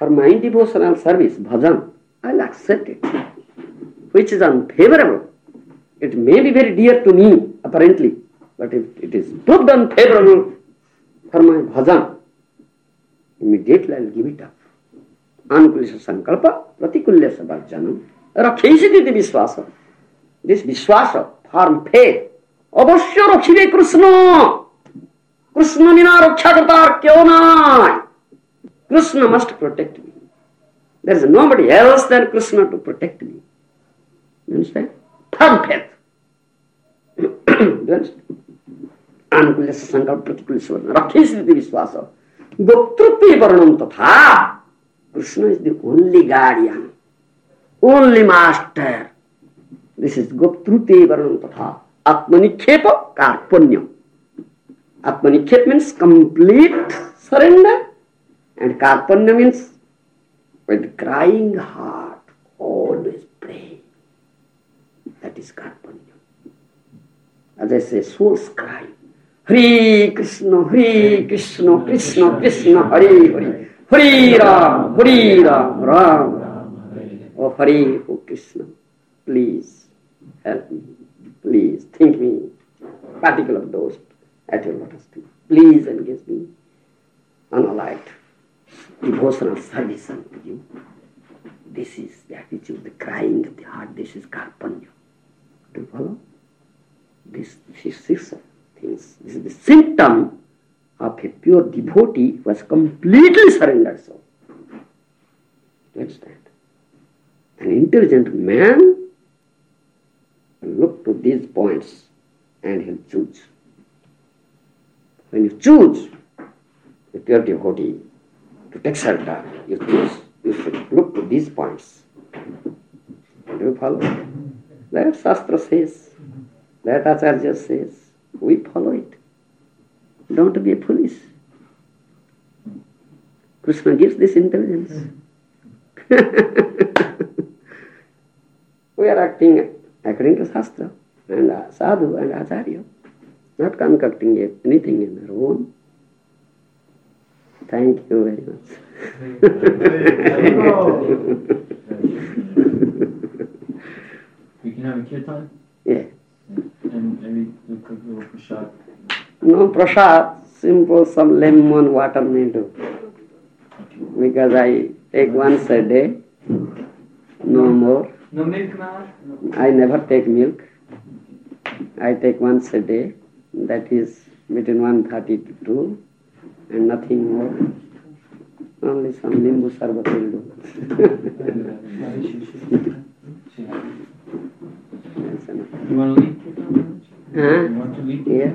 for my devotional service, bhajan, I'll accept it. Which is unfavorable. It may be very dear to me, apparently, but if it is proved unfavorable for my bhajan, immediately I'll give it up. Anukulisa sankalpa, pratikulyasa bhajanam, rakhisiti vishwasa. This vishwasa, firm faith, avashya rakhibe Krishna. Krishna bina raksha kartar kyau nahi? Krishna must protect me. There is nobody else than Krishna to protect me. You understand? Firm faith. You understand? Anukulasa sankalpa, pratikulyasa rakhisiti vishwasa. Goptrutvi varanam tatha. Krishna is the only guardian, only master. This is Goptrutvi varanam tatha. Atmanikhepa karpanya. Atmanikhepa means complete surrender, and karpanya means with crying heart, always pray. That is karpanya. As I say, souls cry. Hare Krishna, Krishna Krishna, Hare Hare, Hare Ram, Ram Ram. Oh Hare, oh Krishna, please help me, please think me, particular those at your lotus feet. Please engage me on a light devotional service unto you. This is the attitude, the crying of the heart. This is karpanya. Do you follow? This is six things. This is the symptom of a pure devotee who has completely surrendered soul. Do you understand? An intelligent man will look to these points and he'll choose. When you choose a pure devotee to take shelter, you should look to these points. Do you follow? That Shastra says, that Acharya says, we follow it. Don't be foolish. Krishna gives this intelligence. We are acting according to Shastra and Sadhu and Acharya, not concocting anything in our own. Thank you very much. We can have a kirtan? Yeah. And maybe do a quick little prasad. No prasad, simple some lemon water may do. Because I take once a day, no more. No milk, Maharaj? I never take milk. I take once a day, that is between 1:30 to 2, and nothing more. Only some limbu sarbat will do. You want to leave kirtan? Huh? You want to leave? Yeah.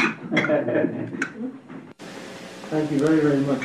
Thank you very, very much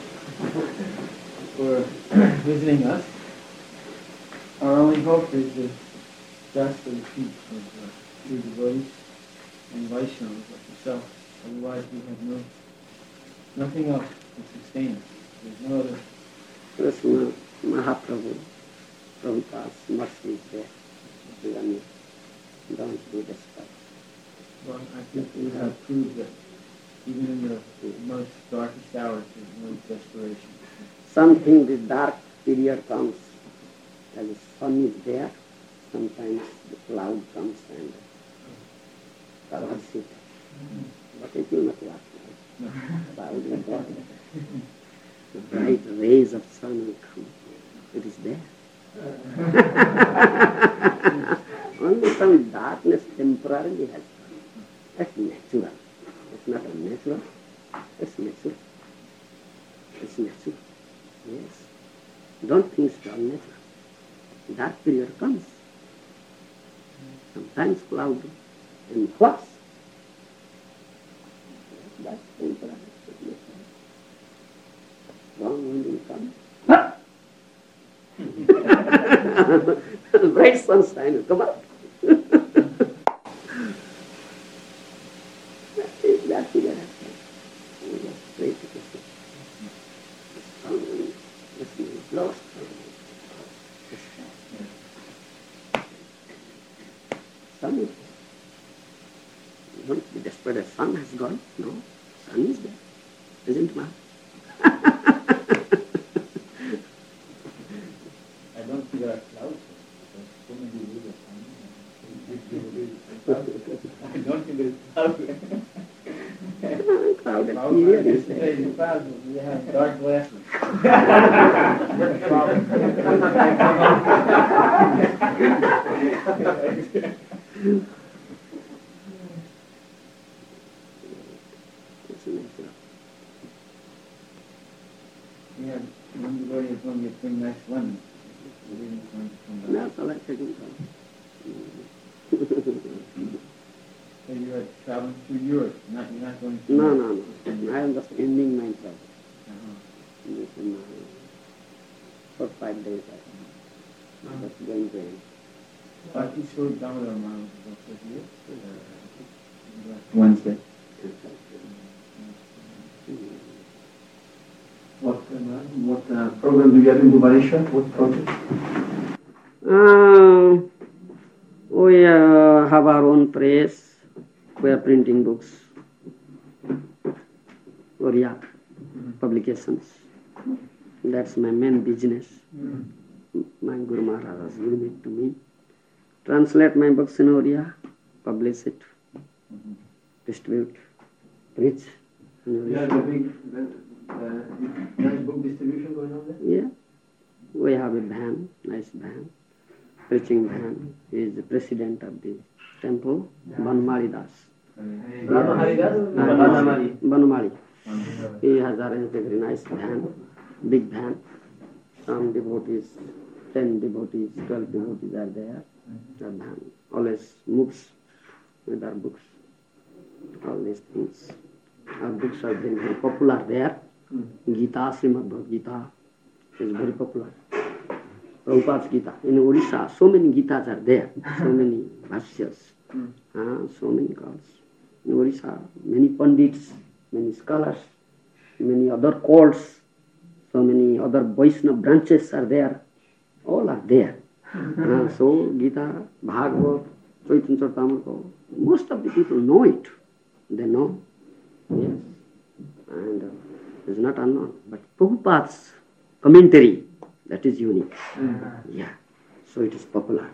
for visiting us. Our only hope is the dust of the feet of true devotees and Vaishnavas like yourself. Otherwise we have nothing else to sustain us. There's no other. Krishna Mahaprabhu, Prabhupada's mercy is there. Don't be desperate. Well, I think we have proved that even in the most darkest hours there's no desperation. Something, the dark period comes, as the sun is there, sometimes the cloud comes and covers it. But it will not last long. Cloud will go. The bright rays of sun will come. It is there. Only some darkness temporarily has come. That's natural. It's not unnatural. It's natural. It's natural. Yes. Don't think it's unnatural. Dark period comes. Sometimes cloud and flux. That's temporary. Strong wind will come. Bright sunshine will come up. That period has come. We just pray to Krishna. Strong wind. This wind blows strong wind. Sun is there. Don't be desperate. The sun has gone. No, sun is there. Isn't it, ma'am? Crowded period is there. You have dark glasses. Yeah, one devotee is going to get pretty nice one. That's all I can So you are traveling through Europe, you're not going to... No. I am just ending myself. This is for 5 days. I'm just going to end. Bhakti Swarup Damodar Maharaj is also here. Wednesday. What program do you have in Bhubaneswar? What project? We have our own press. We are printing books. Oriya publications. That's my main business. My Guru Maharaj has given it to me. Translate my books in Oriya, publish it, distribute, preach. You have a big, nice book distribution going on there? Yeah. We have a van, nice van, preaching van. He is the president of the temple, Banmali Das. Banmali. He has arranged a very nice van, big van. Some devotees, 10 devotees, 12 devotees are there. That van always moves with our books. All these things. Our books are very, very popular there. Gita, Srimad Bhagavad Gita is very popular. Prabhupada's Gita. In Orissa, so many Gitas are there, so many bhashyas, so many calls. In Orissa, many pandits, many scholars, many other courts, so many other Vaishnava branches are there. All are there. So Gita, Bhagavad, Chaitanya Charitamrita, most of the people know it. They know. Yes. And it's not unknown. But Prabhupada's commentary, that is unique. Yeah. So it is popular.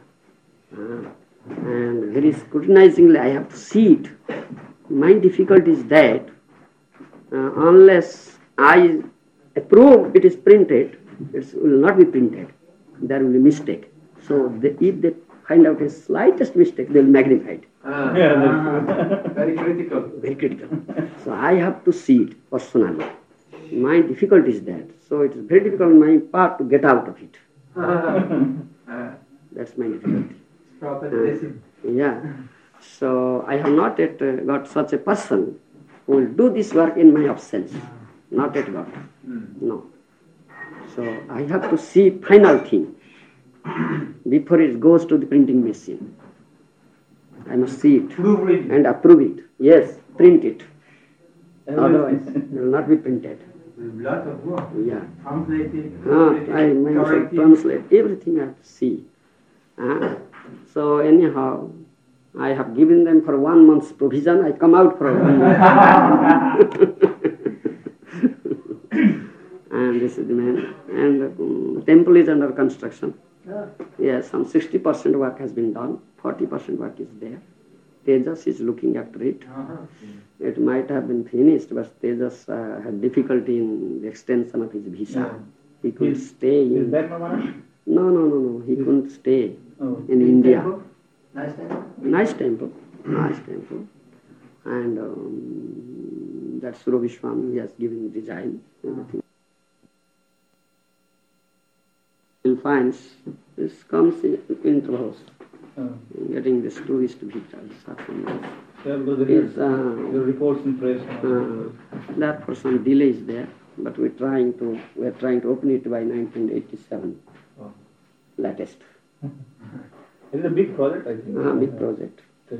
And very scrutinizingly I have to see it. My difficulty is that unless I approve it is printed, it will not be printed. There will be mistake. So if they find out a slightest mistake, they will magnify it. Very critical. Very critical. So I have to see it personally. My difficulty is that. So it is very difficult on my part to get out of it. That's my difficulty. Yeah. So I have not yet got such a person who will do this work in my absence. Not yet got. No. So I have to see final thing before it goes to the printing machine. I must see it and approve it. Yes, print it. Otherwise, it will not be printed. Lot of work. Yeah. Translated. I myself translate everything I have to see. So anyhow, I have given them for 1 month's provision. I come out for 1 month. And this is the man. And the temple is under construction. Yes, some 60% work has been done. 40% work is there. Tejas is looking after it. It might have been finished, but Tejas had difficulty in the extension of his visa. He couldn't stay in... No. He couldn't stay in India. Nice temple. And that Surabhi has given design, everything. You'll find this comes in close. Getting this tourist visas. Your reports in press. That for some delay is there, but we're trying to open it by 1987. Latest. It is a big project, I think. Big project.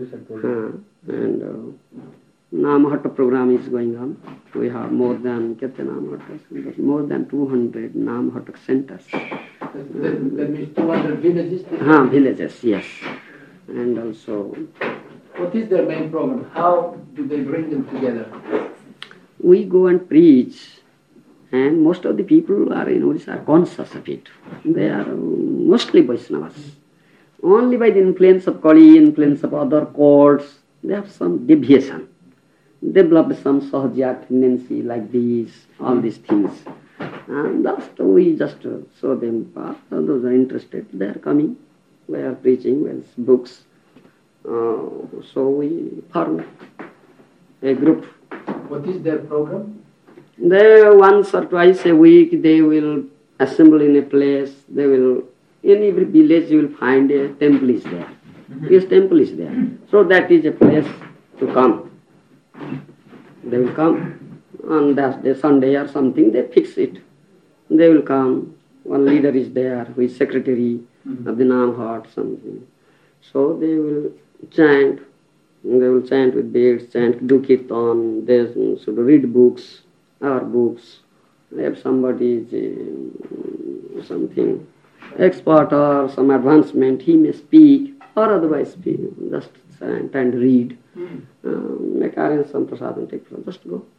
And Namahatta program is going on. We have more than 200 Namahatta centers. That means 200 villages? Villages, yes. And also... What is their main program? How do they bring them together? We go and preach, and most of the people are in Orissa are conscious of it. They are mostly Vaishnavas. Only by the influence of Kali, influence of other courts, they have some deviation, develop some sahajya tendency like these, all these things. And we just show them path. Those are interested, they are coming, we are preaching with books. So we form a group. What is their program? They once or twice a week they will assemble in a place. They will, in every village you will find a temple is there. Yes, temple is there. So that is a place to come. They will come on that day, Sunday or something, they fix it. They will come. One leader is there who is secretary of the Namhat, something. So they will chant. They will chant with beads, chant, do kirtan. They should read books, our books. If somebody is something expert or some advancement, he may speak or otherwise speak. Just chant and read. Make arrange some prasad and take prasad. Just go.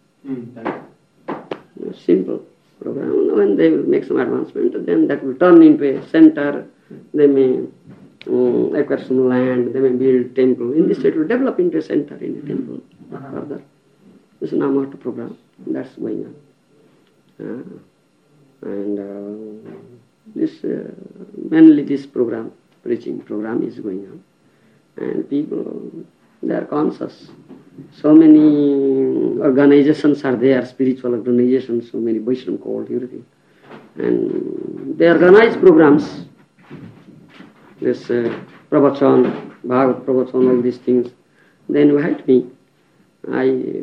Simple program. When they will make some advancement, then that will turn into a center. They may acquire some land, they may build temple. In this way, it will develop into a center, in a temple. Further. This is Namahata program. That's going on. And this mainly this program, preaching program is going on. And people, they are conscious. So many organizations are there, spiritual organizations, so many Vaishnava called, everything. And they organize programs. This pravachan, Bhagavad pravachan, all these things. They invite me. I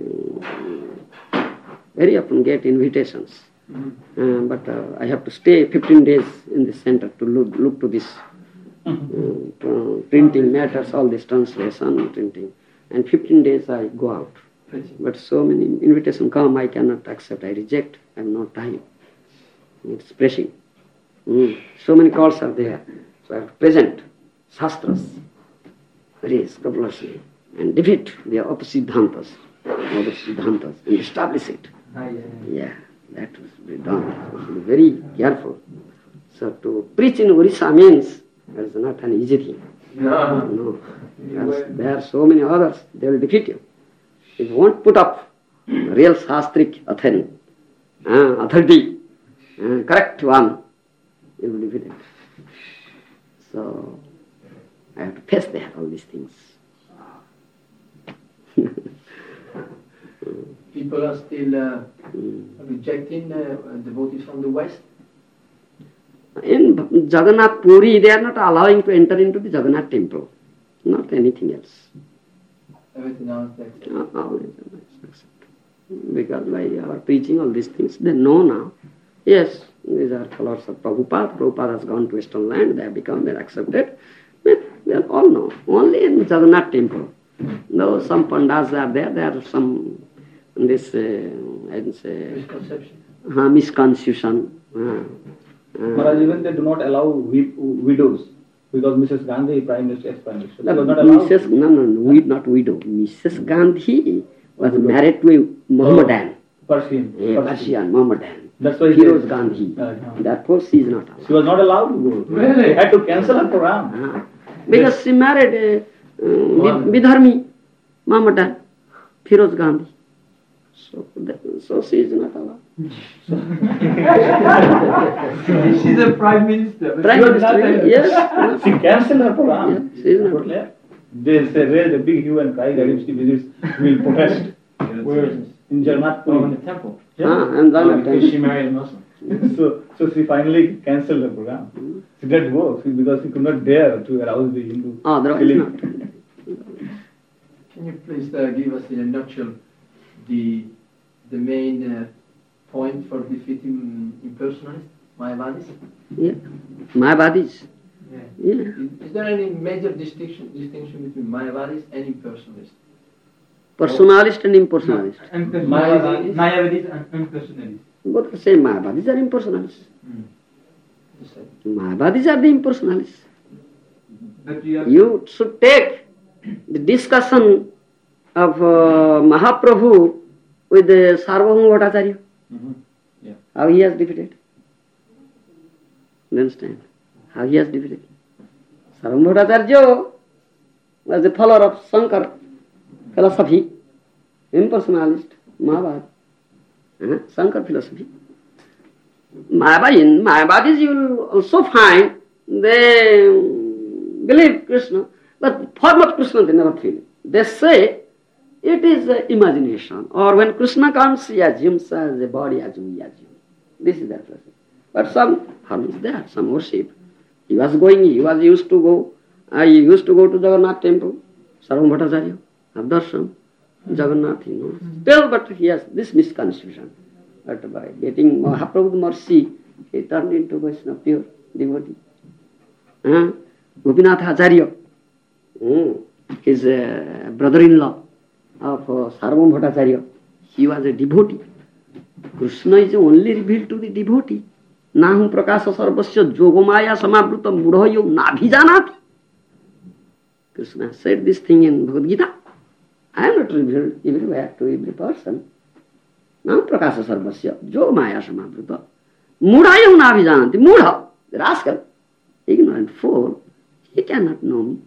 very often get invitations. But I have to stay 15 days in the center to look to this printing matters, all this translation, printing. And 15 days I go out. But so many invitations come, I cannot accept, I reject. I have no time. It's pressing. So many calls are there. So I have to present Shastras, very scrupulously, and defeat the opposite Siddhantas, and establish it. Yeah, that must be done. So be very careful. So to preach in Orissa means that is not an easy thing. No. There are so many others, they will defeat you. If you won't put up real Shastric authority, correct one, you will defeat it. So I have to face there, all these things. People are still rejecting devotees from the West? In Jagannath Puri, they are not allowing to enter into the Jagannath temple, not anything else. Everything else accepted. Always accepted. Because by our preaching all these things, they know now. Yes, these are followers of Prabhupada. Prabhupada has gone to Western land, they have become very accepted. But they all know. Only in Jagannath temple. Though some pandas are there are some this I'd say misconception. Maharaj, even they do not allow widows because Mrs. Gandhi, Prime Minister, ex-Prime Minister, was not allowed. Not widow. Mrs. Gandhi was married to a Mohammedan. Persian Mohammedan. That's why Firoz Gandhi. Therefore, she is not allowed. She was not allowed to go. Really? They had to cancel her program. Because she married a Vidharmi Mohammedan, Firoz Gandhi. So she is not allowed. She's a Prime Minister. Prime Minister, yes. She cancelled her program. Yeah, she is not allowed. They raised a big hue and cry that if she visits, we will protest. Where is this? In Jarnath. In the temple. And because she married a Muslim. So she finally cancelled the program. She didn't go because she could not dare to arouse the Hindu. Otherwise not. Can you please give us in a nutshell the main point for defeating impersonalists, Mayavadis? Yeah. Mayavadis. Yeah. Is there any major distinction between Mayavadis and impersonalists? Personalist and impersonalist. Mayavadis and impersonalists. Both the same. Mayavadis are impersonalists. Mayavadis are the impersonalists. You should take the discussion of Mahaprabhu with the Sarvabhauma Bhattacharya. Yeah. How he has defeated. You understand? How he has defeated. Sarvabhauma Bhattacharya was the follower of Shankar. philosophy, impersonalist, Mayavad, Shankar philosophy. In Mayavadis you will also find they believe Krishna, but form of Krishna they never feel. They say it is imagination, or when Krishna comes, he assumes as a body as we assume. This is their philosophy. But some harm is there, some worship. He was used to go to Jagannath temple, Sarvam Bhattacharya, have darshan, Jagannath, Still, but he has this misconception. But by getting Mahaprabhu's mercy, he turned into Vaishnava, pure devotee. Gopinath Acharya, his brother-in-law of Sarvam Bhattacharya, he was a devotee. Krishna is only revealed to the devotee. Nahum prakasa sarvasya jogomaya samavruta mudhayo nabhijanati. Krishna said this thing in Bhagavad Gita. I am not revealed everywhere to every person. Nahum prakasa sarvasya jogomaya samavruta mudhayo nabhijanati. Mudha, the rascal, ignorant fool, he cannot know me.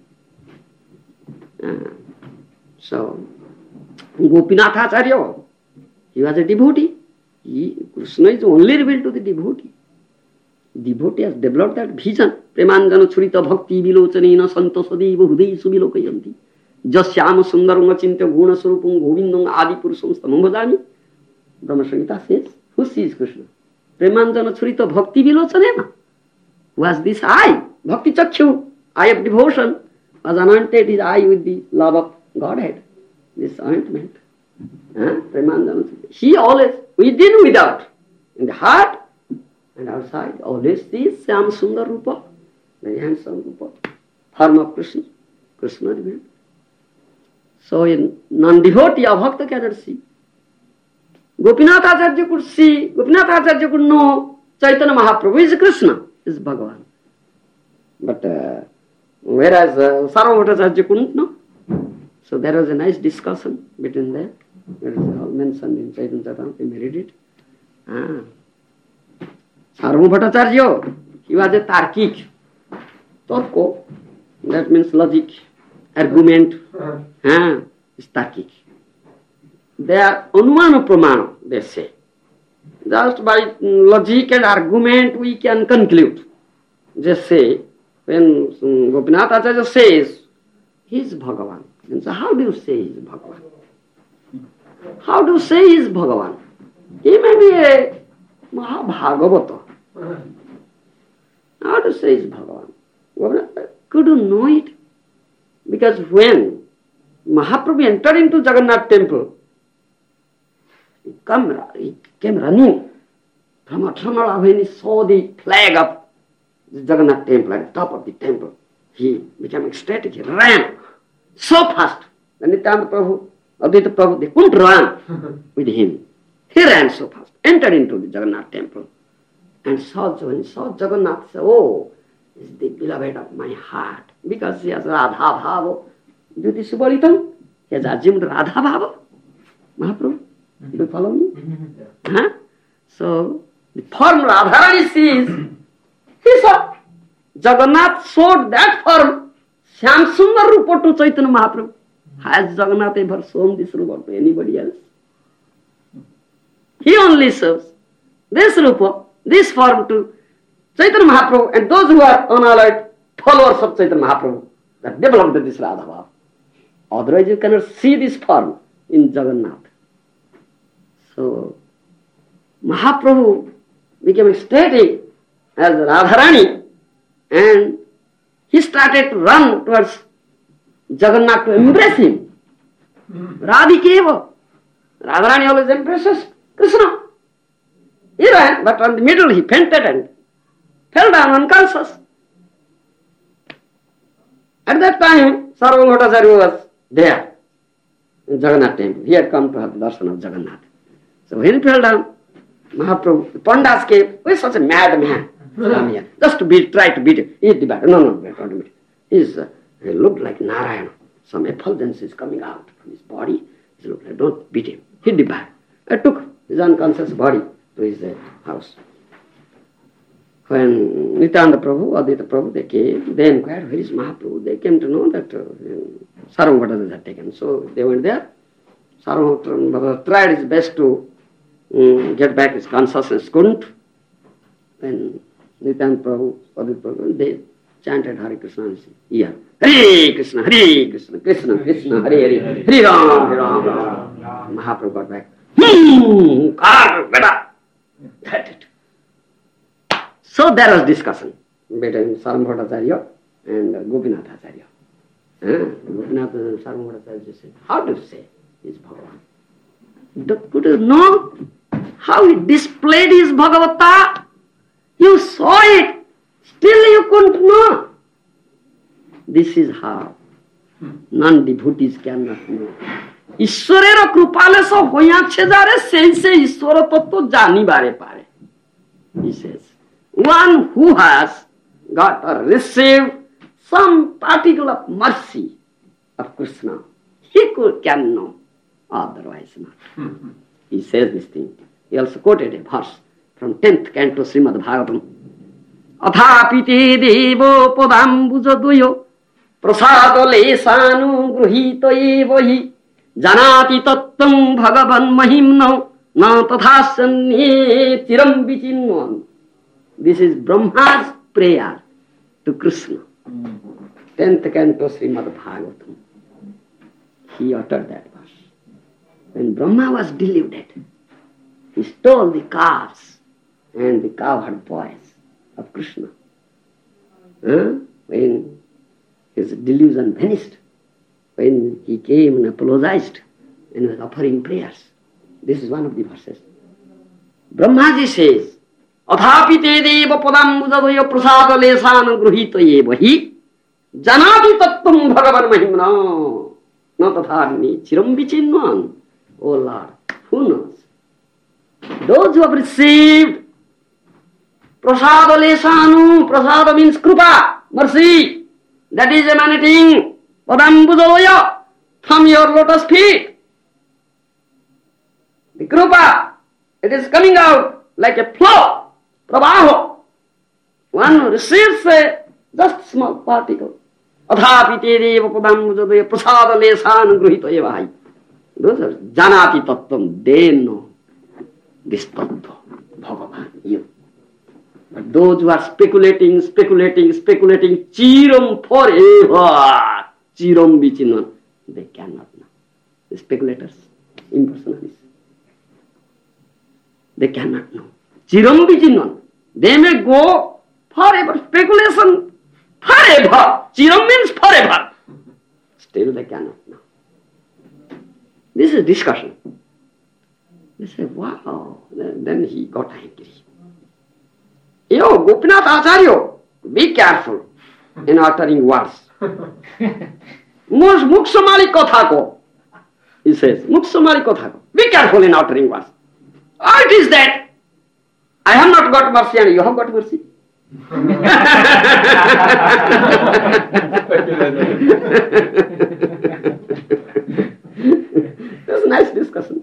So, Gopinath Acharya, he was a devotee. Krishna is only revealed to the devotee. Devotee has developed that vision. Premanjana churita bhakti vilochanena santosadeva hudai suvilokayanti. Jasyama sundaranga chintya guna surupam govindam adi purusam stamam bhajami. Brahma Samhita says, who sees Krishna? Premanjana churita bhakti vilochanena. Who has this eye? Bhakti chakshu, eye of devotion, has anointed his eye with the love of Godhead. This ointment. Premanjana churita. He always, within, without, in the heart and outside, always sees Syam Sundar Rupa, very handsome Rupa, form of Krishna, Krishna revealed. So in non-devotee, a bhakta cannot see. Gopinath Acharya could see, Gopinath Acharya could know Chaitanya Mahaprabhu is Krishna, is Bhagavan. But whereas Sarvam Bhattacharya couldn't know. So there was a nice discussion between them. It is all mentioned in Chaitanya Charitamrita, we read it. Sarvam Bhattacharya, he was a Tarkik. Tarko, that means logic, argument. Is Tarkik. They are Anumana Pramana, they say. Just by logic and argument we can conclude. Just say, when Gopinath Acharya says, he is Bhagavan. So how do you say he is Bhagavan? How do you say he is Bhagavan? He may be a Mahabhagavata. How to say he is Bhagavan? Could you know it? Because when Mahaprabhu entered into Jagannath temple, he came running from Atramala when he saw the flag of the Jagannath temple at the top of the temple. He became ecstatic, he ran so fast. When Nityananda Prabhu, Advaita Prabhu, they couldn't run with him. He ran so fast, entered into the Jagannath temple, and when he saw Jagannath, he said, oh, this is the beloved of my heart. Because he has Radha Bhava. Jyoti Subalitam, he has assumed Radha Bhava. Mahaprabhu, do you follow me? So, the form Radharani sees, he saw. Jagannath showed that form, Syam Sundar Rupa to Chaitanya Mahaprabhu. Has Jagannath ever shown this Rupa to anybody else? He only shows this Rupa, this form to Chaitanya Mahaprabhu and those who are unalloyed followers of Chaitanya Mahaprabhu that developed this Radha Bhava. Otherwise you cannot see this form in Jagannath. So, Mahaprabhu became ecstatic as Radharani and he started to run towards Jagannath to embrace him. Radhikeva. Radharani always embraces Krishna. He ran, but on the middle he fainted and fell down unconscious. At that time, Sarvam Bhattacharya was there in Jagannath temple. He had come to have the darshan of Jagannath. So when he fell down, Mahaprabhu, the Pandas came, who is such a mad man? Just to try to beat him. He hit the bat. No, don't beat him. He looked like Narayana. Some effulgence is coming out from his body. He looked like, don't beat him. Hit the bat. I took his unconscious body to his house. When Nityananda Prabhu, Advaita Prabhu, they came, they inquired, where is Mahaprabhu? They came to know that Sarvabhauma Bhattacharya had taken. So they went there. Sarvabhauma Bhattacharya tried his best to get back his consciousness, couldn't. Then Nityananda Prabhu, Padma Prabhu, they chanted Hare Krishna here. Hare Krishna, Krishna Krishna, Hare Hare, Hare Ram, Ram. Mahaprabhu got back. That's it. So there was discussion between Sarvabhauma Bhattacharya and Gopinath Acharya. Gopinath and Sarvabhauma Bhattacharya said, how to say is Bhagavan? Could you know how he displayed his Bhagavata? You saw it, still you couldn't know. This is how non-devotees cannot know. ঈশ্বরের কৃপালে সব হইয়াছে যারে সেই সে ঈশ্বর তত্ত্ব জানিবারে পারে. He says, one who has got or received some particular mercy of Krishna, he can know, otherwise not. He says this thing. He also quoted a verse from 10th canto Srimad Bhagavatam. Athapite devo padambujadoyo prasado lesanu gruhito evahi janati tattam bhagavan mahimno na tathasanye tiram vichinvan. This is Brahma's prayer to Krishna. 10th canto Srimad Bhagavatam. He uttered that verse. When Brahma was deluded, he stole the calves and the cowherd boys of Krishna. When his delusion vanished, when he came and apologized and was offering prayers, this is one of the verses. Brahmaji says, Athapite deva padambujadoya prasada lesana gruhita evahi janati tattam bhagavan mahimna na tatharni chiram vichinvan. Oh Lord, who knows? Those who have received prasada lesanu, prasada means krupa, mercy, that is emanating padambujadoya from your lotus feet. The krupa, it is coming out like a flow, pravaho. One who receives a just small particle. Athapite deva padambujadoya prasada lesanu gruhita evahi. Those are janati tattvam, they know this tattva, Bhagavan, you. But those who are speculating, chiram forever, chiram vichinvan, they cannot know. The speculators, impersonalists, they cannot know. Chiram vichinvan, they may go forever, speculation forever, chiram means forever, still they cannot know. This is discussion. They say, wow. Then he got angry. Yo, Gopinath Acharya, be careful in uttering words. Muksamali kotha ko. He says, Muksamali kotha ko. Be careful in uttering words. Oh, it is that I have not got mercy and you have got mercy. That's a nice discussion.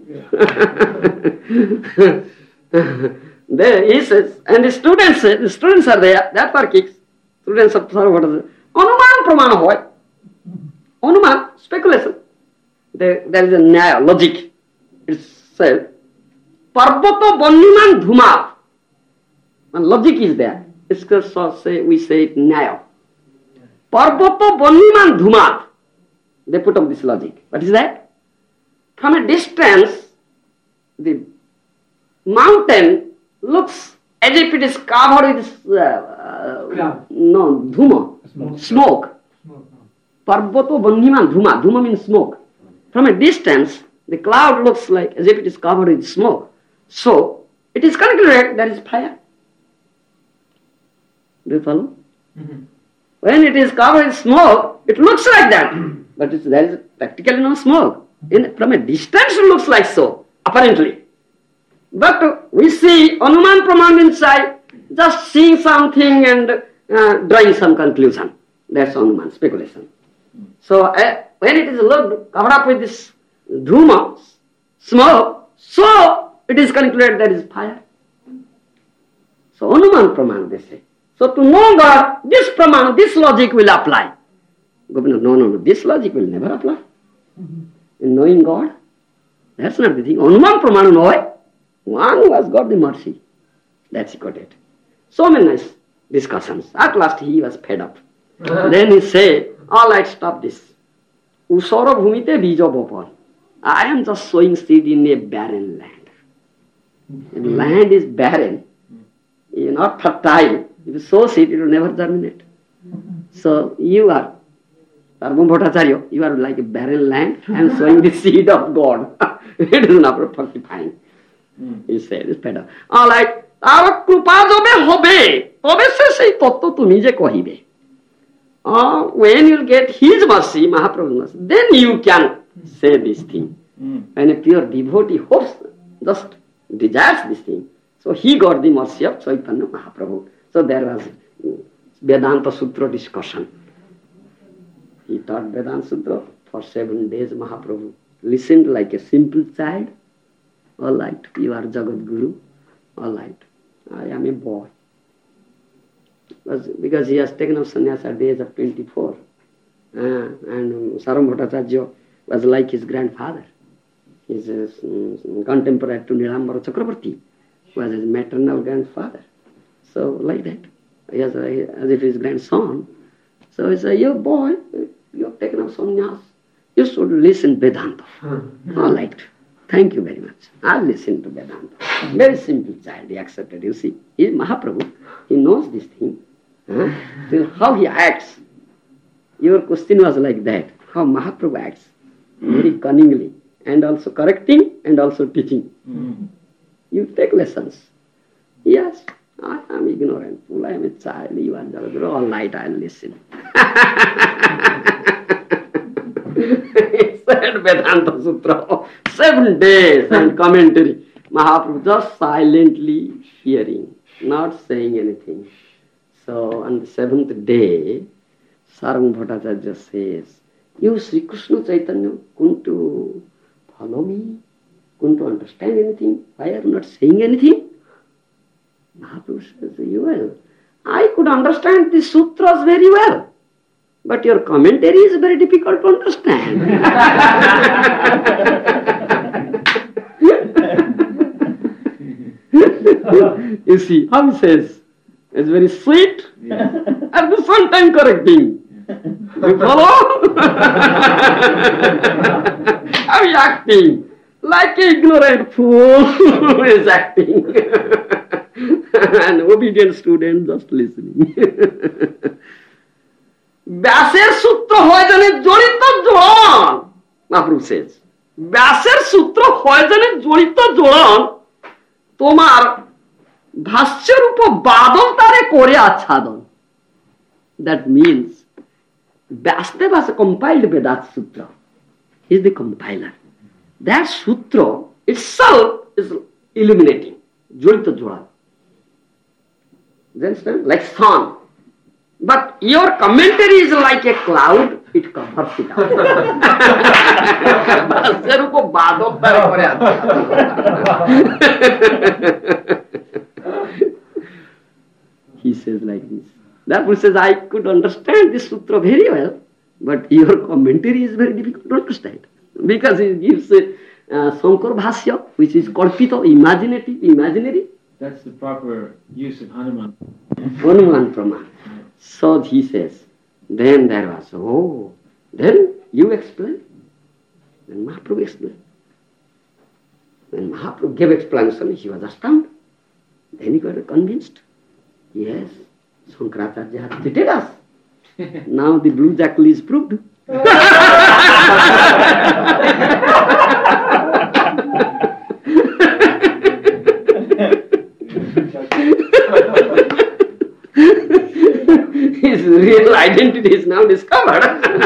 There he says, and the students are there, that are kicks, students of Sarvabhauma. Anuman pramana hoy. Anuman, speculation. There is a nyaya, logic. It's said, Parvato Banniman Dhuma. And logic is there. It's because we say it nyaya. Parvato Banniman Dhuma. They put up this logic. What is that? From a distance, the mountain looks as if it is covered with dhuma, smoke. Parvato Bandhiman Dhuma. Dhuma means smoke. From a distance, the cloud looks like as if it is covered with smoke. So, it is concluded that is fire. Do you follow? Mm-hmm. When it is covered with smoke, it looks like that. But there is practically no smoke. From a distance it looks like so, apparently. But we see Anuman Praman inside, just seeing something and drawing some conclusion. That's Anuman, speculation. So when it is looked, covered up with this dhuma, smoke, so it is concluded that is fire. So Anuman Praman, they say. So to know God, this Praman, this logic will apply. Gopinath, no, this logic will never apply. In knowing God, that's not the thing. Anuman Pramana Noy, one who has got the mercy. That's he got it. So many nice discussions. At last he was fed up. Then he said, all right, stop this. Usara bhumite bija bopal. I am just sowing seed in a barren land. If land is barren, you are not fertile. If you sow seed, it will never germinate. So you are, Sarvabhauma Bhattacharya, you are like a barren land and sowing the seed of God. It is not fructifying. He said, it's better. All right, our krupa jobe hobe, tobe se sei totto tumi je kohibe. When you get his mercy, Mahaprabhu's mercy, then you can say this thing. When a pure devotee hopes, just desires this thing. So he got the mercy of Chaitanya Mahaprabhu. So there was Vedanta Sutra discussion. He taught Vedanta Sutra for 7 days. Mahaprabhu listened like a simple child. All right, you are Jagat Guru. All right, I am a boy. Because he has taken up sannyas at the age of 24. And Sarvabhauma Bhattacharya was like his grandfather. He is contemporary to Nilambara Chakravarti, was his maternal grandfather. So like that, as if his grandson. So he said, you boy, you have taken up sannyas. You should listen Vedanta. All right. Thank you very much. I'll listen to Vedanta. Very simple child, he accepted. You see, he is Mahaprabhu. He knows this thing. So how he acts. Your question was like that. How Mahaprabhu acts. Very cunningly. And also correcting and also teaching. You take lessons. Yes, I am ignorant. Fool, I am a child. You are Jagadguru. All night I'll listen. He said Vedanta Sutra. 7 days and commentary. Mahaprabhu just silently hearing, not saying anything. So on the 7th day, Sarvabhauma Bhattacharya says, you Sri Krishna Chaitanya couldn't to follow me, couldn't to understand anything, why are you not saying anything? Mahaprabhu says, well, I could understand the sutras very well, but your commentary is very difficult to understand. You see, how he says, it's very sweet, at the same time correcting. You follow? How he acting? Like an ignorant fool who is acting. An obedient student just listening. Vyasar Sutra hoy jorito joran. Mahaprabhu says, Vyasar Sutra hoy jorito joran. Tomar ভাষ্য রূপ বাদল তারে করে আচ্ছাদন. That means Vyasdeva has compiled Vedanta Sutra. He is the compiler. That sutra itself is illuminating. Jolita Joral. You understand? Like sun. But your commentary is like a cloud, it covers it up. ভাষ্য রূপ বাদল তারে করে আচ্ছাদন. He says like this. Therefore says, I could understand this sutra very well, but your commentary is very difficult to understand. Because it gives Sankar Bhasya, which is kalpita, imaginary. That's the proper use of Hanuman. Hanuman Praman. So he says, then there was, then you explain. Then Mahaprabhu explained. When Mahaprabhu gave explanation, he was astounded. Then he got convinced. Yes, Shankaracharya has cheated us. Now the blue jackal is proved. His real identity is now discovered.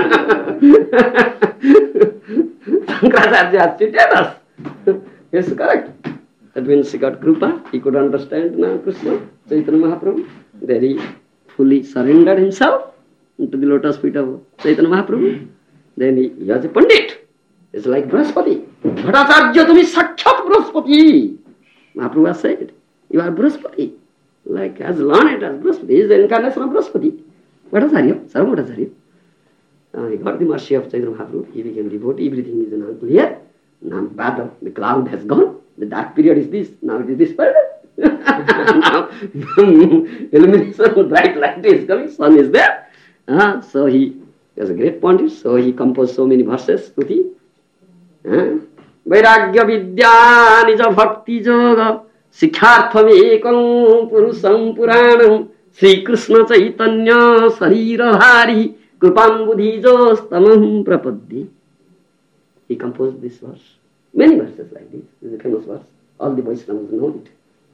Shankaracharya has cheated us. Yes, correct. That means he got Krupa, he could understand now Krishna, Chaitanya Mahaprabhu. Then he fully surrendered himself into the lotus feet of Chaitanya Mahaprabhu. Then he was a Pandit. It's like Brahaspati. Bhattacharya, tumi Sakshat Brahaspati. Mahaprabhu has said, you are Brahaspati. Like as learned as Brahaspati. He is the incarnation of Brahaspati. Bhattacharya, Sarvabhauma Bhattacharya. He got the mercy of Chaitanya Mahaprabhu. He became devotee. Everything is now clear. Now Bhadra, the cloud has gone. The dark period is this. Now it is dispelled. Now illumination, bright light is coming. Sun is there. So he was a great pandit. So he composed so many verses. Stuti. Vairagya vidya nija bhakti yoga sikhartham ekam purusam puranam Sri Krishna Chaitanya Sarirahari Krupam Buddhijos Tamam Prapaddi. He composed this verse. Many verses like this. This is a famous verse. All the Vaishnavas know it.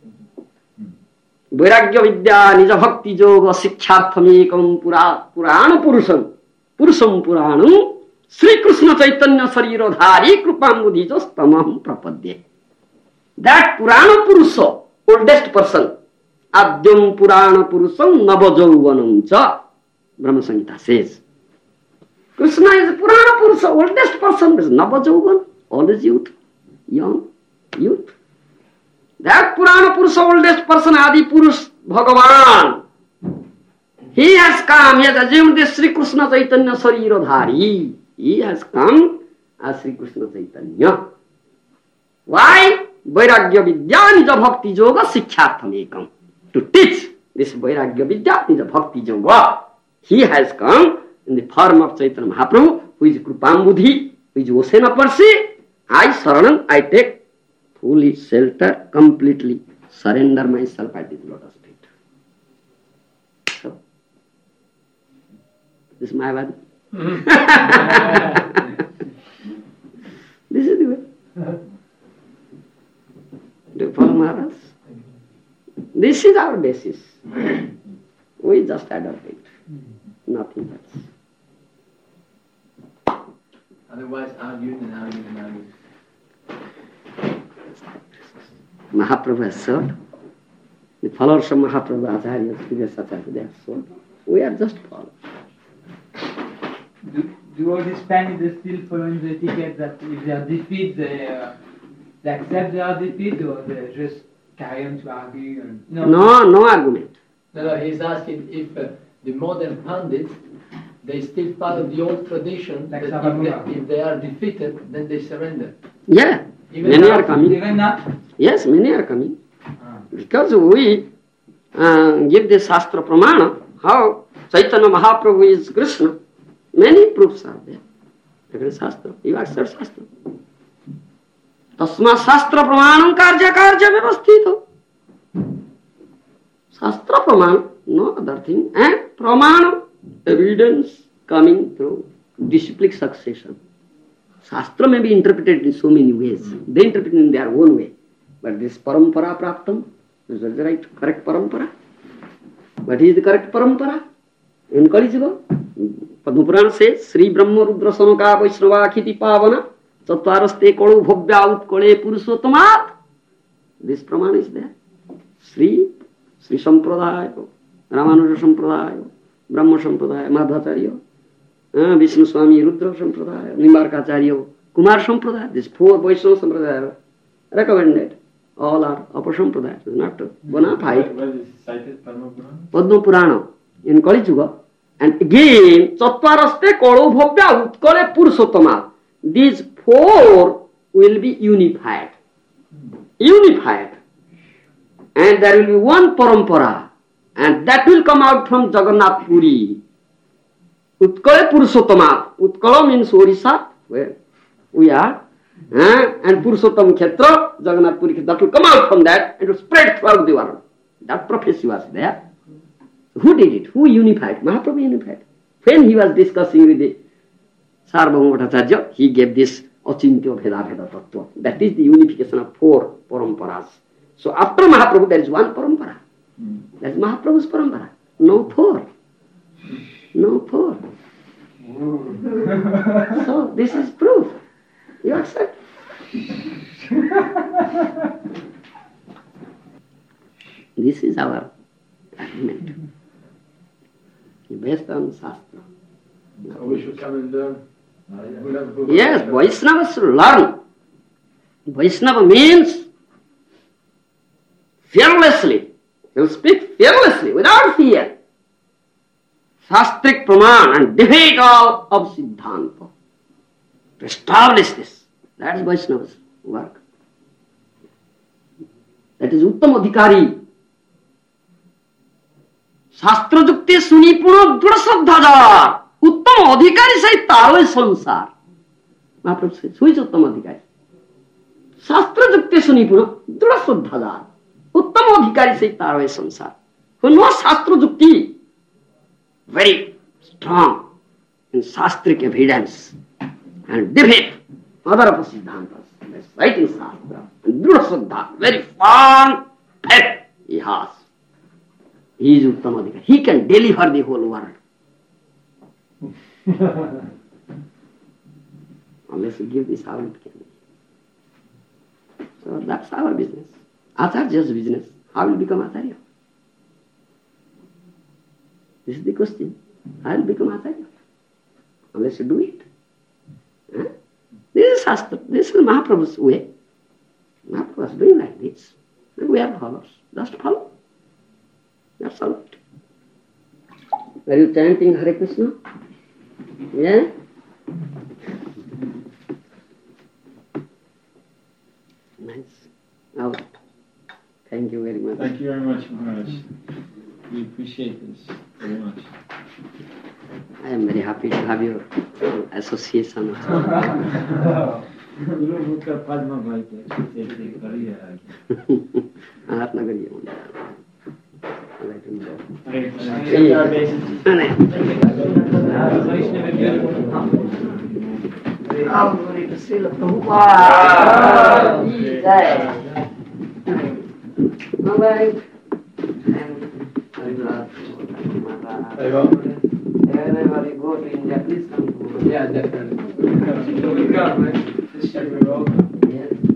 Vairagya Vidya Nija Bhakti Yoga Sikhyartham Ekam Purana Purusam Puranam Sri Krishna Chaitanya Sarirodhari Krupam Buddhijos Tamam Prapaddi. That Purana Purusa, oldest person, Adyam Purana Purusam Navajauvanam Cha, Brahma Samhita says. Krishna is a Purana Purusa, oldest person, is Navajauvan, always youth, young, youth. That Purana Purusa, oldest person, Adi Purush, Bhagavan. He has come, he has assumed this Sri Krishna Chaitanya Sarirodhari. He has come as Sri Krishna Chaitanya. Why? Vairagya Vidya Nija Bhakti Yoga Sikhyartham Ekam. To teach this Vairagya Vidya Nija Bhakti Yoga. He has come in the form of Chaitanya Mahaprabhu, who is Krupambudhi, who is Osena Parsi. I Saranam, I take fully shelter, completely surrender myself at his lotus feet. So, this is Mayavadi. This is the way. Do you follow Maharaj? This is our basis. We just adopt it. Nothing else. Otherwise, arguing. Mahaprabhu has served. The followers of Mahaprabhu, Acharya, previous Acharya, they have served. We are just followers. Do all these Spaniards still following the etiquette that if they are defeated, they accept they are defeated, or they just carry on to argue? And, No argument. No, he's asking if the modern pundits, they still follow the old tradition, Like that if they are defeated, then they surrender. Yeah, Even many now, are coming. Even now? Yes, many are coming. Because we give the Shastra Pramana, how Chaitanya Mahaprabhu is Krishna. Many proofs are there. There is Shastra. You accept Shastra. Tasma Shastra Pramanam Karja Vyavasthito. Shastra Pramana, no other thing. And Pramana, evidence coming through disciplic succession. Shastra may be interpreted in so many ways. They interpret in their own way. But this parampara praptam, this is the right, correct parampara. What is the correct parampara? In Kali Yuga, Padma Purana says, Sri Brahma Rudra Sanoka Vaishnava Khiti Pavana Chatvaraste Kolu Bhavya Utkole Purushottamat. This pramana is there. Sri Sampradaya, Ramanuja Sampradaya, Brahma Sampradaya, Madhvacharya, Vishnu Swami Rudra Sampradaya, Nimbarkacharya, Kumar Sampradaya. These four Vaishnava Sampradaya recommended. All are upper Sampradaya. Not bona fide. Where is cited Padma Purana? Padma Purana in Kali Yuga. And again, Chatvaraste Kolo Bhavya Utkole Purushottama. These four will be unified. Unified. And there will be one parampara. And that will come out from Jagannath Puri. Utkole Purushottama. Utkala means Orissa, where we are. And Purushottam Khetra, Jagannath Puri, that will come out from that and will spread throughout the world. That prophecy was there. Who did it? Who unified? Mahaprabhu unified. When he was discussing with the Sarvabhauma Bhattacharya, he gave this Achintya Bheda Bheda Tattva. That is the unification of four paramparas. So after Mahaprabhu, there is one parampara. That is Mahaprabhu's parampara. No four. No four. So this is proof. You accept? This is our argument. Based on Shastra. So we should come and learn. Yes, Vaishnavas should learn. Vaishnava means fearlessly. He will speak fearlessly, without fear. Shastric Praman and defeat all of Siddhanta. To establish this, that is Vaishnava's work. That is Uttam Adhikari. Shastra Jukti Sunipuna Dura Shraddhajar. Uttam Adhikari say Taro Sansar. Mahaprabhu says, who is Uttam Adhikari? Shastra Jukti Sunipuna Dura Shraddhajar. Uttam Adhikari say Taro Sansar. Who knows Shastra Jukti? Very strong in Shastric evidence and defeat other Siddhantas. That's right in Shastra. And Dura Shraddha, very firm faith he has. He is Uttam Adhikari. He can deliver the whole world. Unless you give this, how it can be. So that's our business. Acharya's business. How will become Acharya? This is the question. I will become Acharya. Unless you do it. Huh? This is Shastra. This is Mahaprabhu's way. Mahaprabhu was doing like this. And we are followers. Just follow. That's all. Are you chanting Hare Krishna? Yeah? Nice. Oh, thank you very much. Thank you very much, Maharaj. We appreciate this very much. I am very happy to have your association. Glory to Srila Prabhupada. All right. Whenever you go to India, please come to. Yeah, definitely. Yes.